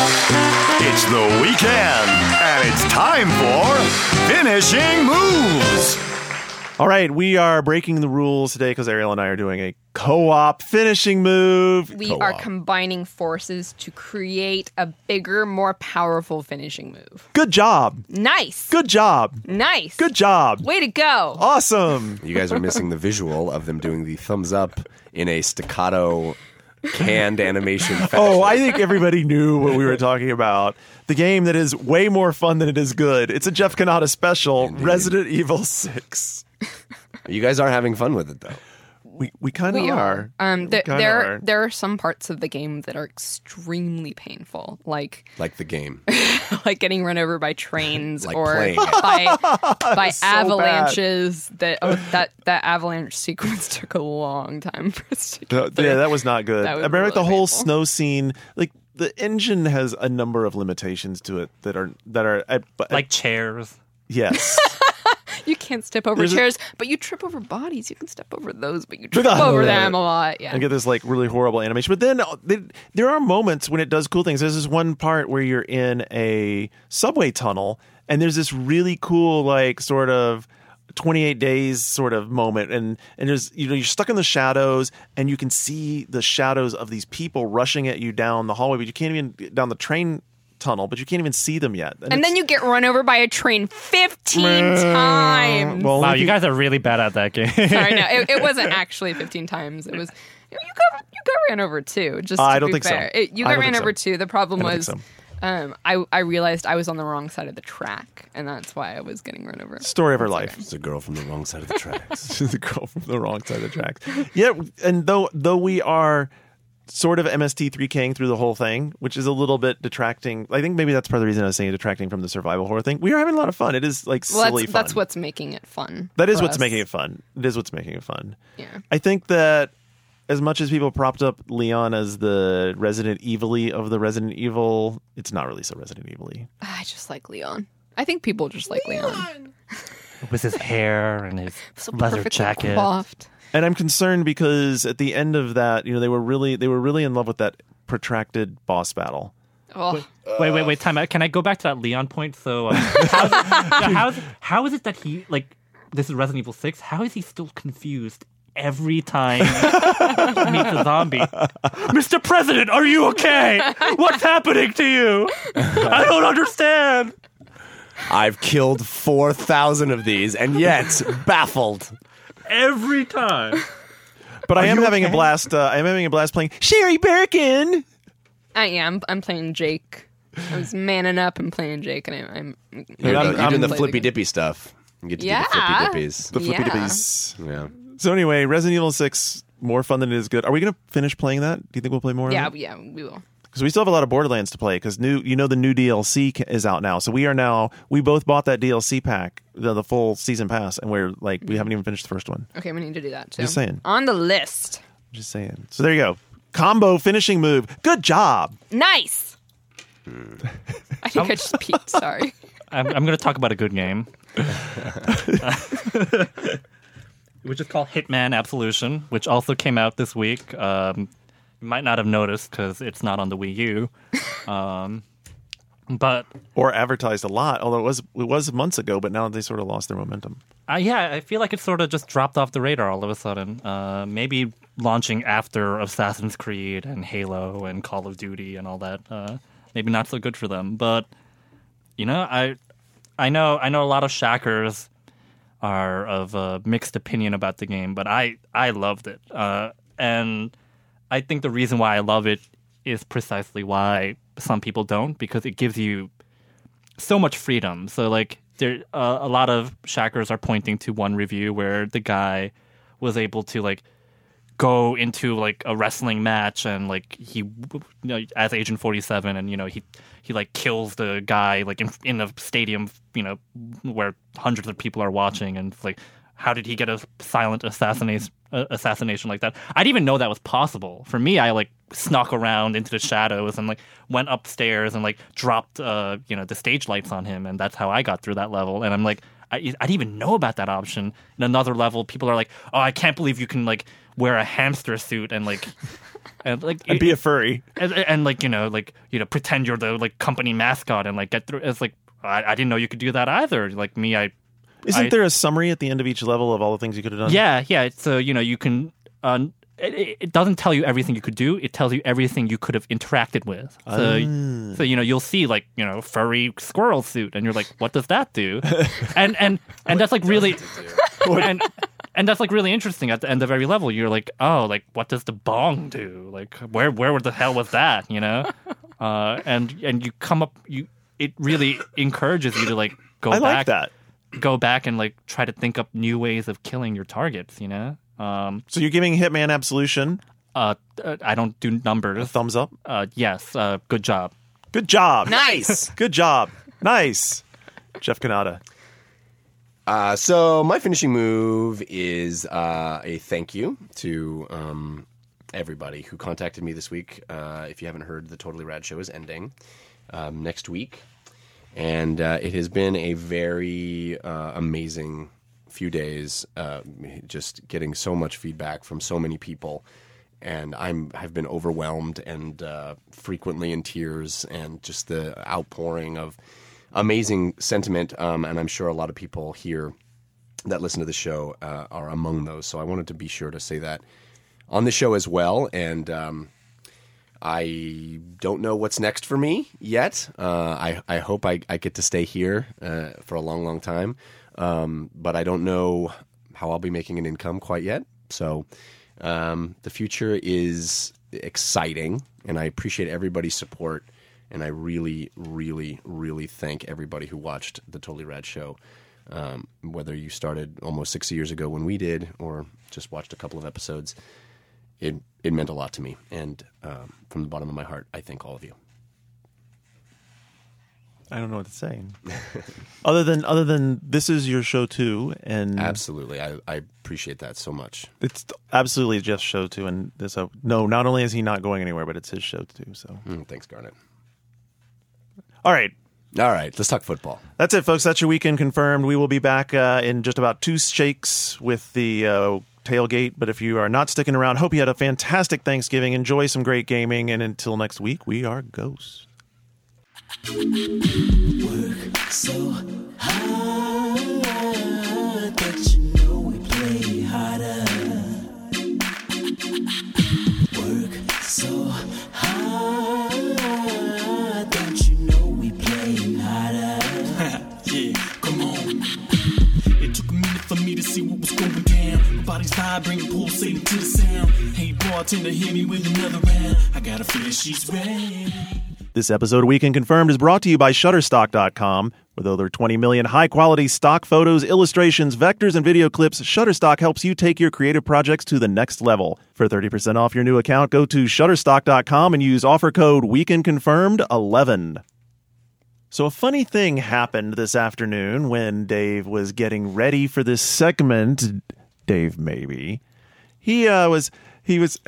It's the weekend, and it's time for Finishing Moves. All right, we are breaking the rules today because Ariel and I are doing a co-op finishing move. We are combining forces to create a bigger, more powerful finishing move. Good job. Nice. Good job. Nice. Good job. Way to go. Awesome. You guys are missing the visual of them doing the thumbs up in a staccato canned animation fashion. Oh, I think everybody knew what we were talking about. The game that is way more fun than it is good. It's a Jeff Kanata special, Indeed. Resident Evil 6. You guys are having fun with it, though. We kind of are. There are some parts of the game that are extremely painful, like Like the game. like getting run over by trains Like or playing it. by So avalanches. That avalanche sequence took a long time for us to get through. Yeah, that was not good. That I was remember the really whole painful. snow scene. The engine has a number of limitations to it that are Like chairs. yes. You can't step over There's chairs, but you trip over bodies. You can step over those, but you trip over them a lot. Yeah. And get this really horrible animation. But then there are moments when it does cool things. There's this one part where you're in a subway tunnel, and there's this really cool sort of 28 days sort of moment, and there's you're stuck in the shadows, and you can see the shadows of these people rushing at you down the hallway, but you can't even down the train tunnel, but you can't even see them yet. And then you get run over by a train 15 times. Well, Wow, you guys are really bad at that game. Sorry, no, it wasn't actually 15 times. It was you got ran over too. Just to I don't be think so. fair. You I got don't ran think over so. too. The problem I don't was think I realized I was on the wrong side of the track, and that's why I was getting run over. Story of her life. It's a girl from the wrong side of the tracks. The girl from the wrong side of the tracks. Yeah, and though we are sort of MST3King through the whole thing, which is a little bit detracting. I think maybe that's part of the reason I was saying detracting from the survival horror thing. We are having a lot of fun. It is silly fun. That's what's making it fun. That is for what's us. making it fun. It is what's making it fun. Yeah. I think that as much as people propped up Leon as the Resident Evil-y of the Resident Evil, it's not really so Resident Evil-y. I just like Leon. I think people just like Leon. With his hair and his So leather perfectly jacket. coiffed. And I'm concerned because at the end of that, they were really in love with that protracted boss battle. Oh, Wait, time out. Can I go back to that Leon point? So, how is it that he, this is Resident Evil 6, how is he still confused every time he meets a zombie? Mr. President, are you okay? What's happening to you? I don't understand. I've killed 4,000 of these, and yet baffled. Every time. But I am having a blast. I am having a blast playing Sherry Birkin. I am. I'm playing Jake. I was manning up and playing Jake, and I'm You're doing the play flippy game. dippy stuff. You get to Yeah. do the flippy dippies. The flippy Yeah. dippies. Yeah. So anyway, Resident Evil 6 more fun than it is good. Are we going to finish playing that? Do you think we'll play more? Yeah, of it? yeah, we will. Because we still have a lot of Borderlands to play. Because the new DLC is out now. So we both bought that DLC pack, the full season pass, and we haven't even finished the first one. Okay, we need to do that too. Just saying. On the list. Just saying. So there you go. Combo finishing move. Good job. Nice. I think I just peeked. Sorry. I'm going to talk about a good game. Which is called Hitman Absolution, which also came out this week. You might not have noticed because it's not on the Wii U. But or advertised a lot, although it was months ago, but now they sort of lost their momentum. I feel like it sort of just dropped off the radar all of a sudden. Maybe launching after Assassin's Creed and Halo and Call of Duty and all that. Maybe not so good for them. But I know a lot of Shackers are of a mixed opinion about the game, but I loved it. And I think the reason why I love it is precisely why some people don't, because it gives you so much freedom. So there, a lot of Shackers are pointing to one review where the guy was able to go into a wrestling match and he as Agent 47 and he kills the guy in a stadium where hundreds of people are watching, and it's how did he get a silent assassination like that? I didn't even know that was possible. For me, I snuck around into the shadows and went upstairs and dropped the stage lights on him, and that's how I got through that level. And I'm I didn't even know about that option. In another level, people are oh, I can't believe you can wear a hamster suit and and be a furry and pretend you're the company mascot and get through. It's I didn't know you could do that either. Isn't there a summary at the end of each level of all the things you could have done? Yeah. So you can. It doesn't tell you everything you could do. It tells you everything you could have interacted with. So you'll see furry squirrel suit, and you're what does that do? and that's really and that's really interesting. At the end of every level, you're what does the bong do? Where the hell was that? And you come up. It really encourages you to go I back. like that. Go back and try to think up new ways of killing your targets. So you're giving Hitman Absolution I don't do numbers. a thumbs up? Yes. Good job. Good job. Nice. Good job. Nice. Jeff Kanata. So my finishing move is a thank you to everybody who contacted me this week. If you haven't heard, the Totally Rad Show is ending next week. And it has been a very amazing few days, just getting so much feedback from so many people. And I've been overwhelmed and frequently in tears, and just the outpouring of amazing sentiment. And I'm sure a lot of people here that listen to the show are among those. So I wanted to be sure to say that on the show as well. And I don't know what's next for me yet. I hope I get to stay here for a long, long time. But I don't know how I'll be making an income quite yet. So the future is exciting, and I appreciate everybody's support. And I really, really, really thank everybody who watched the Totally Rad Show, whether you started almost 6 years ago when we did, or just watched a couple of episodes. It meant a lot to me, and from the bottom of my heart, I thank all of you. I don't know what to say. other than this is your show too, and Absolutely, I appreciate that so much. it's absolutely Jeff's show too. And so no, not only is he not going anywhere, but it's his show too. So Thanks, Garnet. all right. All right, let's talk football. That's it, folks. That's your weekend confirmed. We will be back in just about 2 shakes with the tailgate. But if you are not sticking around, hope you had a fantastic Thanksgiving. Enjoy some great gaming. And until next week, we are Ghosts. Work so hard that you know we play harder. Work so hard, don't you know we playing harder? Yeah, come on. It took a minute for me to see what was going down. My body's vibrating, pulsating to the sound. Hey, bartender, hit me with another round. I got a feeling she's ready. This episode of Weekend Confirmed is brought to you by Shutterstock.com. With over 20 million high-quality stock photos, illustrations, vectors, and video clips, Shutterstock helps you take your creative projects to the next level. For 30% off your new account, go to Shutterstock.com and use offer code WeekendConfirmed11. So a funny thing happened this afternoon when Dave was getting ready for this segment. Dave, maybe. He was he was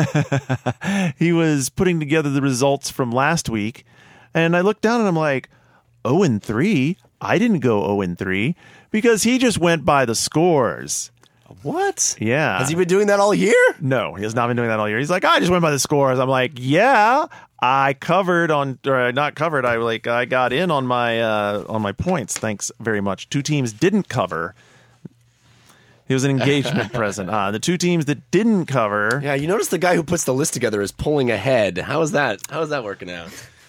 putting together the results from last week, and I looked down and I'm like, 0-3? I didn't go 0-3 because he just went by the scores. What? Yeah. Has he been doing that all year? No, he has not been doing that all year. He's like, I just went by the scores. I'm like, yeah, I covered on, or not covered. I got in on my points. Thanks very much. 2 teams didn't cover. It was an engagement present. The 2 teams that didn't cover. Yeah, you notice the guy who puts the list together is pulling ahead. How is that working out?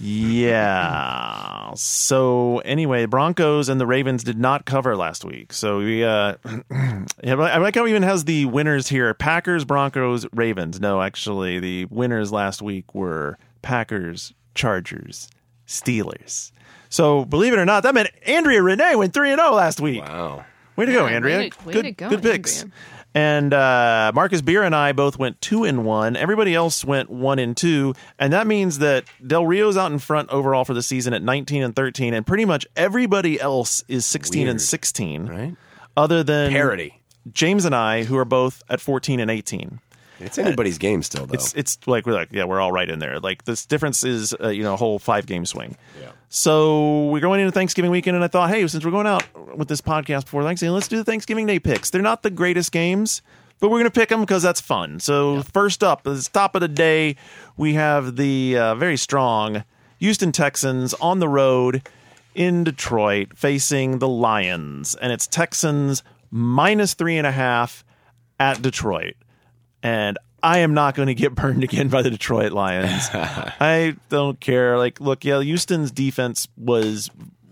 Yeah. So anyway, Broncos and the Ravens did not cover last week. So we, I like how it even has the winners here: Packers, Broncos, Ravens. No, actually, the winners last week were Packers, Chargers, Steelers. So believe it or not, that meant Andrea Renee went 3-0 last week. Wow. Way to go, Andrea. Way to go, good picks. Andrea. And Marcus Beer and I both went 2-1. Everybody else went 1-2, and that means that Del Rio's out in front overall for the season at 19-13, and pretty much everybody else is 16-16, Right? other than Parity. James and I, who are both at 14-18. It's anybody's game still, though. It's like we're all right in there. Like this difference is a whole 5-game swing. Yeah. So we're going into Thanksgiving weekend, and I thought, hey, since we're going out with this podcast before Thanksgiving, let's do the Thanksgiving Day picks. They're not the greatest games, but we're going to pick them because that's fun. So first up, at the top of the day, we have the very strong Houston Texans on the road in Detroit facing the Lions, and it's Texans -3.5 at Detroit. And I am not going to get burned again by the Detroit Lions. I don't care. Like, look, yeah, Houston's defense was.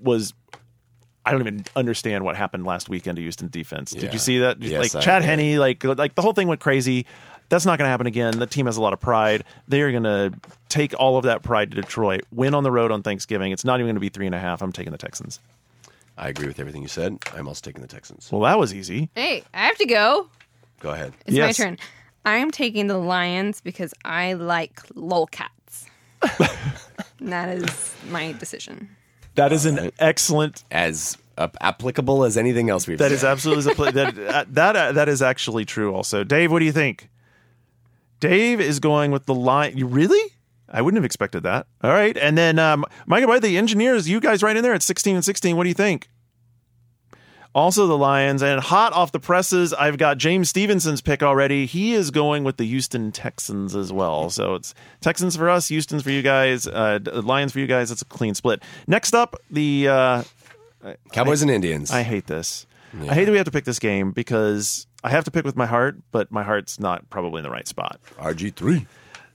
I don't even understand what happened last weekend to Houston's defense. Did you see that? Yes, Chad I did. Henne, like the whole thing went crazy. That's not going to happen again. The team has a lot of pride. They are going to take all of that pride to Detroit. Win on the road on Thanksgiving. It's not even going to be 3.5. I'm taking the Texans. I agree with everything you said. I'm also taking the Texans. Well, that was easy. Hey, I have to go. Go ahead. It's Yes. my turn. I'm taking the Lions because I like lolcats. And that is my decision. That is an excellent. As applicable as anything else we've That said. is absolutely that is actually true. Also, Dave, what do you think? Dave is going with the line. You really? I wouldn't have expected that. All right, and then Mike, by the engineers, you guys right in there at 16-16. What do you think? Also the Lions, and hot off the presses, I've got James Stevenson's pick already. He is going with the Houston Texans as well. So it's Texans for us, Houston's for you guys, Lions for you guys. It's a clean split. Next up, the Cowboys and Indians. I hate this. I hate that we have to pick this game because I have to pick with my heart, but my heart's not probably in the right spot. RG3.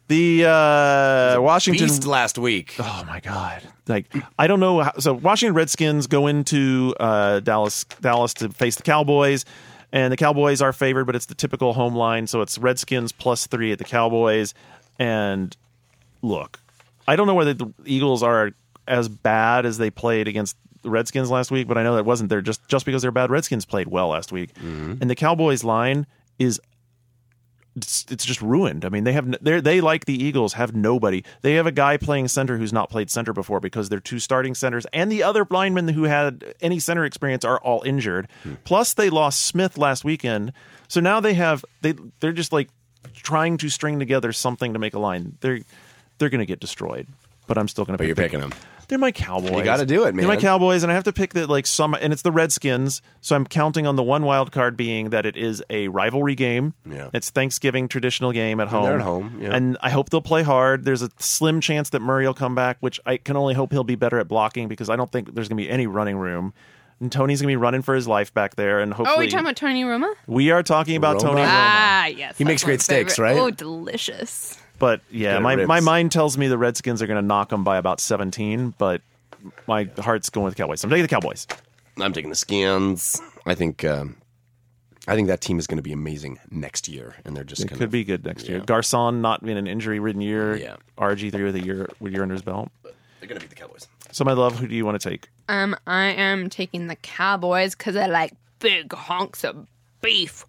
The Washington Beast last week. Oh my God! Like I don't know. So Washington Redskins go into Dallas to face the Cowboys, and the Cowboys are favored, but it's the typical home line. So it's Redskins +3 at the Cowboys. And look, I don't know whether the Eagles are as bad as they played against the Redskins last week, but I know that wasn't there just because they're bad. Redskins played well last week, and the Cowboys line is. It's just ruined. I mean, they like the Eagles have nobody. They have a guy playing center who's not played center before because their 2 starting centers and the other linemen who had any center experience are all injured. Plus, they lost Smith last weekend, so now they're just like trying to string together something to make a line. They're going to get destroyed. But I'm still going to. But you're picking them. They're my Cowboys. You got to do it, man. They're my Cowboys, and I have to pick and it's the Redskins, so I'm counting on the one wild card being that it is a rivalry game. Yeah. It's Thanksgiving traditional game at home. They're at home, yeah. And I hope they'll play hard. There's a slim chance that Murray will come back, which I can only hope he'll be better at blocking because I don't think there's going to be any running room. And Tony's going to be running for his life back there, and hopefully... Oh, are we talking about Tony Roma? We are talking about Roma? Tony Roma. Ah, yes. He makes that's my great steaks, favorite. right? Oh, delicious. But yeah, Good my ribs. mind tells me the Redskins are going to knock them by about 17, but my heart's going with the Cowboys. So I'm taking the Cowboys. I'm taking the Skins. I think that team is going to be amazing next year, and they're just It going could be good next year. Garcon not in an injury-ridden year. Yeah. RG3 with a year under his belt. They're going to beat the Cowboys. So, my love, who do you want to take? I am taking the Cowboys because I like big honks of beef.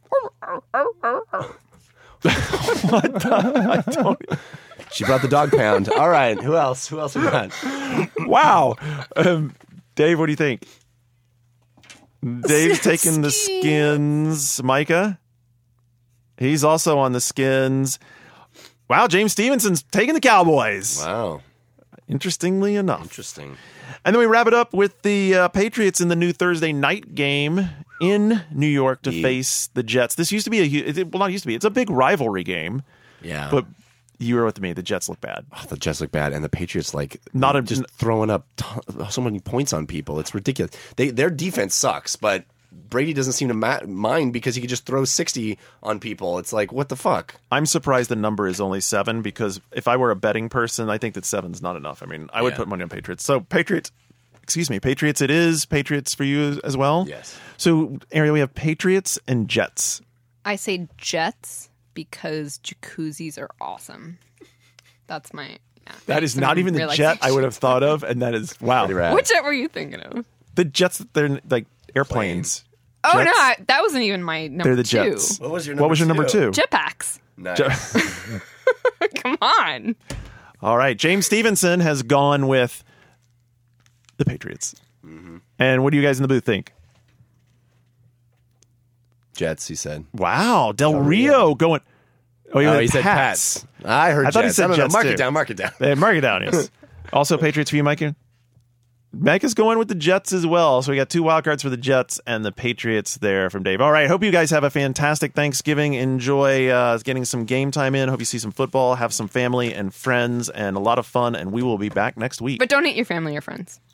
She brought the dog pound. All right. Who else? Who else we got? Wow. Dave, what do you think? Dave's taking the Skins. Micah? He's also on the Skins. Wow, James Stevenson's taking the Cowboys. Wow. Interestingly enough. Interesting. And then we wrap it up with the Patriots in the new Thursday night game in New York to face the Jets. This used to be it's a big rivalry game. Yeah. But you were with me. The Jets look bad. Oh, the Jets look bad, and the Patriots Not just throwing up so many points on people. It's ridiculous. Their defense sucks, but Brady doesn't seem to mind because he could just throw 60 on people. It's like, what the fuck? I'm surprised the number is only 7 because if I were a betting person, I think that 7's not enough. I mean, I would put money on Patriots. So Patriots it is. Patriots for you as well? Yes. So, Ariel, we have Patriots and Jets. I say Jets because jacuzzis are awesome. That's my... Yeah, That is not even the jet I would have thought of, and that is, wow. Pretty rad. What jet were you thinking of? The Jets, they're like airplanes. Oh, Jets? no, that wasn't even my number They're the 2. Jets. What was your number two? Jetpacks. Nice. Come on. All right. James Stevenson has gone with the Patriots. Mm-hmm. And what do you guys in the booth think? Jets, he said. Wow. Del Rio going. Oh, He said Pats. I heard I thought he Jets. said I don't know. Jets, Mark too. it down. Mark it down. Mark it down, yes. Also, Patriots for you, Micah? Micah's going with the Jets as well. So we got 2 wild cards for the Jets and the Patriots there from Dave. All right. Hope you guys have a fantastic Thanksgiving. Enjoy getting some game time in. Hope you see some football, have some family and friends, and a lot of fun. And we will be back next week. But don't eat your family or friends.